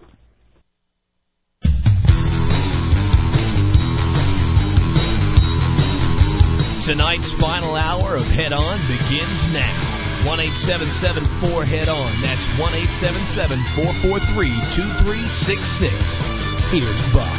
Tonight's final hour of Head On begins now. one eight seven seven four head on. That's one eight seven seven four four three two three six six. Here's Bob.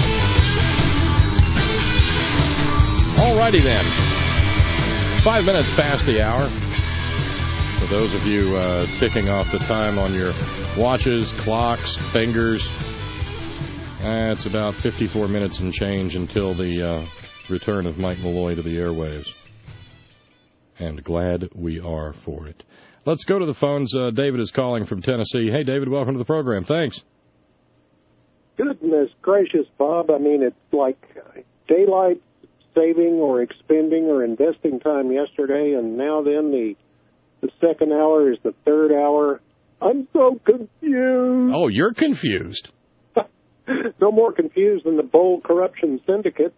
All righty then. Five minutes past the hour. For those of you uh, ticking off the time on your watches, clocks, fingers, uh, it's about fifty-four minutes and change until the uh, return of Mike Malloy to the airwaves. And glad we are for it. Let's go to the phones. Uh, David is calling from Tennessee. Hey, David, welcome to the program. Thanks. Goodness gracious, Bob. I mean, it's like daylight saving or expending or investing time yesterday, and now then the the second hour is the third hour. I'm so confused. Oh, you're confused. No more confused than the Bold Corruption Syndicate.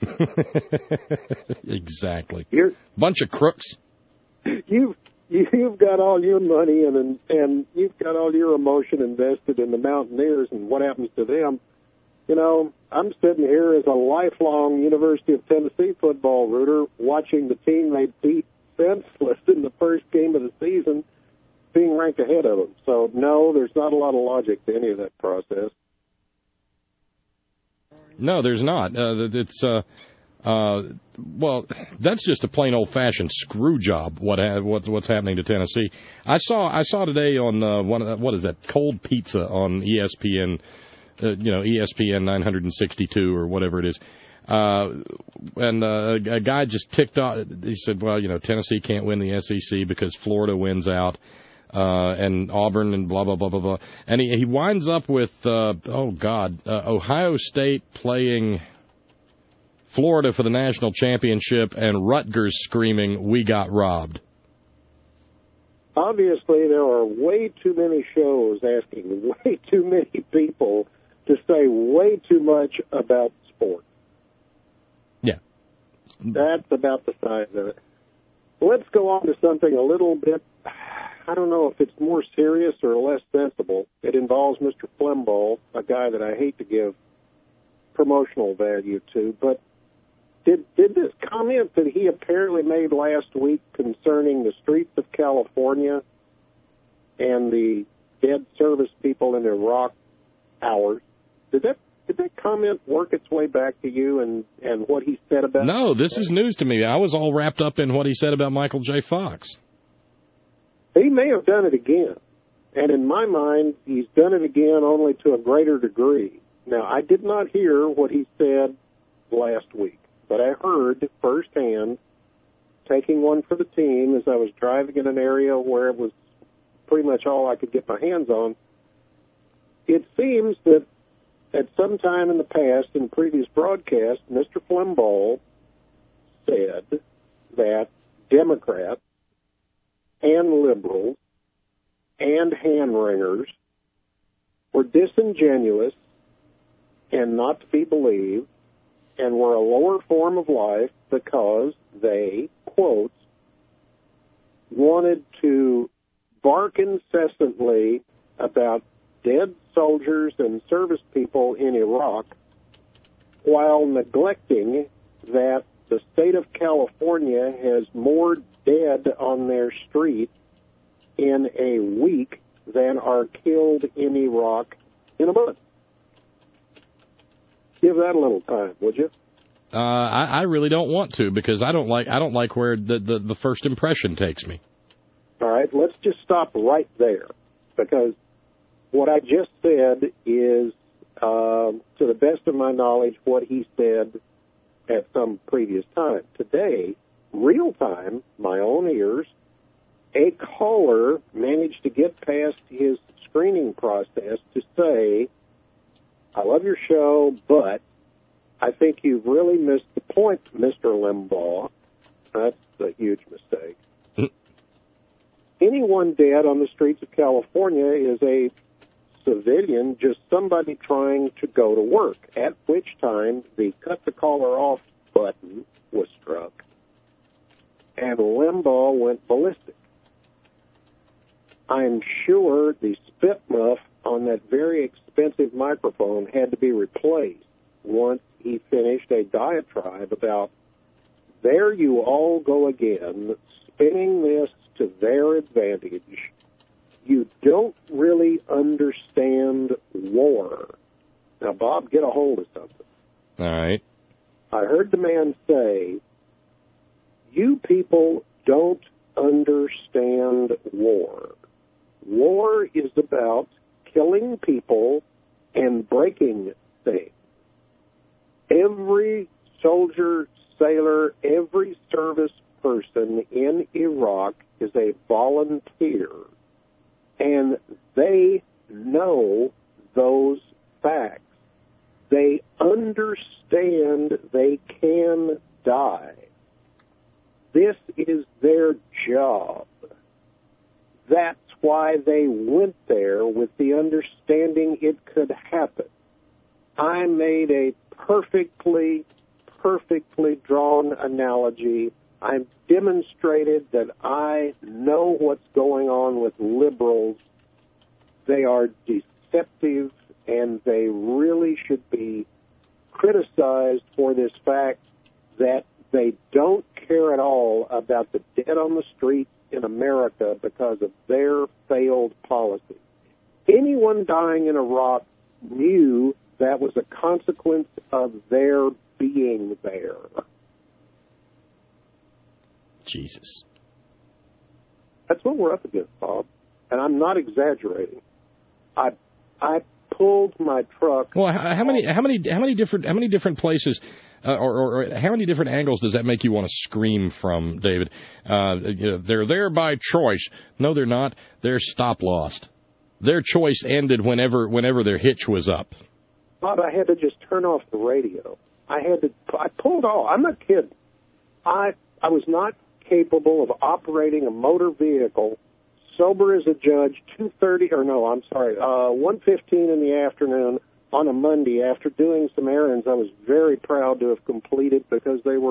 Exactly. You're, bunch of crooks. You've you've got all your money and and you've got all your emotion invested in the Mountaineers and what happens to them. You know, I'm sitting here as a lifelong University of Tennessee football rooter, watching the team they beat senseless in the first game of the season, being ranked ahead of them. So no, there's not a lot of logic to any of that process. No, there's not. Uh, it's, uh, uh, well, that's just a plain old-fashioned screw job. What ha- what's what's happening to Tennessee? I saw I saw today on uh, one what is that Cold Pizza on E S P N, uh, you know E S P N nine sixty-two or whatever it is, uh, and uh, a guy just ticked off. He said, well, you know, Tennessee can't win the S E C because Florida wins out. Uh, and Auburn and blah, blah, blah, blah, blah. And he, he winds up with, uh, oh, God, uh, Ohio State playing Florida for the national championship and Rutgers screaming, we got robbed. Obviously, there are way too many shows asking way too many people to say way too much about sport. That's about the size of it. Let's go on to something a little bit, I don't know if it's more serious or less sensible. It involves Mister Flembaugh, a guy that I hate to give promotional value to, but did did this comment that he apparently made last week concerning the streets of California and the dead service people in Iraq hours, did that did that comment work its way back to you and, and what he said about No, it? this is news to me. I was all wrapped up in what he said about Michael J. Fox. He may have done it again. And in my mind, he's done it again only to a greater degree. Now, I did not hear what he said last week, but I heard firsthand, taking one for the team as I was driving in an area where it was pretty much all I could get my hands on. It seems that at some time in the past, in previous broadcasts, Mister Flembaugh said that Democrats and liberals and hand-wringers were disingenuous and not to be believed and were a lower form of life because they, quote, wanted to bark incessantly about dead soldiers and service people in Iraq while neglecting that the state of California has more dead on their street in a week than are killed in Iraq in a month. Give that a little time, would you? Uh, I, I really don't want to because I don't like I don't like where the, the, the first impression takes me. All right, let's just stop right there because what I just said is, uh, to the best of my knowledge, what he said at some previous time. Today, real time, my own ears, a caller managed to get past his screening process to say, I love your show, but I think you've really missed the point, Mister Limbaugh. That's a huge mistake. Anyone dead on the streets of California is a civilian, just somebody trying to go to work, at which time the cut the caller off button was struck, and Limbaugh went ballistic. I'm sure the spit muff on that very expensive microphone had to be replaced once he finished a diatribe about, there you all go again, spinning this to their advantage. You don't really understand war. Now, Bob, get a hold of something. All right. I heard the man say, you people don't understand war. War is about killing people and breaking things. Every soldier, sailor, every service person in Iraq is a volunteer, and they know those facts. They understand they can die. This is their job. That's why they went there with the understanding it could happen. I made a perfectly, perfectly drawn analogy. I've demonstrated that I know what's going on with liberals. They are deceptive, and they really should be criticized for this fact that they don't care at all about the dead on the streets in America because of their failed policy. Anyone dying in Iraq knew that was a consequence of their being there. Jesus. That's what we're up against, Bob. And I'm not exaggerating. I I pulled my truck. Well, how many how many how many different how many different places uh, or, or, or how many different angles does that make you want to scream from, David? Uh, you know, they're there by choice. No, they're not. They're stop lost. Their choice ended whenever whenever their hitch was up. Bob, I had to just turn off the radio. I had to. I pulled off. I'm not kidding. I I was not capable of operating a motor vehicle sober as a judge, two thirty, or no, I'm sorry, uh, one fifteen in the afternoon on a Monday after doing some errands I was very proud to have completed because they were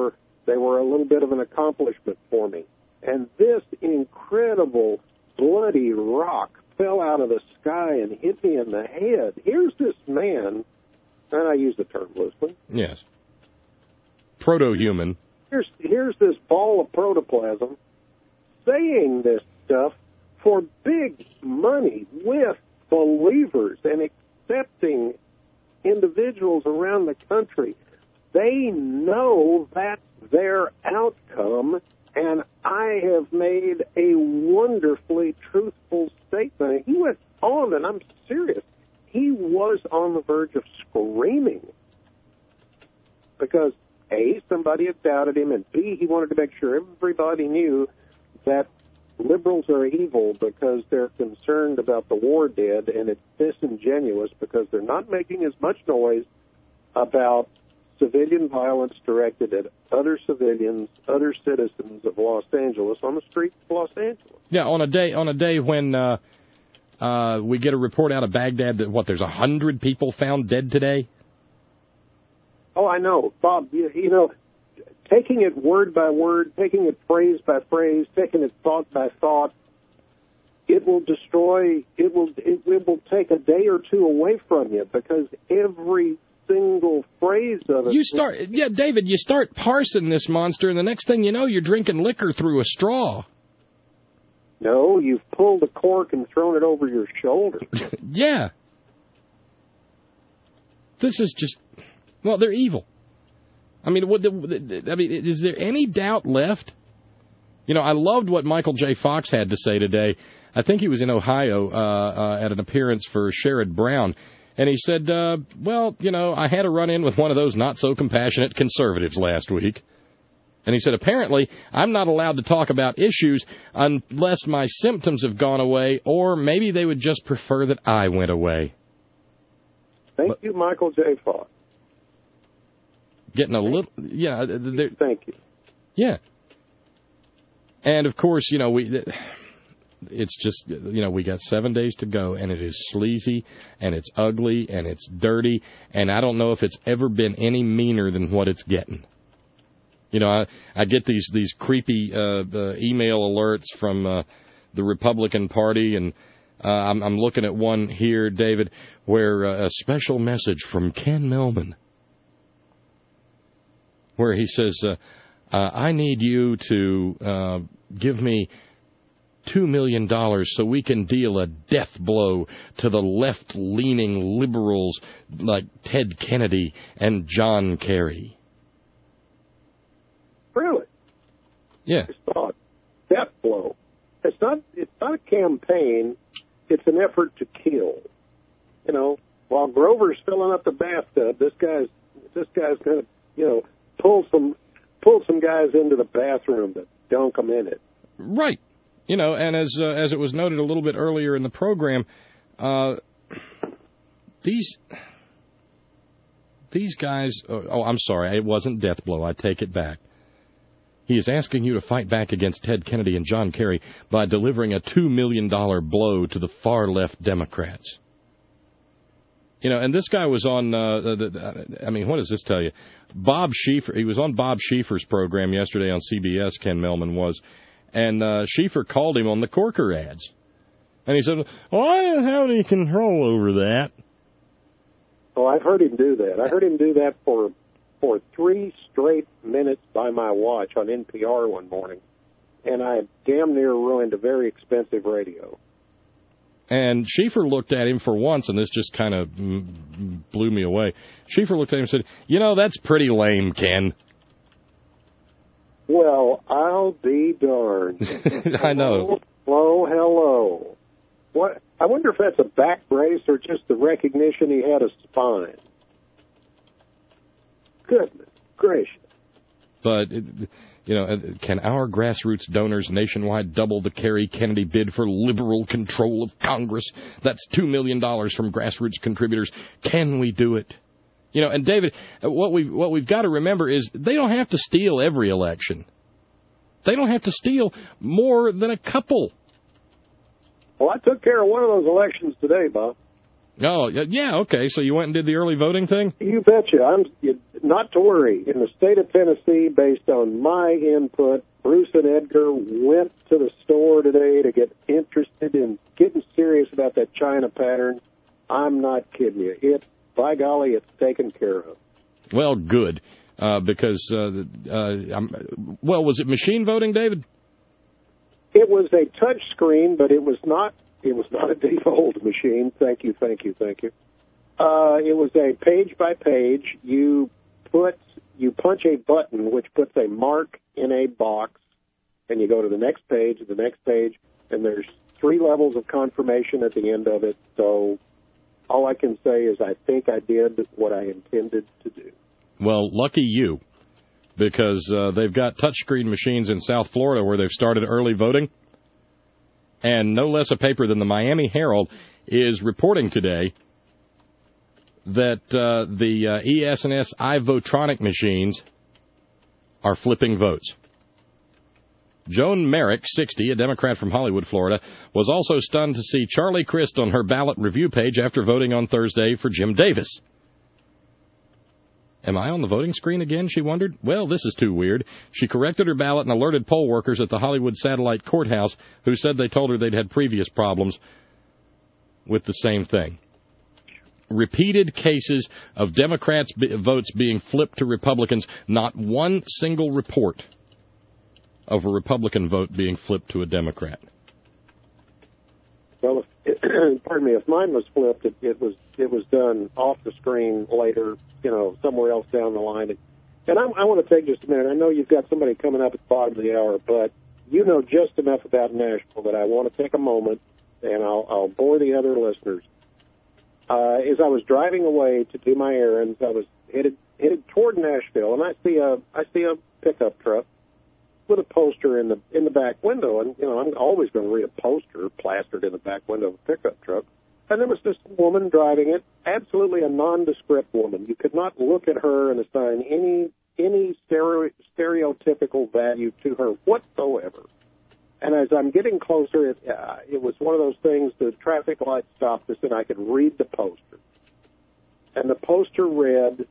They were a little bit of an accomplishment for me. And this incredible bloody rock fell out of the sky and hit me in the head. Here's this man, and I use the term loosely. Yes. Proto-human. Here's, here's this ball of protoplasm saying this stuff for big money with believers and accepting individuals around the country. They know that's their outcome, and I have made a wonderfully truthful statement. He went on, and I'm serious. He was on the verge of screaming because, A, somebody had doubted him, and B, he wanted to make sure everybody knew that liberals are evil because they're concerned about the war dead, and it's disingenuous because they're not making as much noise about civilian violence directed at other civilians, other citizens of Los Angeles on the streets of Los Angeles. Yeah, on a day on a day when uh, uh, we get a report out of Baghdad that, what, there's a hundred people found dead today? Oh, I know. Bob, you, you know, taking it word by word, taking it phrase by phrase, taking it thought by thought, it will destroy, it will, it, it will take a day or two away from you because every single phrase of it. You start, yeah, David, you start parsing this monster, and the next thing you know, you're drinking liquor through a straw. No, you've pulled a cork and thrown it over your shoulder. Yeah. This is just, well, they're evil. I mean, what the, I mean, is there any doubt left? You know, I loved what Michael J. Fox had to say today. I think he was in Ohio uh, uh, at an appearance for Sherrod Brown. And he said, uh, well, you know, I had a run-in with one of those not-so-compassionate conservatives last week. And he said, apparently, I'm not allowed to talk about issues unless my symptoms have gone away, or maybe they would just prefer that I went away. Thank but, you, Michael J. Fox. Getting a little, yeah. Thank you. Yeah. And, of course, you know, we... It's just, you know, we got seven days to go, and it is sleazy, and it's ugly, and it's dirty, and I don't know if it's ever been any meaner than what it's getting. You know, I, I get these, these creepy uh, uh, email alerts from uh, the Republican Party, and uh, I'm, I'm looking at one here, David, where uh, a special message from Ken Millman, where he says, uh, uh, I need you to uh, give me two million dollars so we can deal a death blow to the left-leaning liberals like Ted Kennedy and John Kerry. Really? Yeah. It's not death blow. It's not. It's not a campaign. It's an effort to kill. You know, while Grover's filling up the bathtub, this guy's this guy's going to, you know, pull some pull some guys into the bathroom that dunk them in it. Right. You know, and as uh, as it was noted a little bit earlier in the program, uh, these these guys. Oh, oh, I'm sorry, it wasn't death blow. I take it back. He is asking you to fight back against Ted Kennedy and John Kerry by delivering a two million dollars blow to the far left Democrats. You know, and this guy was on. Uh, the, I mean, what does this tell you? Bob Schieffer. He was on Bob Schieffer's program yesterday on C B S. Ken Millman was. And uh, Schieffer called him on the Corker ads. And he said, well, I don't have any control over that. Oh, I've heard him do that. I heard him do that for for three straight minutes by my watch on N P R one morning. And I damn near ruined a very expensive radio. And Schieffer looked at him for once, and this just kind of blew me away. Schieffer looked at him and said, you know, that's pretty lame, Ken. Well, I'll be darned. I know. Hello, hello. What? I wonder if that's a back brace or just the recognition he had a spine. Goodness gracious. But, you know, can our grassroots donors nationwide double the Kerry Kennedy bid for liberal control of Congress? That's two million dollars from grassroots contributors. Can we do it? You know, and David, what we've, what we've got to remember is they don't have to steal every election. They don't have to steal more than a couple. Well, I took care of one of those elections today, Bob. Oh, yeah, okay. So you went and did the early voting thing? You betcha. I'm you, not to worry. In the state of Tennessee, based on my input, Bruce and Edgar went to the store today to get interested in getting serious about that China pattern. I'm not kidding you. It, by golly, it's taken care of. Well, good. Uh, because, uh, uh, I'm, well, was it machine voting, David? It was a touch screen, but it was not. It was not a default machine. Thank you, thank you, thank you. Uh, it was a page by page. You put, you punch a button which puts a mark in a box, and you go to the next page, the next page, and there's three levels of confirmation at the end of it. So all I can say is I think I did what I intended to do. Well, lucky you, because uh, they've got touchscreen machines in South Florida where they've started early voting. And no less a paper than the Miami Herald is reporting today that uh, the uh, E S and S iVotronic machines are flipping votes. Joan Merrick, sixty, a Democrat from Hollywood, Florida, was also stunned to see Charlie Crist on her ballot review page after voting on Thursday for Jim Davis. Am I on the voting screen again, she wondered? Well, this is too weird. She corrected her ballot and alerted poll workers at the Hollywood Satellite Courthouse who said they told her they'd had previous problems with the same thing. Repeated cases of Democrats' b- votes being flipped to Republicans. Not one single report of a Republican vote being flipped to a Democrat. Well, if, pardon me, if mine was flipped, it, it was it was done off the screen later, you know, somewhere else down the line. And I'm, I want to take just a minute. I know you've got somebody coming up at the bottom of the hour, but you know just enough about Nashville that I want to take a moment, and I'll, I'll bore the other listeners. Uh, as I was driving away to do my errands, I was headed headed toward Nashville, and I see a I see a pickup truck with a poster in the in the back window, and you know I'm always going to read a poster plastered in the back window of a pickup truck. And there was this woman driving it, absolutely a nondescript woman. You could not look at her and assign any any stereo, stereotypical value to her whatsoever. And as I'm getting closer, it, uh, it was one of those things. The traffic light stopped us, and I could read the poster. And the poster read,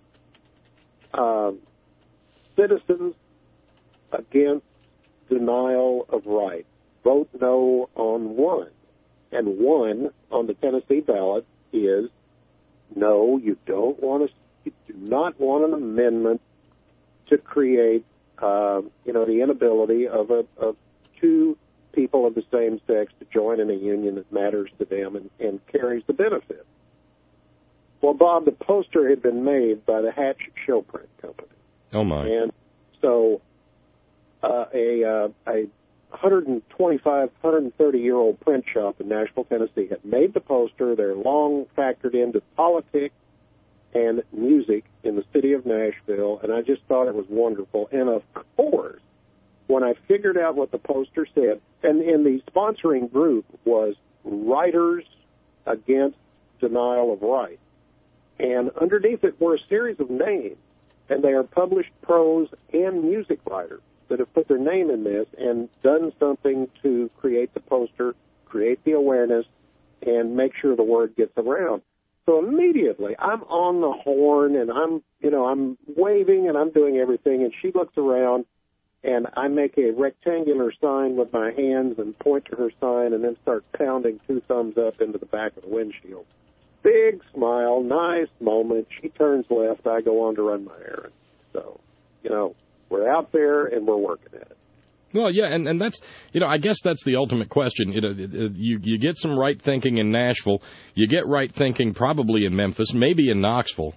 um, "Citizens against denial of rights. Vote no on one." And one on the Tennessee ballot is no, you don't want to, you do not want an amendment to create, uh, you know, the inability of a of two people of the same sex to join in a union that matters to them and, and carries the benefit. Well, Bob, the poster had been made by the Hatch Showprint Company. Oh my! And so uh, a uh, a one twenty-five, one thirty year old print shop in Nashville, Tennessee had made the poster. They're long factored into politics and music in the city of Nashville, and I just thought it was wonderful. And of course, when I figured out what the poster said, and, and the sponsoring group was Writers Against Denial of Rights, and underneath it were a series of names, and they are published prose and music writers that have put their name in this and done something to create the poster, create the awareness, and make sure the word gets around. So immediately, I'm on the horn, and I'm, you know, I'm waving, and I'm doing everything, and she looks around, and I make a rectangular sign with my hands and point to her sign and then start pounding two thumbs up into the back of the windshield. Big smile, nice moment. She turns left. I go on to run my errand. So, you know, we're out there and we're working at it. Well, yeah, and, and that's, you know, I guess that's the ultimate question. You know, you, you get some right thinking in Nashville. You get right thinking probably in Memphis, maybe in Knoxville.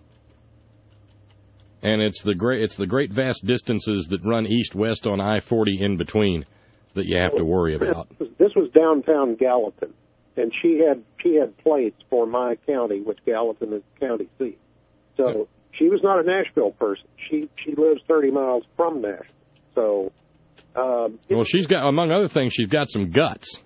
And it's the great, it's the great vast distances that run east-west on I forty in between that you have to worry about. This was downtown Gallatin, and she had she had plates for my county, which Gallatin is the county seat. So she was not a Nashville person. She she lives thirty miles from Nashville. So, um, well, she's got, among other things, she's got some guts.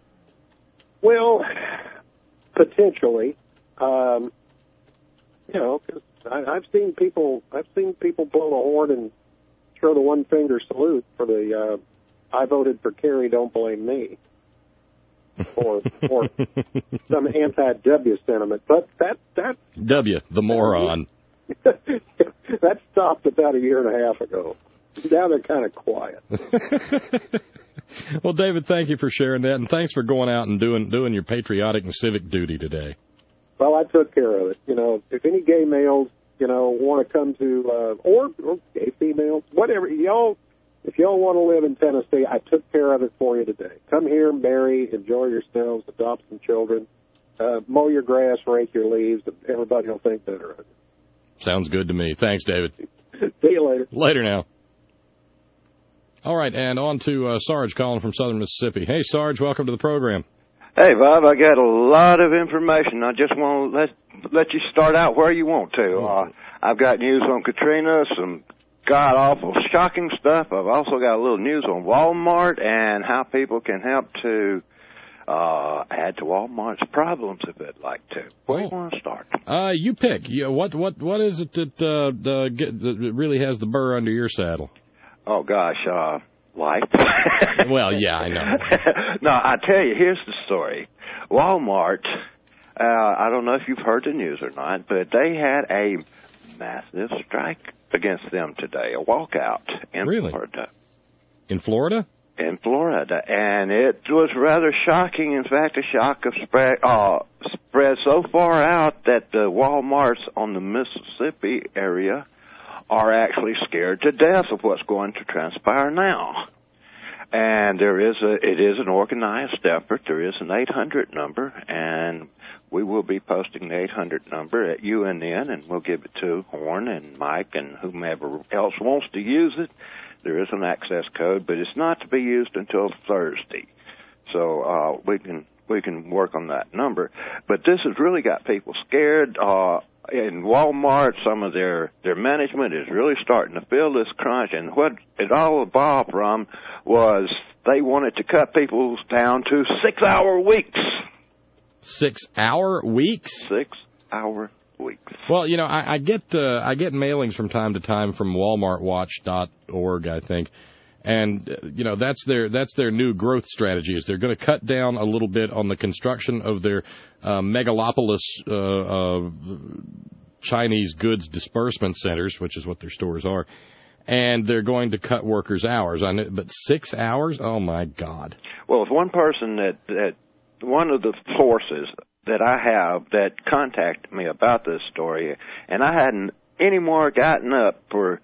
Well, potentially, um, you know, 'cause I, I've seen people I've seen people blow the horn and throw the one finger salute for the uh, I voted for Kerry, don't blame me. or or some anti-W sentiment. But that that W, the moron. that stopped about a year and a half ago. Now they're kind of quiet. Well, David, thank you for sharing that, and thanks for going out and doing doing your patriotic and civic duty today. Well, I took care of it. You know, if any gay males, you know, want to come to, uh, or, or gay females, whatever, y'all, if y'all want to live in Tennessee, I took care of it for you today. Come here, marry, enjoy yourselves, adopt some children, uh, mow your grass, rake your leaves, and everybody will think better of it. Sounds good to me. Thanks, David. See you later. Later now. All right, and on to uh, Sarge calling from Southern Mississippi. Hey, Sarge, welcome to the program. Hey, Bob, I got a lot of information. I just want to let let you start out where you want to. Uh, I've got news on Katrina, some god-awful, shocking stuff. I've also got a little news on Walmart and how people can help to uh, add to Walmart's problems if they'd like to. Where do you want to start? Uh, you pick. You, what what what is it that, uh, the, get, that really has the burr under your saddle? Oh, gosh, uh... life. Well, yeah, I know. No, I tell you, here's the story. Walmart, uh, I don't know if you've heard the news or not, but they had a massive strike against them today, a walkout in really? Florida. In Florida? In Florida, and it was rather shocking. In fact, the shock of spread, uh, spread so far out that the Walmarts on the Mississippi area are actually scared to death of what's going to transpire now. And there is a, it is an organized effort. There is an eight hundred number, and we will be posting the eight hundred number at U N N, and we'll give it to Horn and Mike and whomever else wants to use it. There is an access code, but it's not to be used until Thursday. So uh, we can we can work on that number. But this has really got people scared. Uh, in Walmart, some of their, their management is really starting to feel this crunch. And what it all evolved from was they wanted to cut people down to six-hour weeks. Six-hour weeks? Six-hour weeks. Well, you know, I, I get uh, I get mailings from time to time from Walmart Watch dot org, I think. And, uh, you know, that's their that's their new growth strategy, is they're going to cut down a little bit on the construction of their uh, megalopolis uh, uh, Chinese goods disbursement centers, which is what their stores are. And they're going to cut workers' hours. I know, but six hours? Oh, my God. Well, if one person that, that one of the sources that I have that contacted me about this story, and I hadn't any more gotten up for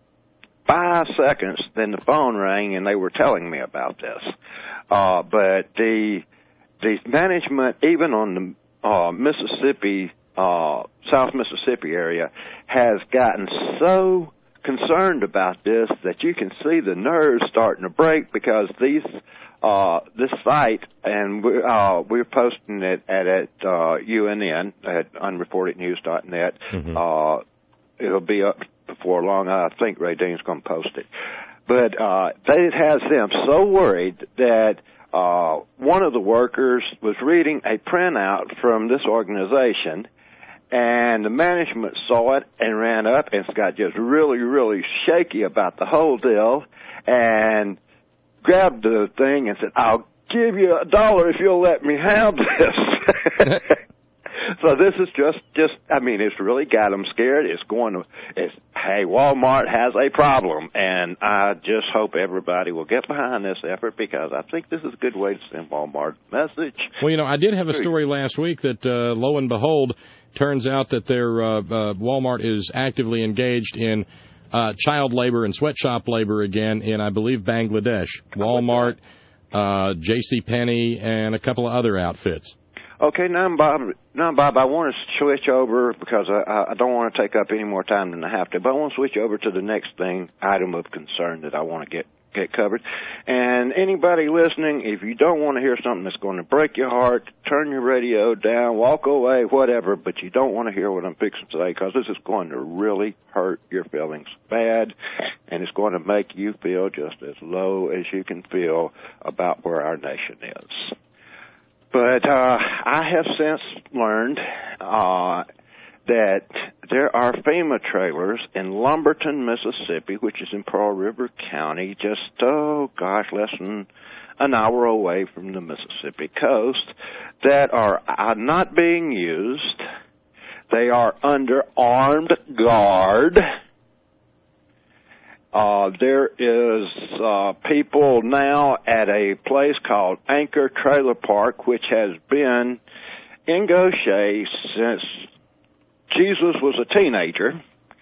five seconds, then the phone rang and they were telling me about this. Uh, but the the management, even on the uh, Mississippi, uh, South Mississippi area, has gotten so concerned about this that you can see the nerves starting to break, because these uh, this site, and we're, uh, we're posting it at, at uh, U N N at unreported news dot net. Mm-hmm. Uh, it'll be up before long. I think Ray Dean's going to post it. But uh, it has them so worried that uh, one of the workers was reading a printout from this organization, and the management saw it and ran up and got just really, really shaky about the whole deal and grabbed the thing and said, "I'll give you a dollar if you'll let me have this." So this is just, just, I mean, it's really got them scared. It's going to, it's, hey, Walmart has a problem, and I just hope everybody will get behind this effort, because I think this is a good way to send Walmart a message. Well, you know, I did have a story last week that, uh, lo and behold, turns out that their uh, uh, Walmart is actively engaged in uh, child labor and sweatshop labor again in, I believe, Bangladesh. Walmart, uh, JCPenney, and a couple of other outfits. Okay, now, Bob, now, Bob, I want to switch over, because I, I don't want to take up any more time than I have to, but I want to switch over to the next thing, item of concern that I want to get, get covered. And anybody listening, if you don't want to hear something that's going to break your heart, turn your radio down, walk away, whatever, but you don't want to hear what I'm fixing to say, because this is going to really hurt your feelings bad, and it's going to make you feel just as low as you can feel about where our nation is. But uh, I have since learned uh, that there are FEMA trailers in Lumberton, Mississippi, which is in Pearl River County, just, oh, gosh, less than an hour away from the Mississippi coast that are, are not being used. They are under armed guard. Uh, there is uh, people now at a place called Anchor Trailer Park, which has been in Gaucher since Jesus was a teenager,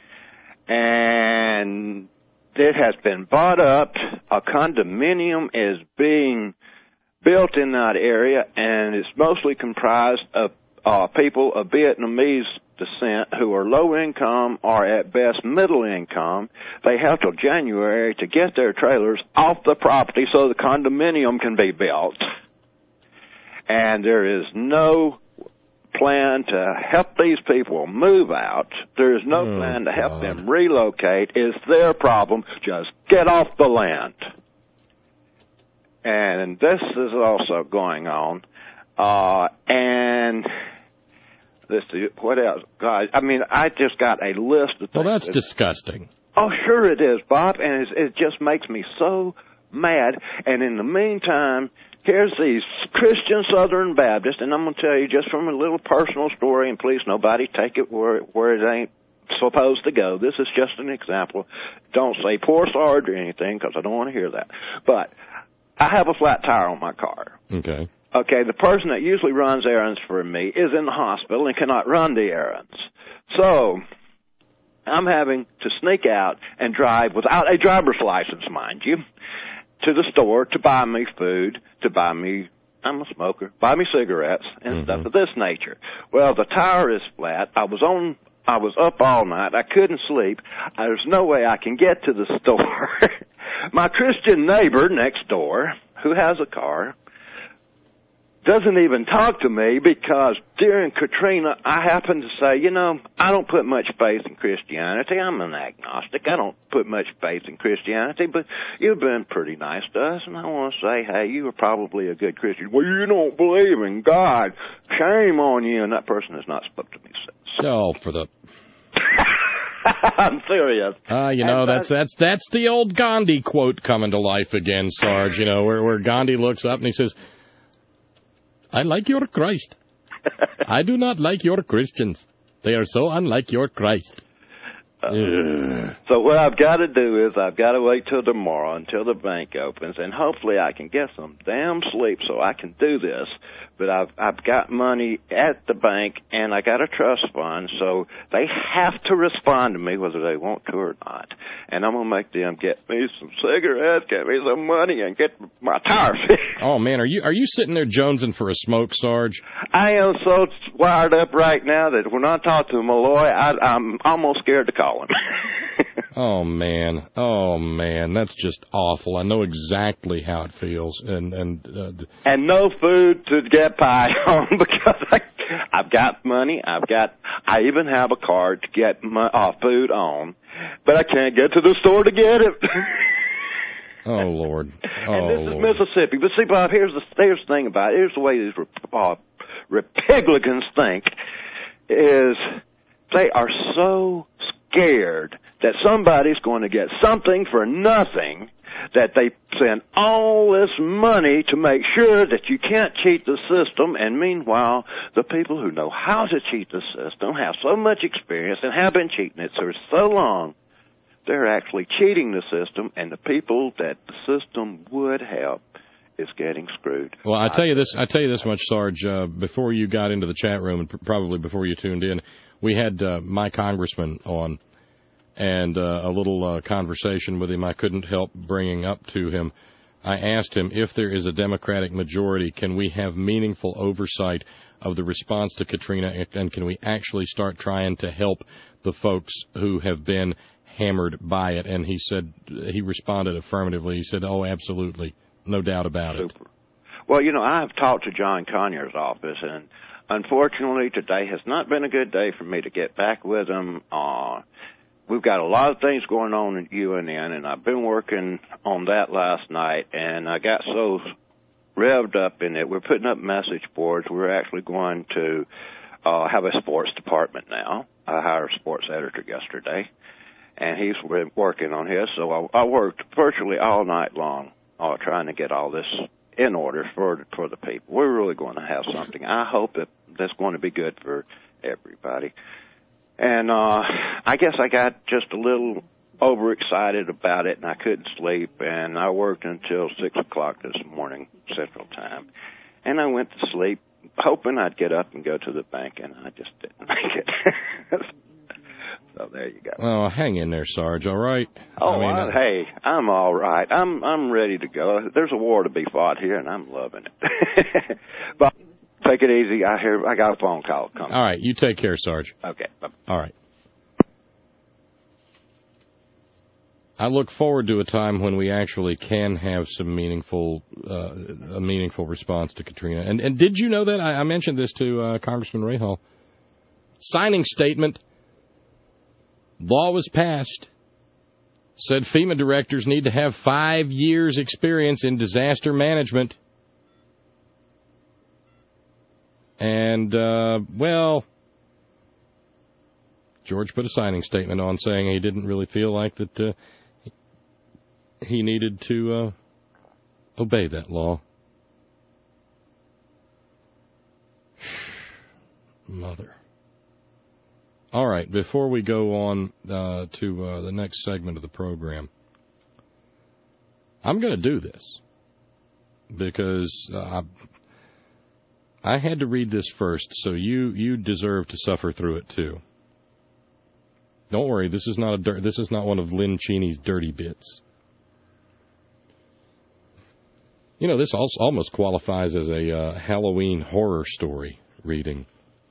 and it has been bought up. A condominium is being built in that area, and it's mostly comprised of uh, people of Vietnamese descent who are low income or at best middle income. They have till January to get their trailers off the property so the condominium can be built. And there is no plan to help these people move out. There is no oh, plan to help God. them relocate. It's their problem. Just get off the land. And this is also going on. Uh, and this, what else? God, I mean, I just got a list of things. Well, that's that, disgusting. Oh, sure it is, Bob, and it's, it just makes me so mad. And in the meantime, here's these Christian Southern Baptists, and I'm going to tell you just from a little personal story, and please nobody take it where, where it ain't supposed to go. This is just an example. Don't say poor Sarge or anything, because I don't want to hear that. But I have a flat tire on my car. Okay. Okay, the person that usually runs errands for me is in the hospital and cannot run the errands. So I'm having to sneak out and drive without a driver's license, mind you, to the store to buy me food, to buy me, I'm a smoker, buy me cigarettes and mm-hmm. stuff of this nature. Well, the tire is flat. I was on, I was up all night. I couldn't sleep. There's no way I can get to the store. My Christian neighbor next door, who has a car, doesn't even talk to me because during Katrina, I happened to say, you know, I don't put much faith in Christianity. I'm an agnostic. I don't put much faith in Christianity, but you've been pretty nice to us, and I want to say, hey, you were probably a good Christian. Well, you don't believe in God. Shame on you. And that person has not spoken to me since. Oh, for the... I'm serious. Uh, you know, that's that's that's the old Gandhi quote coming to life again, Sarge, you know, where, where Gandhi looks up and he says, I like your Christ. I do not like your Christians. They are so unlike your Christ. Uh, so what I've got to do is I've got to wait till tomorrow until the bank opens, and hopefully I can get some damn sleep so I can do this. But I've I've got money at the bank, and I got a trust fund, so they have to respond to me whether they want to or not. And I'm going to make them get me some cigarettes, get me some money, and get my tire fixed. Oh, man, are you are you sitting there jonesing for a smoke, Sarge? I am so wired up right now that when I talk to Malloy, I, I'm almost scared to call him. Oh, man. Oh, man. That's just awful. I know exactly how it feels. And and uh, and no food to get by on because I, I've got money. I've got, I even have a card to get my uh, food on, but I can't get to the store to get it. Oh, Lord. Oh, and this Lord. is Mississippi. But see, Bob, here's the, here's the thing about it. Here's the way these uh, Republicans think is they are so scared that somebody's going to get something for nothing, that they send all this money to make sure that you can't cheat the system, and meanwhile, the people who know how to cheat the system have so much experience and have been cheating it for so long, they're actually cheating the system, and the people that the system would help is getting screwed. Well, I tell you this, I tell you this much, Sarge, uh, before you got into the chat room, and pr- probably before you tuned in, we had uh, my congressman on, and uh, a little uh, conversation with him I couldn't help bringing up to him. I asked him, if there is a Democratic majority, can we have meaningful oversight of the response to Katrina, and can we actually start trying to help the folks who have been hammered by it? And he said, he responded affirmatively. He said, oh, absolutely, no doubt about Super. it. Well, you know, I've talked to John Conyers' office, and unfortunately today has not been a good day for me to get back with him. Uh, We've got a lot of things going on at U N N, and I've been working on that last night, and I got so revved up in it. We're putting up message boards. We're actually going to uh, have a sports department now. I hired a sports editor yesterday, and he's been working on his, so I, I worked virtually all night long uh, trying to get all this in order for for the people. We're really going to have something. I hope that that's going to be good for everybody. And uh, I guess I got just a little overexcited about it, and I couldn't sleep, and I worked until six o'clock this morning Central Time, and I went to sleep hoping I'd get up and go to the bank, and I just didn't make it. So there you go. Oh, hang in there, Sarge. All right. Oh, I mean, I, uh, hey, I'm all right. I'm I'm ready to go. There's a war to be fought here, and I'm loving it. But take it easy. I hear I got a phone call coming. All right, you take care, Sarge. Okay. Bye. All right. I look forward to a time when we actually can have some meaningful, uh, a meaningful response to Katrina. And and did you know that I, I mentioned this to uh, Congressman Rahal? Signing statement. Law was passed. Said FEMA directors need to have five years' experience in disaster management. And, uh, well, George put a signing statement on saying he didn't really feel like that uh, he needed to uh, obey that law. Mother. All right, before we go on uh, to uh, the next segment of the program, I'm going to do this because uh, I, I had to read this first, so you, you deserve to suffer through it too. Don't worry, this is not a dir- this is not one of Lynn Cheney's dirty bits. You know, this also almost qualifies as a uh, Halloween horror story reading.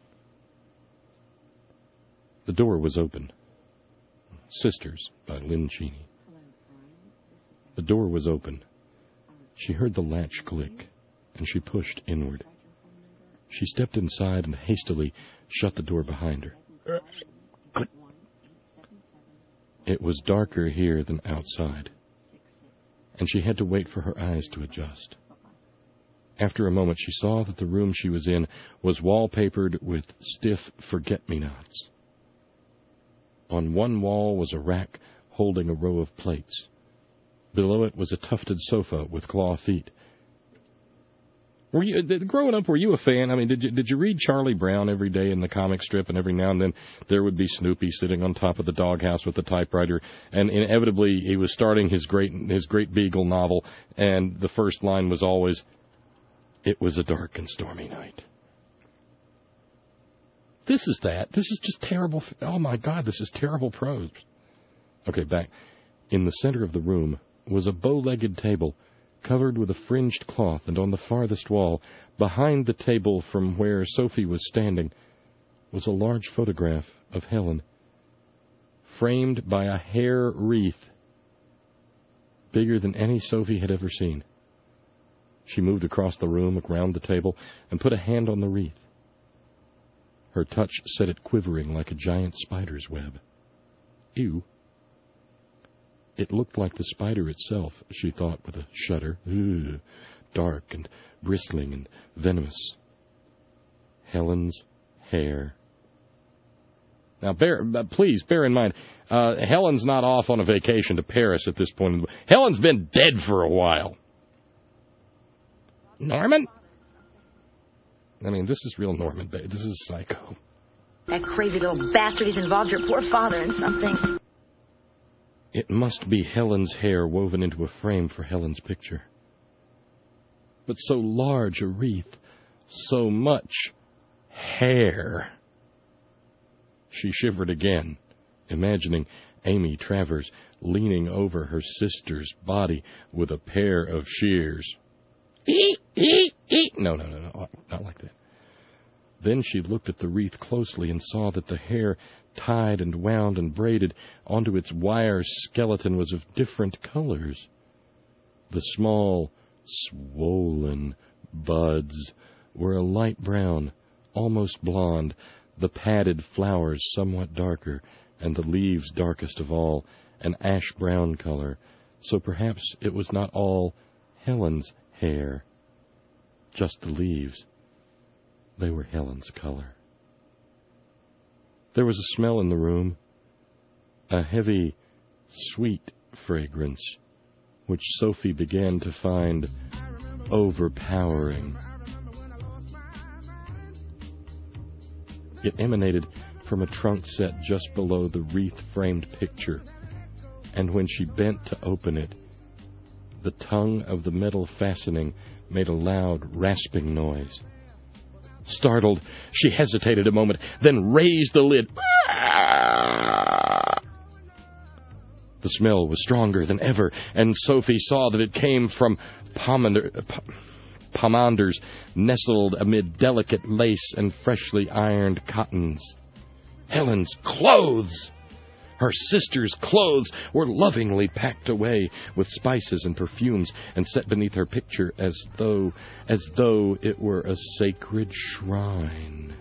The door was open. Sisters by Lynn Cheney. The door was open. She heard the latch click, and she pushed inward. She stepped inside and hastily shut the door behind her. It was darker here than outside, and she had to wait for her eyes to adjust. After a moment, she saw that the room she was in was wallpapered with stiff forget-me-nots. On one wall was a rack holding a row of plates. Below it was a tufted sofa with claw feet. Were you, growing up, were you a fan? I mean, did you did you read Charlie Brown every day in the comic strip, and every now and then there would be Snoopy sitting on top of the doghouse with the typewriter, and inevitably he was starting his great his Great Beagle novel, and the first line was always, "It was a dark and stormy night." This is that. This is just terrible. Oh, my God, this is terrible prose. Okay, back. In the center of the room was a bow-legged table covered with a fringed cloth, and on the farthest wall, behind the table from where Sophie was standing, was a large photograph of Helen, framed by a hair wreath bigger than any Sophie had ever seen. She moved across the room, around the table, and put a hand on the wreath. Her touch set it quivering like a giant spider's web. Ew. It looked like the spider itself, she thought with a shudder. Ooh, dark and bristling and venomous. Helen's hair. Now, bear, please bear in mind, uh, Helen's not off on a vacation to Paris at this point. Helen's been dead for a while. Norman? I mean, this is real Norman Bates. This is Psycho. That crazy little bastard, he's involved your poor father in something. It must be Helen's hair woven into a frame for Helen's picture. But so large a wreath, so much hair. She shivered again, imagining Amy Travers leaning over her sister's body with a pair of shears. Eat, eat, eat. No, no, no, no, not like that. Then she looked at the wreath closely and saw that the hair tied and wound and braided onto its wire skeleton was of different colors. The small, swollen buds were a light brown, almost blonde, the padded flowers somewhat darker, and the leaves darkest of all, an ash-brown color, so perhaps it was not all Helen's hair, just the leaves. They were Helen's color. There was a smell in the room, a heavy, sweet fragrance, which Sophie began to find overpowering. It emanated from a trunk set just below the wreath-framed picture, and when she bent to open it, the tongue of the metal fastening made a loud, rasping noise. Startled, she hesitated a moment, then raised the lid. The smell was stronger than ever, and Sophie saw that it came from pomander, pomanders nestled amid delicate lace and freshly ironed cottons. Helen's clothes! Her sister's clothes were lovingly packed away with spices and perfumes and set beneath her picture as though, as though it were a sacred shrine.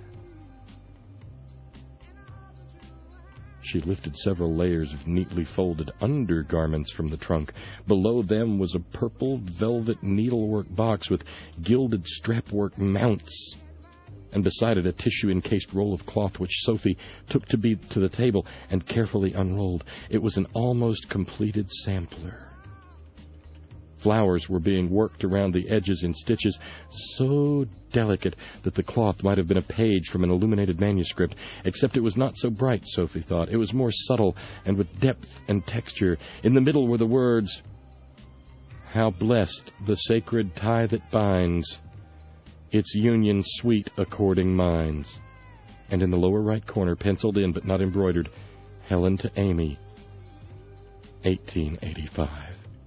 She lifted several layers of neatly folded undergarments from the trunk. Below them was a purple velvet needlework box with gilded strapwork mounts, and beside it a tissue-encased roll of cloth which Sophie took to be to the table and carefully unrolled. It was an almost completed sampler. Flowers were being worked around the edges in stitches so delicate that the cloth might have been a page from an illuminated manuscript, except it was not so bright, Sophie thought. It was more subtle and with depth and texture. In the middle were the words, "How blessed the sacred tie that binds, its union sweet according minds." And in the lower right corner, penciled in but not embroidered, "Helen to Amy, eighteen eighty-five.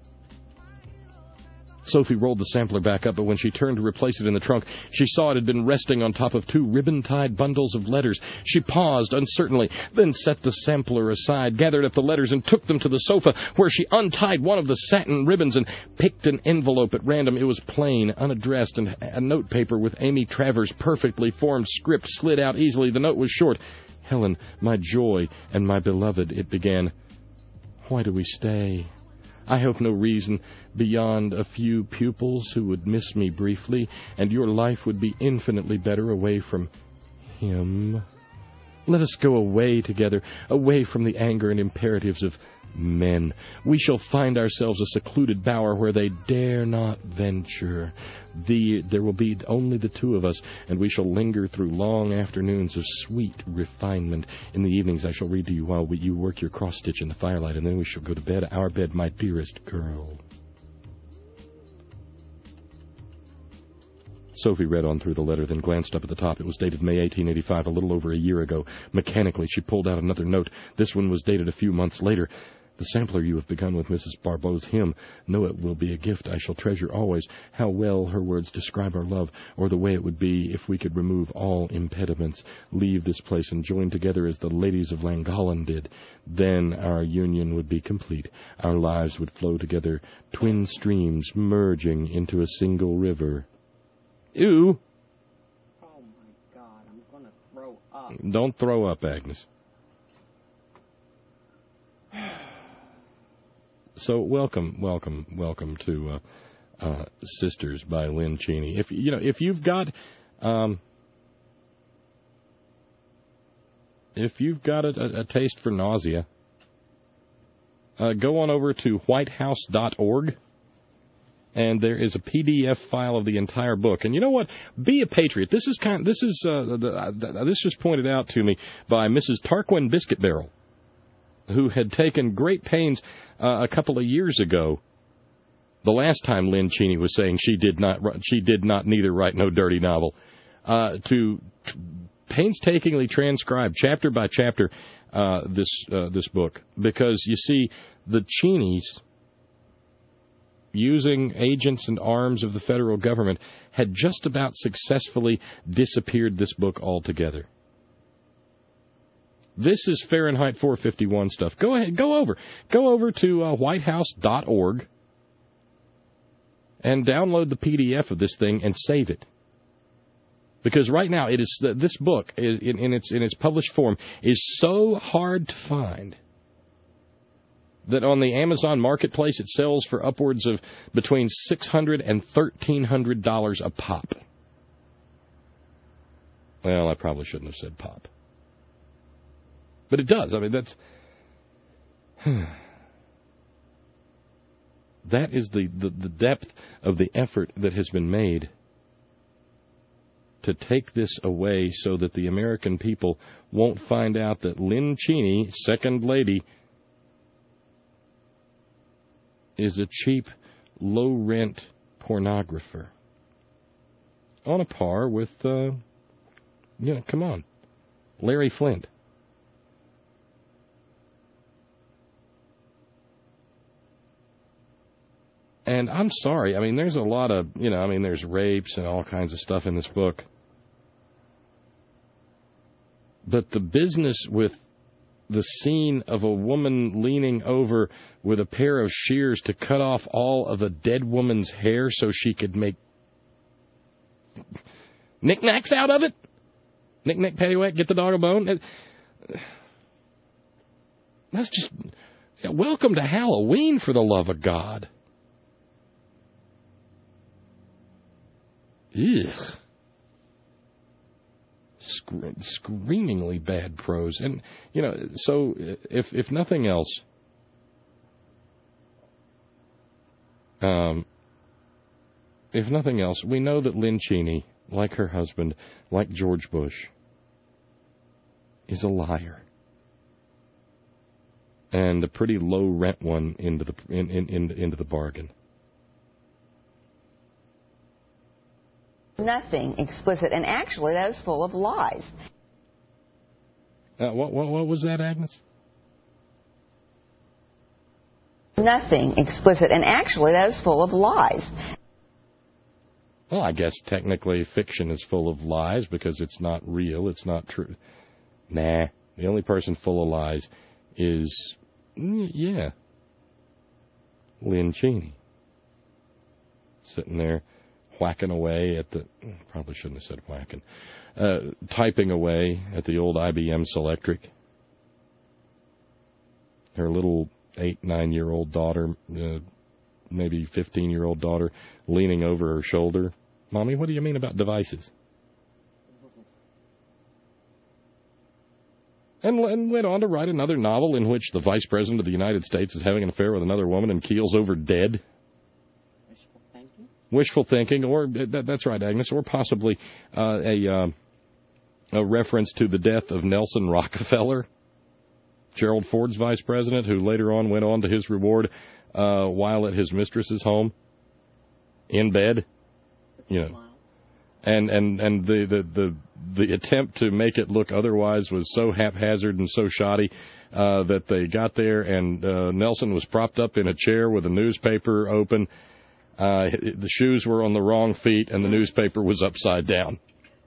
Sophie rolled the sampler back up, but when she turned to replace it in the trunk, she saw it had been resting on top of two ribbon-tied bundles of letters. She paused uncertainly, then set the sampler aside, gathered up the letters, and took them to the sofa, where she untied one of the satin ribbons and picked an envelope at random. It was plain, unaddressed, and a note paper with Amy Travers' perfectly formed script slid out easily. The note was short. "Helen, my joy and my beloved," it began. "Why do we stay? I have no reason beyond a few pupils who would miss me briefly, and your life would be infinitely better away from him. Let us go away together, away from the anger and imperatives of men. We shall find ourselves a secluded bower where they dare not venture. The, there will be only the two of us, and we shall linger through long afternoons of sweet refinement. In the evenings I shall read to you while we, you work your cross-stitch in the firelight, and then we shall go to bed, our bed, my dearest girl." Sophie read on through the letter, then glanced up at the top. It was dated May eighteen eighty-five, a little over a year ago. Mechanically, she pulled out another note. This one was dated a few months later. "The sampler you have begun with Missus Barbeau's hymn. Know it will be a gift I shall treasure always. How well her words describe our love, or the way it would be if we could remove all impediments, leave this place and join together as the ladies of Llangollen did. Then our union would be complete. Our lives would flow together, twin streams merging into a single river." Ew. Oh, my God, I'm going to throw up. Don't throw up, Agnes. So welcome, welcome, welcome to uh, uh, Sisters by Lynn Cheney. If you know, if you've got, um, if you've got a, a, a taste for nausea, uh, go on over to white house dot org. And there is a P D F file of the entire book. And you know what? Be a patriot. This is kind. This is uh, the, the, this was pointed out to me by Missus Tarquin Biscuit Barrel, who had taken great pains uh, a couple of years ago. The last time Lynn Cheney was saying she did not, she did not neither write no dirty novel, uh, to t- painstakingly transcribe chapter by chapter uh, this uh, this book, because you see the Cheneys, using agents and arms of the federal government, had just about successfully disappeared this book altogether. This is Fahrenheit four fifty-one stuff. Go ahead, go over. Go over to uh, white house dot org and download the P D F of this thing and save it. Because right now, it is this book, is, in, in, its, in its published form, is so hard to find that on the Amazon Marketplace it sells for upwards of between six hundred dollars and thirteen hundred dollars a pop. Well, I probably shouldn't have said pop. But it does. I mean, that's... That is the, the, the depth of the effort that has been made to take this away so that the American people won't find out that Lynn Cheney, second lady, is a cheap, low-rent pornographer. On a par with, uh, you know, come on, Larry Flint. And I'm sorry, I mean, there's a lot of, you know, I mean, there's rapes and all kinds of stuff in this book. But the business with the scene of a woman leaning over with a pair of shears to cut off all of a dead woman's hair so she could make knickknacks out of it? Knick-knack, paddywhack, get the dog a bone? That's just... Welcome to Halloween, for the love of God. Ugh. Scre- screamingly bad prose. And, you know, so if if nothing else, um, if nothing else, we know that Lynn Cheney, like her husband, like George Bush, is a liar. And a pretty low rent one into the in, in, in, into the bargain. Nothing explicit, and actually that is full of lies. Uh, what, what what was that, Agnes? Nothing explicit, and actually that is full of lies. Well, I guess technically fiction is full of lies because it's not real, it's not true. Nah, the only person full of lies is, yeah, Lynn Cheney. Sitting there whacking away at the, probably shouldn't have said whacking, uh, typing away at the old I B M Selectric. Her little eight, nine-year-old daughter, uh, maybe fifteen-year-old daughter, leaning over her shoulder. Mommy, what do you mean about devices? And, and went on to write another novel in which the Vice President of the United States is having an affair with another woman and keels over dead. Wishful thinking, or that, that's right, Agnes, or possibly uh, a uh, a reference to the death of Nelson Rockefeller, Gerald Ford's vice president, who later on went on to his reward uh, while at his mistress's home, in bed, you know, and and and the, the the the attempt to make it look otherwise was so haphazard and so shoddy uh, that they got there, and uh, Nelson was propped up in a chair with a newspaper open. Uh, the shoes were on the wrong feet, and the newspaper was upside down.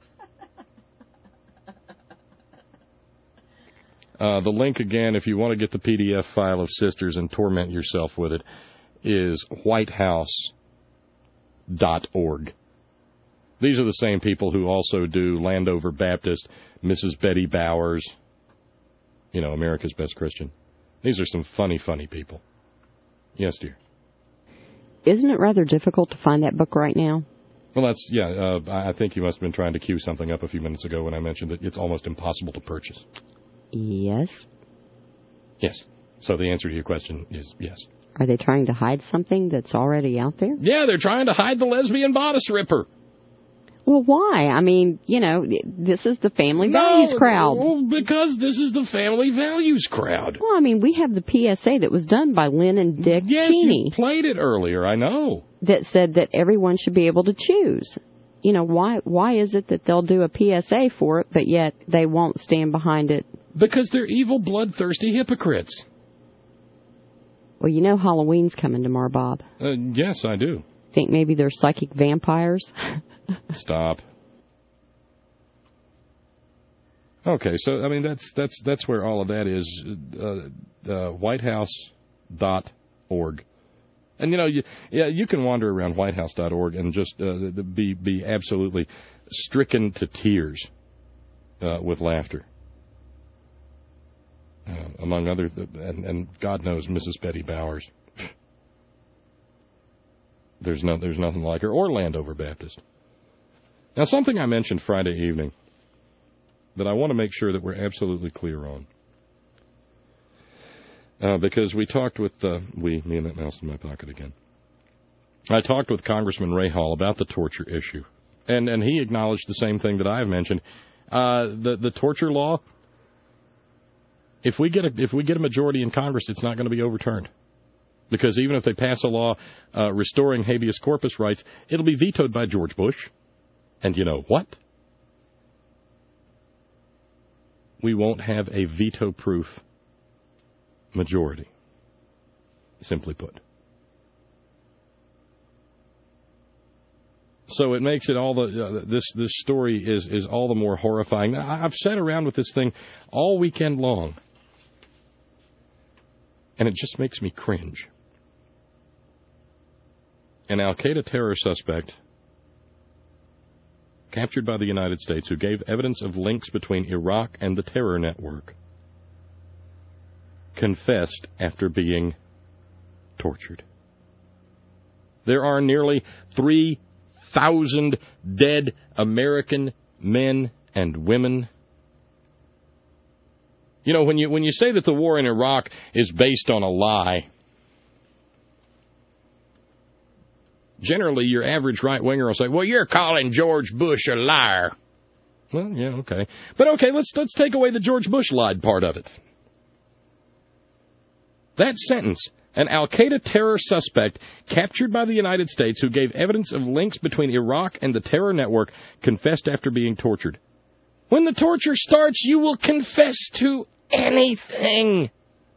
Uh, the link, again, if you want to get the P D F file of Sisters and torment yourself with it, is white house dot org. These are the same people who also do Landover Baptist, Missus Betty Bowers, you know, America's Best Christian. These are some funny, funny people. Yes, dear. Isn't it rather difficult to find that book right now? Well, that's, yeah, uh, I think you must have been trying to cue something up a few minutes ago when I mentioned that it's almost impossible to purchase. Yes. Yes. So the answer to your question is yes. Are they trying to hide something that's already out there? Yeah, they're trying to hide the lesbian bodice ripper. Well, why? I mean, you know, this is the family values no, crowd. Well, because this is the family values crowd. Well, I mean, we have the P S A that was done by Lynn and Dick yes, Cheney. Yes, you played it earlier, I know. That said that everyone should be able to choose. You know, why Why is it that they'll do a P S A for it, but yet they won't stand behind it? Because they're evil, bloodthirsty hypocrites. Well, you know Halloween's coming tomorrow, Bob. Uh, yes, I do. Think maybe they're psychic vampires? Stop. Okay, so, I mean, that's that's that's where all of that is, uh, uh, white house dot org. And, you know, you, yeah, you can wander around white house dot org and just uh, be, be absolutely stricken to tears uh, with laughter. Uh, among other, and, and God knows Missus Betty Bowers. There's no, there's nothing like her, or Landover Baptist. Now, something I mentioned Friday evening that I want to make sure that we're absolutely clear on. Uh, because we talked with, uh, we, me and that mouse in my pocket again. I talked with Congressman Ray Hall about the torture issue, and, and he acknowledged the same thing that I have mentioned. Uh, the, the torture law, if we get a, if we get a majority in Congress, it's not going to be overturned. Because even if they pass a law uh, restoring habeas corpus rights, it'll be vetoed by George Bush. And you know what? We won't have a veto-proof majority, simply put. So it makes it all the uh, this this story is is all the more horrifying. I've sat around with this thing all weekend long, and it just makes me cringe. An Al-Qaeda terror suspect captured by the United States who gave evidence of links between Iraq and the terror network confessed after being tortured. There are nearly three thousand dead American men and women. You know, when you when you say that the war in Iraq is based on a lie, generally your average right-winger will say, well, you're calling George Bush a liar. Well, yeah, okay. But okay, let's let's take away the George Bush lied part of it. That sentence, an Al-Qaeda terror suspect captured by the United States who gave evidence of links between Iraq and the terror network confessed after being tortured. When the torture starts, you will confess to anything.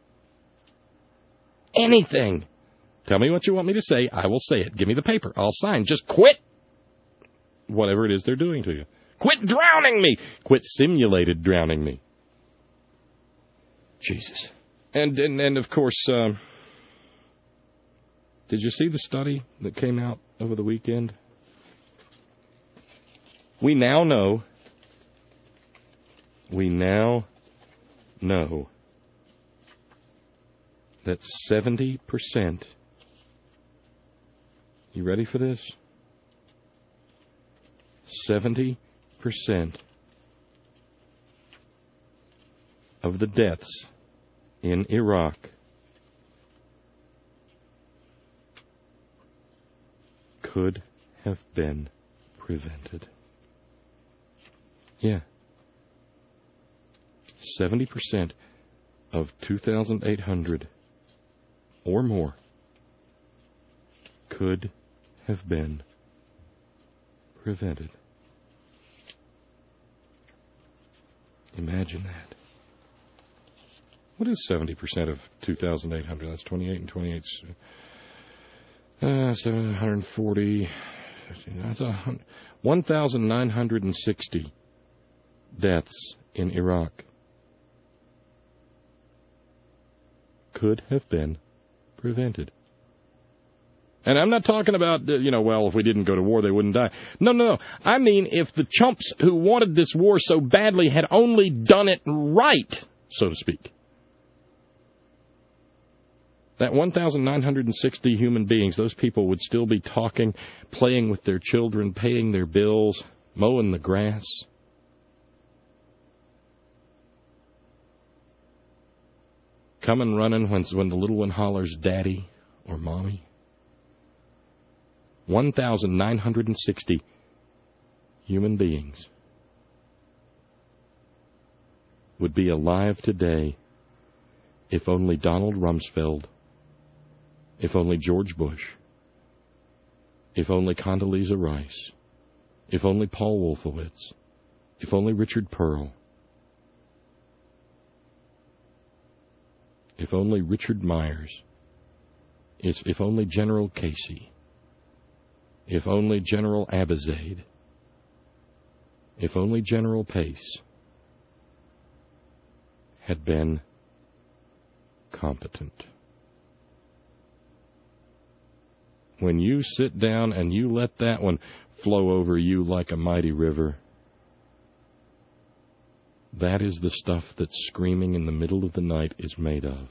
Anything. Tell me what you want me to say. I will say it. Give me the paper. I'll sign. Just quit whatever it is they're doing to you. Quit drowning me. Quit simulated drowning me. Jesus. And, and, and of course... Um, Did you see the study that came out over the weekend? We now know, we now know that seventy percent, you ready for this? seventy percent of the deaths in Iraq could have been prevented. Yeah. seventy percent of two thousand eight hundred or more could have been prevented. Imagine that. What is seventy percent of two thousand eight hundred? That's twenty-eight and twenty-eight. Uh, seven hundred forty. That's a, one thousand nine hundred sixty deaths in Iraq could have been prevented. And I'm not talking about, you know, well, if we didn't go to war, they wouldn't die. No, no, no. I mean, if the chumps who wanted this war so badly had only done it right, so to speak. That one thousand nine hundred sixty human beings, those people would still be talking, playing with their children, paying their bills, mowing the grass. Coming running when, when the little one hollers daddy or mommy. one thousand nine hundred sixty human beings would be alive today if only Donald Rumsfeld, if only George Bush, if only Condoleezza Rice, if only Paul Wolfowitz, if only Richard Pearl, if only Richard Myers, if, if only General Casey, if only General Abizaid, if only General Pace had been competent. When you sit down and you let that one flow over you like a mighty river, that is the stuff that screaming in the middle of the night is made of.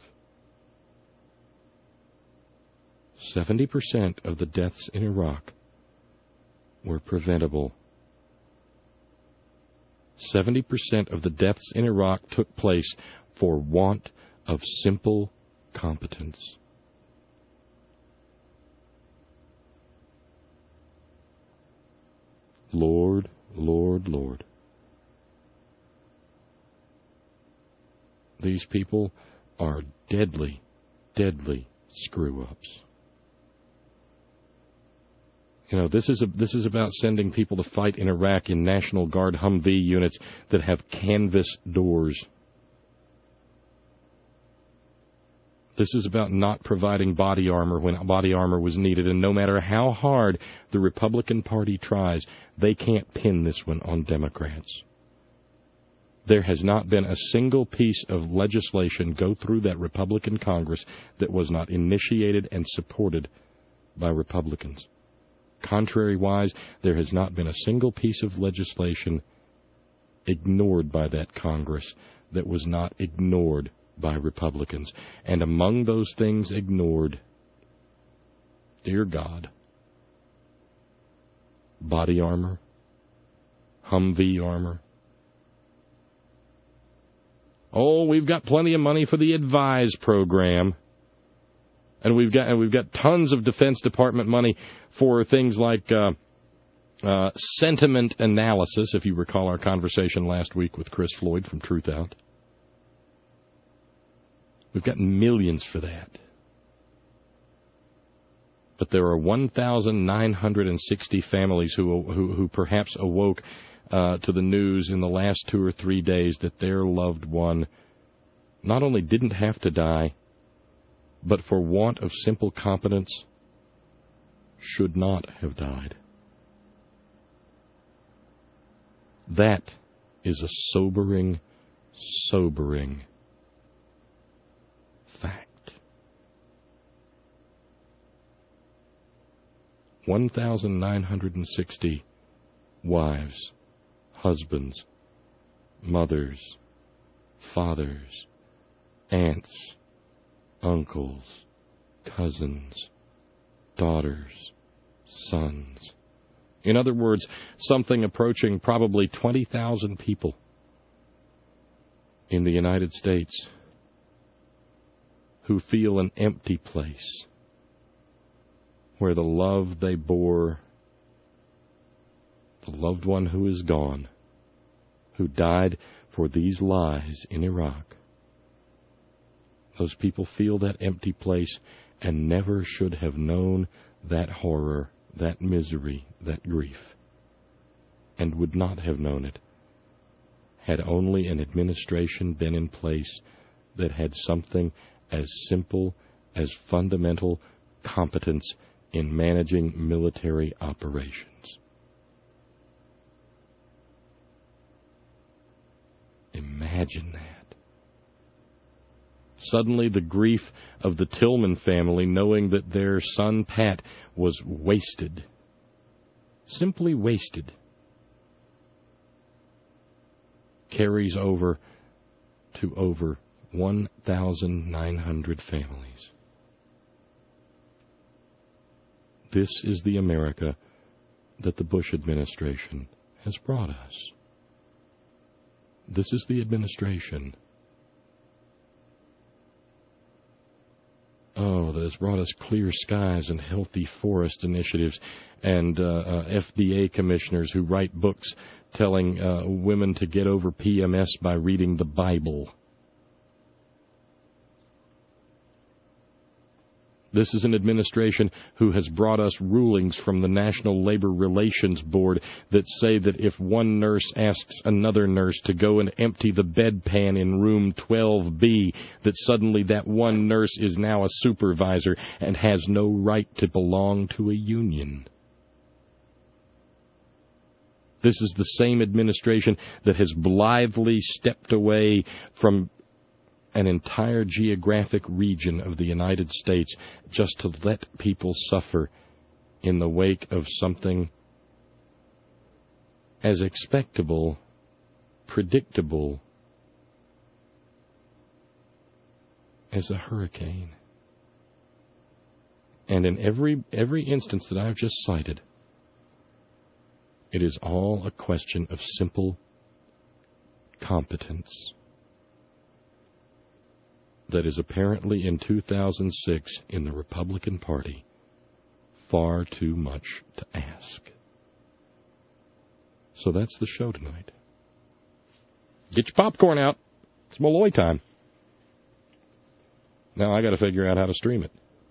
seventy percent of the deaths in Iraq were preventable. seventy percent of the deaths in Iraq took place for want of simple competence. Lord, Lord, Lord. These people are deadly, deadly screw-ups. You know, this is a, this is about sending people to fight in Iraq in National Guard Humvee units that have canvas doors. This is about not providing body armor when body armor was needed, and no matter how hard the Republican Party tries, they can't pin this one on Democrats. There has not been a single piece of legislation go through that Republican Congress that was not initiated and supported by Republicans. Contrary-wise, there has not been a single piece of legislation ignored by that Congress that was not ignored by Republicans. And among those things ignored, dear God, body armor, Humvee armor. Oh, we've got plenty of money for the Advise program. And we've got and we've got tons of Defense Department money for things like uh, uh, sentiment analysis, if you recall our conversation last week with Chris Floyd from Truth Out. We've got millions for that. But there are one thousand nine hundred sixty families who, who, who perhaps awoke uh, to the news in the last two or three days that their loved one not only didn't have to die, but for want of simple competence, should not have died. That is a sobering, sobering fact. one thousand nine hundred sixty wives, husbands, mothers, fathers, aunts, uncles, cousins, daughters, sons. In other words, something approaching probably twenty thousand people in the United States who feel an empty place where the love they bore, the loved one who is gone, who died for these lies in Iraq, those people feel that empty place and never should have known that horror, that misery, that grief, and would not have known it had only an administration been in place that had something as simple as fundamental competence in managing military operations. Imagine that. Suddenly the grief of the Tillman family, knowing that their son Pat was wasted, simply wasted, carries over to over one thousand nine hundred families. This is the America that the Bush administration has brought us. This is the administration, oh, that has brought us clear skies and healthy forest initiatives and uh, uh, F D A commissioners who write books telling uh, women to get over P M S by reading the Bible. This is an administration who has brought us rulings from the National Labor Relations Board that say that if one nurse asks another nurse to go and empty the bedpan in room twelve B, that suddenly that one nurse is now a supervisor and has no right to belong to a union. This is the same administration that has blithely stepped away from an entire geographic region of the United States just to let people suffer in the wake of something as expectable, predictable as a hurricane. And in every every instance that I've just cited, it is all a question of simple competence that is apparently in two thousand six in the Republican Party far too much to ask. So that's the show tonight. Get your popcorn out. It's Malloy time. Now I got to figure out how to stream it.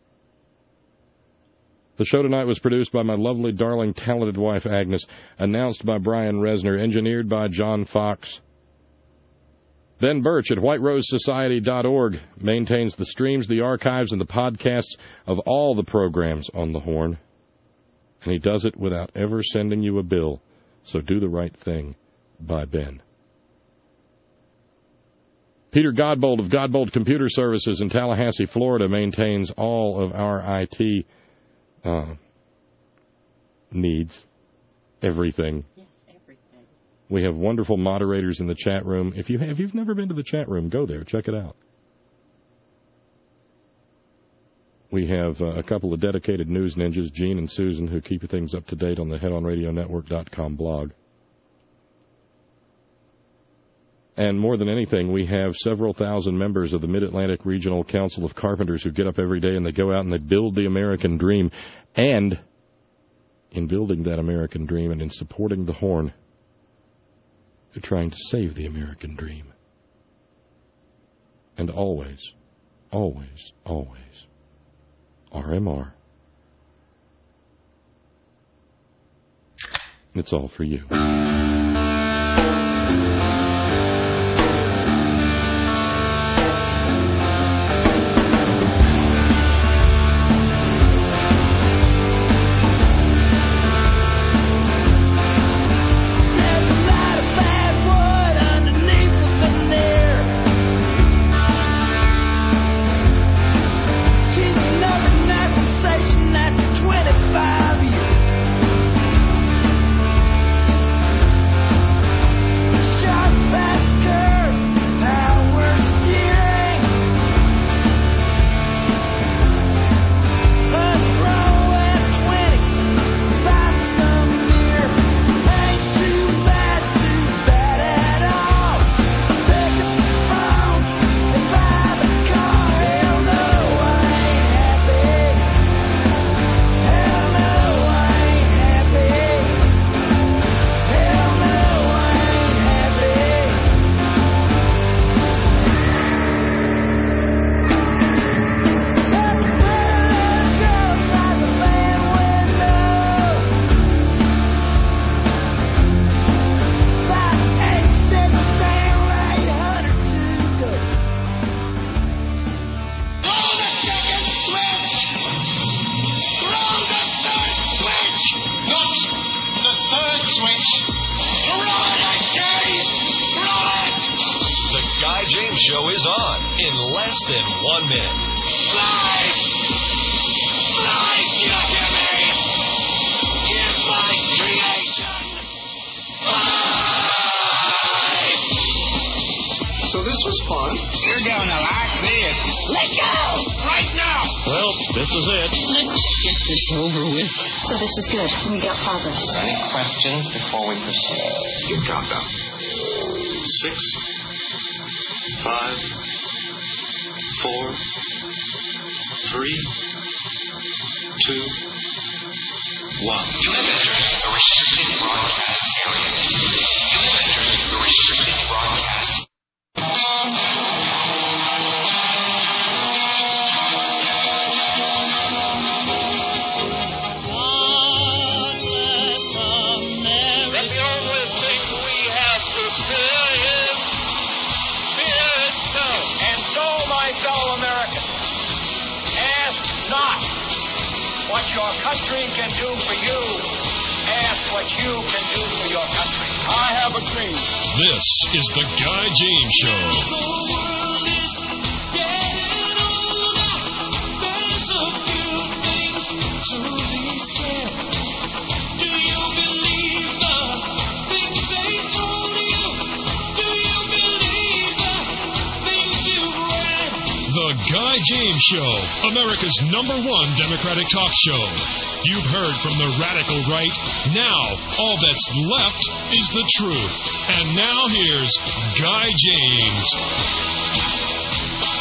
The show tonight was produced by my lovely, darling, talented wife, Agnes, announced by Brian Resner, engineered by John Fox. Ben Birch at white rose society dot org maintains the streams, the archives, and the podcasts of all the programs on the Horn. And he does it without ever sending you a bill. So do the right thing by Ben. Peter Godbold of Godbold Computer Services in Tallahassee, Florida, maintains all of our I T uh, needs. Everything. Yes, everything. We have wonderful moderators in the chat room. If, you have, if you've never been to the chat room, go there. Check it out. We have uh, a couple of dedicated news ninjas, Gene and Susan, who keep things up to date on the head on radio network dot com blog. And more than anything, we have several thousand members of the Mid-Atlantic Regional Council of Carpenters who get up every day and they go out and they build the American dream. And in building that American dream and in supporting the Horn, they're trying to save the American dream. And always, always, always, R M R. It's all for you. This is the Guy James Show. The Guy James Show, America's number one Democratic talk show. You've heard from the radical right. Now, all that's left is the truth. And now here's Guy James.